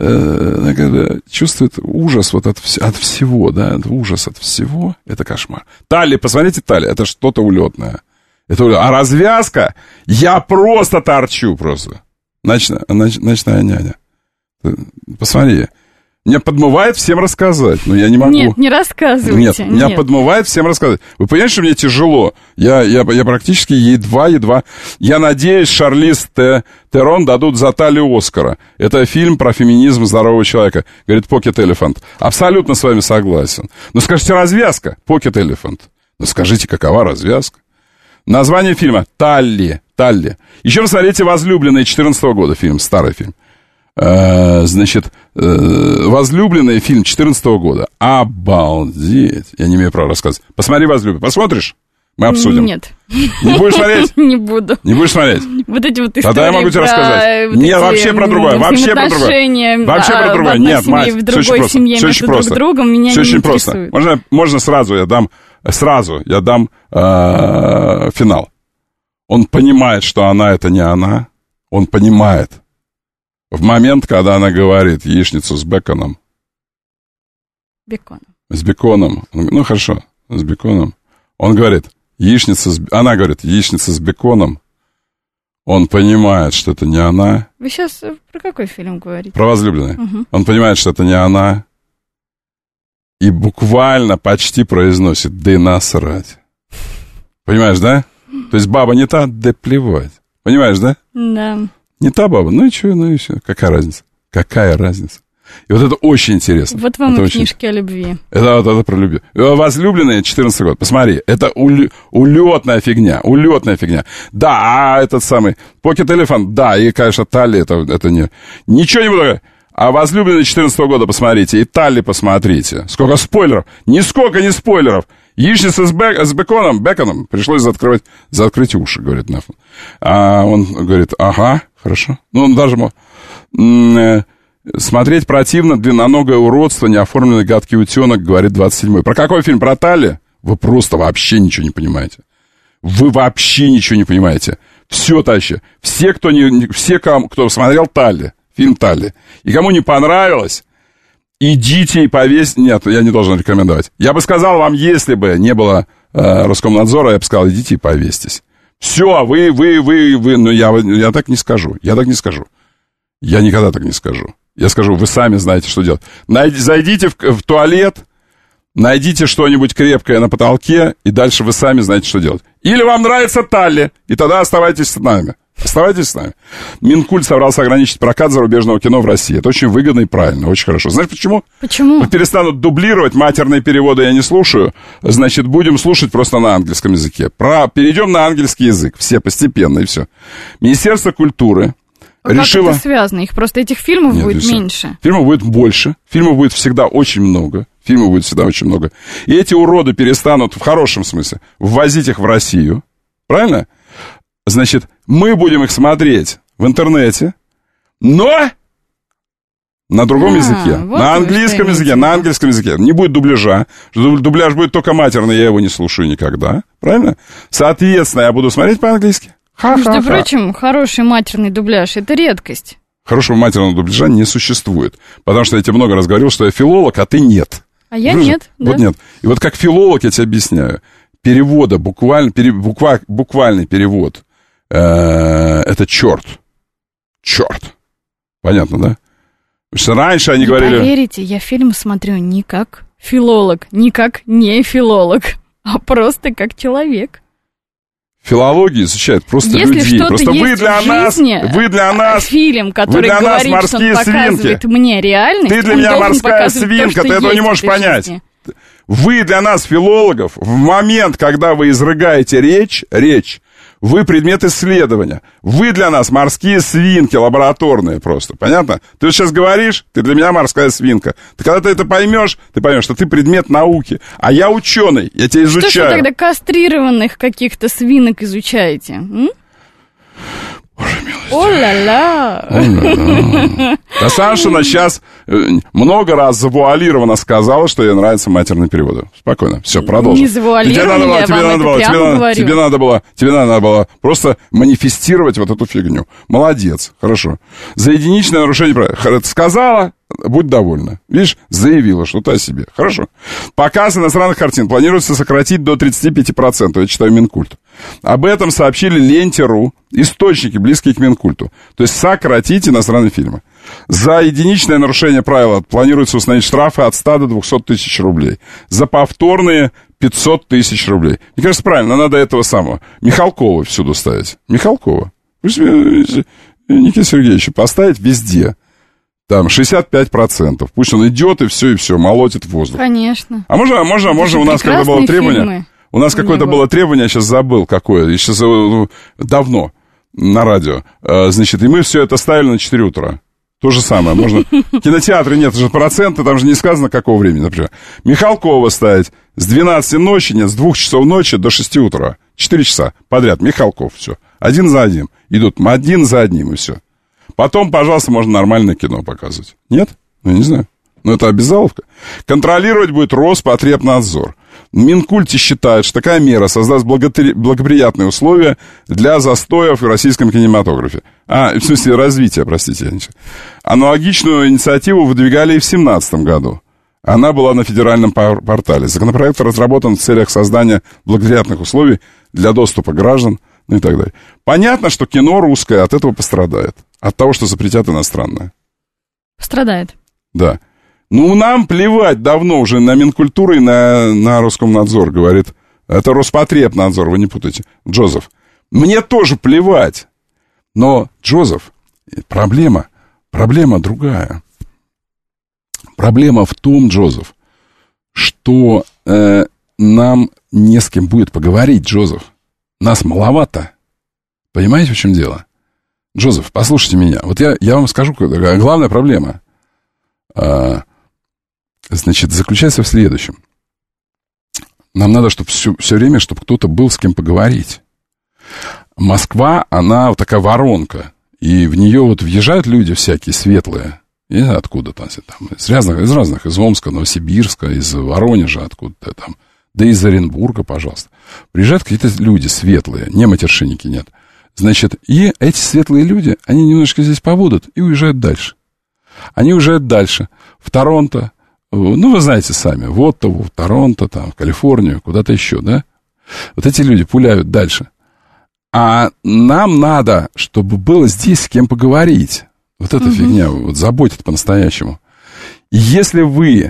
э, чувствует ужас вот от, от всего, да, ужас от всего. Это кошмар. Талли, посмотрите, Талли, это что-то улетное. Это улет... А развязка, я просто торчу просто. Ночная, ноч, ночная няня. Посмотри. Меня подмывает всем рассказать, но я не могу. Нет, не рассказывайте. Нет, меня нет. подмывает всем рассказать. Вы понимаете, что мне тяжело? Я, я, я практически едва-едва... Я надеюсь, Шарлиз Терон дадут за Талию Оскара. Это фильм про феминизм здорового человека. Говорит, Pocket Elephant. Абсолютно с вами согласен. Но скажите, развязка? Pocket Elephant. Но скажите, какова развязка? Название фильма «Талли». Талли. Еще посмотрите «Возлюбленные» четырнадцатого года. Фильм, старый фильм. Значит, «Возлюбленный» фильм четырнадцатого года. Обалдеть. Я не имею права рассказывать. Посмотри «Возлюбленный». Посмотришь? Мы обсудим. Нет. Не будешь смотреть? Не буду. Не будешь смотреть? Вот эти вот истории. Тогда я могу тебе рассказать. Вот Нет, вообще про другое. Вообще про другое. Вообще про другое. Нет, мать. В другой семье между друг другом меня все не очень интересует. просто. Можно, можно сразу я дам, сразу я дам э, финал. Он понимает, что она это не она. Он понимает. В момент, когда она говорит яичницу с беконом. Беконом. С беконом. Ну, хорошо, с беконом. Он говорит, яичница с... Она говорит, яичница с беконом. Он понимает, что это не она. Вы сейчас про какой фильм говорите? Про «Возлюбленный». Угу. Он понимает, что это не она. И буквально почти произносит, да и насрать. Понимаешь, да? То есть баба не та, да плевать. Понимаешь, да? Да. Не та баба, ну и что, ну и все. Какая разница? Какая разница? И вот это очень интересно. Вот вам это и очень... книжки о любви. Это вот это про любовь. «Возлюбленные» четырнадцатый год. Посмотри, это уль... улетная фигня. Улетная фигня. Да, а этот самый Pocket Elephant, да, и, конечно, Талли, это, это не... Ничего не буду говорить. А «Возлюбленные» четырнадцатого года посмотрите, и Талли посмотрите. Сколько спойлеров. Нисколько не спойлеров. Яичница с, бек, с беконом, беконом. Пришлось заоткрывать, заоткрыть уши, говорит Наф. А он говорит, ага, хорошо. Ну, он даже мог... Смотреть противно, длинноногое уродство, неоформленный гадкий утенок, говорит двадцать седьмой. Про какой фильм? Про Талли? Вы просто вообще ничего не понимаете. Вы вообще ничего не понимаете. Все, товарищи. Все, кто, не, все, кто смотрел Талли, фильм Талли, и кому не понравилось, идите и повесьте... Нет, я не должен рекомендовать. Я бы сказал вам, если бы не было э, Роскомнадзора, я бы сказал, идите и повесьтесь. Все, вы, вы, вы, вы... Но я, я так не скажу. Я так не скажу. Я никогда так не скажу. Я скажу, вы сами знаете, что делать. Найди, зайдите в, в туалет, найдите что-нибудь крепкое на потолке, и дальше вы сами знаете, что делать. Или вам нравится Талли, и тогда оставайтесь с нами. Оставайтесь с нами. Минкульт собрался ограничить прокат зарубежного кино в России. Это очень выгодно и правильно, очень хорошо. Знаешь почему? Почему? Перестанут дублировать, матерные переводы я не слушаю. Значит, будем слушать просто на английском языке. Про... Перейдем на английский язык. Все постепенно, и все. Министерство культуры а решила... Как это связано? Их просто этих фильмов Нет, будет меньше. Фильмов будет больше. Фильмов будет всегда очень много. Фильмов будет всегда очень много. И эти уроды перестанут, в хорошем смысле, ввозить их в Россию. Правильно? Значит, мы будем их смотреть в интернете, но на другом а, языке. Вот на английском языке, на английском языке. Не будет дубляжа. Дубляж будет только матерный, я его не слушаю никогда. Правильно? Соответственно, я буду смотреть по-английски. Между прочим, хороший матерный дубляж – это редкость. Хорошего матерного дубляжа не существует. Потому что я тебе много раз говорил, что я филолог, а ты нет. А я Вы нет, же? да. Вот нет. И вот как филолог я тебе объясняю. Перевода, буквально, пере, буква, буквальный перевод. Э, это черт. Черт. Понятно, да? Потому что раньше они не говорили... поверите, я фильм смотрю не как филолог, не как не филолог, а просто как человек. Филологию изучают просто Если людей. что-то Просто есть вы для в нас, жизни, вы для нас, фильм, который вы для говорит, нас что он морские показывает свинки. мне реальность, Ты для он меня должен морская показывать свинка, то, ты что этого не есть можешь в этой понять. жизни. Вы для нас, филологов, в момент, когда вы изрыгаете речь, речь, вы предмет исследования. Вы для нас морские свинки лабораторные просто. Понятно? Ты вот сейчас говоришь, ты для меня морская свинка. Ты когда ты это поймешь, ты поймешь, что ты предмет науки. А я ученый, я тебя изучаю. Что ж вы тогда кастрированных каких-то свинок изучаете? М? О-ля-ля! А Сашина сейчас много раз завуалированно сказала, что ей нравятся матерные переводы. Спокойно, все, продолжим. Не завуалированно, я вам это прямо говорю. Тебе надо было, тебе надо было просто манифестировать вот эту фигню. Молодец, хорошо. За единичное нарушение права. Сказала, будь довольна. Видишь, заявила что-то о себе. Хорошо. Показ иностранных картин планируется сократить до тридцать пять процентов. Я читаю Минкульт. Об этом сообщили Ленте.ру, источники, близкие к Минкульту. То есть сократить иностранные фильмы. За единичное нарушение правила планируется установить штрафы от ста до двухсот тысяч рублей. За повторные пятьсот тысяч рублей. Мне кажется, правильно, надо этого самого. Михалкова всюду ставить. Михалкова. Никита Сергеевич, поставить везде. Там шестьдесят пять процентов. Пусть он идет и все, и все, молотит в воздух. Конечно. А можно, можно, можно у нас когда было требование... Фильмы. У нас какое-то было требование, я сейчас забыл, какое, еще давно на радио. Значит, и мы все это ставили на четыре утра. То же самое. Можно... В кинотеатре нет же процента, там же не сказано, какого времени, например. Михалкова ставить с двенадцати ночи, нет, с двух часов ночи до шести утра. четыре часа подряд. Михалков, все. Один за одним. Идут один за одним, и все. Потом, пожалуйста, можно нормальное кино показывать. Нет? Ну, не знаю. Но это обязаловка. Контролировать будет Роспотребнадзор. Минкульте считает, что такая мера создаст благоприятные условия для застоев в российском кинематографе. А, в смысле, развития, простите. Аналогичную инициативу выдвигали и в две тысячи семнадцатом году. Она была на федеральном портале. Законопроект разработан в целях создания благоприятных условий для доступа граждан, ну и так далее. Понятно, что кино русское от этого пострадает. От того, что запретят иностранное. Страдает. Да. Ну, нам плевать давно уже на Минкультуру и на, на Роскомнадзор, говорит. Это Роспотребнадзор, вы не путайте. Джозеф. Мне тоже плевать. Но, Джозеф, проблема, проблема другая. Проблема в том, Джозеф, что э, нам не с кем будет поговорить, Джозеф. Нас маловато. Понимаете, в чем дело? Джозеф, послушайте меня. Вот я, я вам скажу, какая главная проблема. А, значит, заключается в следующем. Нам надо, чтобы все, все время, чтобы кто-то был с кем поговорить. Москва, она вот такая воронка. И в нее вот въезжают люди всякие светлые. И откуда-то там, из разных, из разных, из Омска, Новосибирска, из Воронежа, откуда-то там, да из Оренбурга, пожалуйста. Приезжают какие-то люди светлые, не матершинники, нет. Значит, и эти светлые люди, они немножко здесь побудут и уезжают дальше. Они уезжают дальше. В Торонто, ну, вы знаете сами, в Оттаву, в Торонто, там, в Калифорнию, куда-то еще, да? Вот эти люди пуляют дальше. А нам надо, чтобы было здесь с кем поговорить. Вот эта угу. фигня вот заботит по-настоящему. И если вы,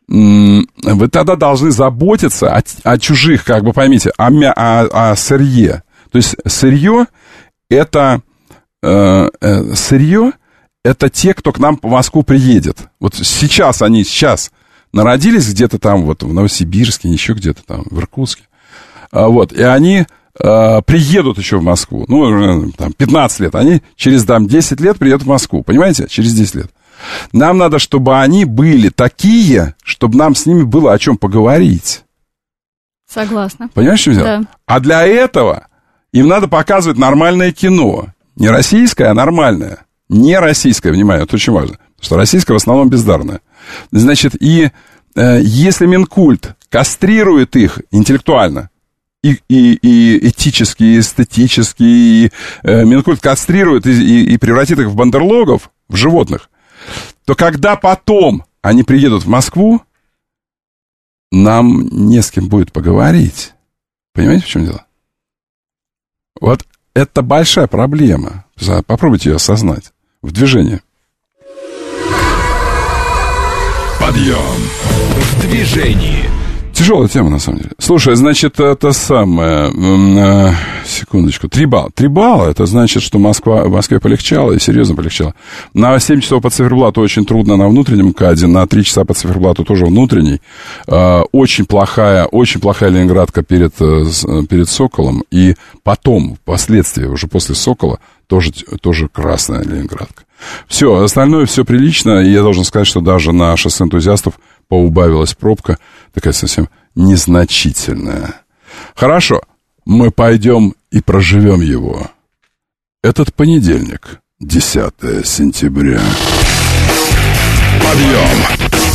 вы тогда должны заботиться о, о чужих, как бы поймите, о, о, о сырье. То есть сырье это э, э, сырье это те, кто к нам по Москву приедет. Вот сейчас они сейчас народились где-то там вот в Новосибирске, еще где-то там в Иркутске. А, вот, и они э, приедут еще в Москву. Ну, там, пятнадцать лет. Они через там, десять лет приедут в Москву. Понимаете? Через десять лет. Нам надо, чтобы они были такие, чтобы нам с ними было о чем поговорить. Согласна. Понимаешь, что дело? Да. А для этого им надо показывать нормальное кино. Не российское, а нормальное. Не российское, внимание, это очень важно. Потому что российское в основном бездарное. Значит, и э, если Минкульт кастрирует их интеллектуально, и, и, и этически, и эстетически, и э, Минкульт кастрирует и, и, и превратит их в бандерлогов, в животных, то когда потом они приедут в Москву, нам не с кем будет поговорить. Понимаете, в чем дело? Вот это большая проблема. Попробуйте ее осознать. В движении. Подъем в движении. Тяжелая тема, на самом деле. Слушай, значит, это самое... Э, секундочку. Три балла. Три балла, это значит, что Москва, в Москве полегчало, и серьезно полегчало. На семь часов по циферблату очень трудно на внутреннем КАДе, на три часа по циферблату тоже внутренний. Э, очень плохая, очень плохая Ленинградка перед, э, перед Соколом, и потом, впоследствии, уже после Сокола, тоже, тоже красная Ленинградка. Все, остальное все прилично, и я должен сказать, что даже на шоссе энтузиастов поубавилась пробка, такая совсем незначительная. Хорошо, мы пойдем и проживем его. Этот понедельник, десятое сентября. Подъем!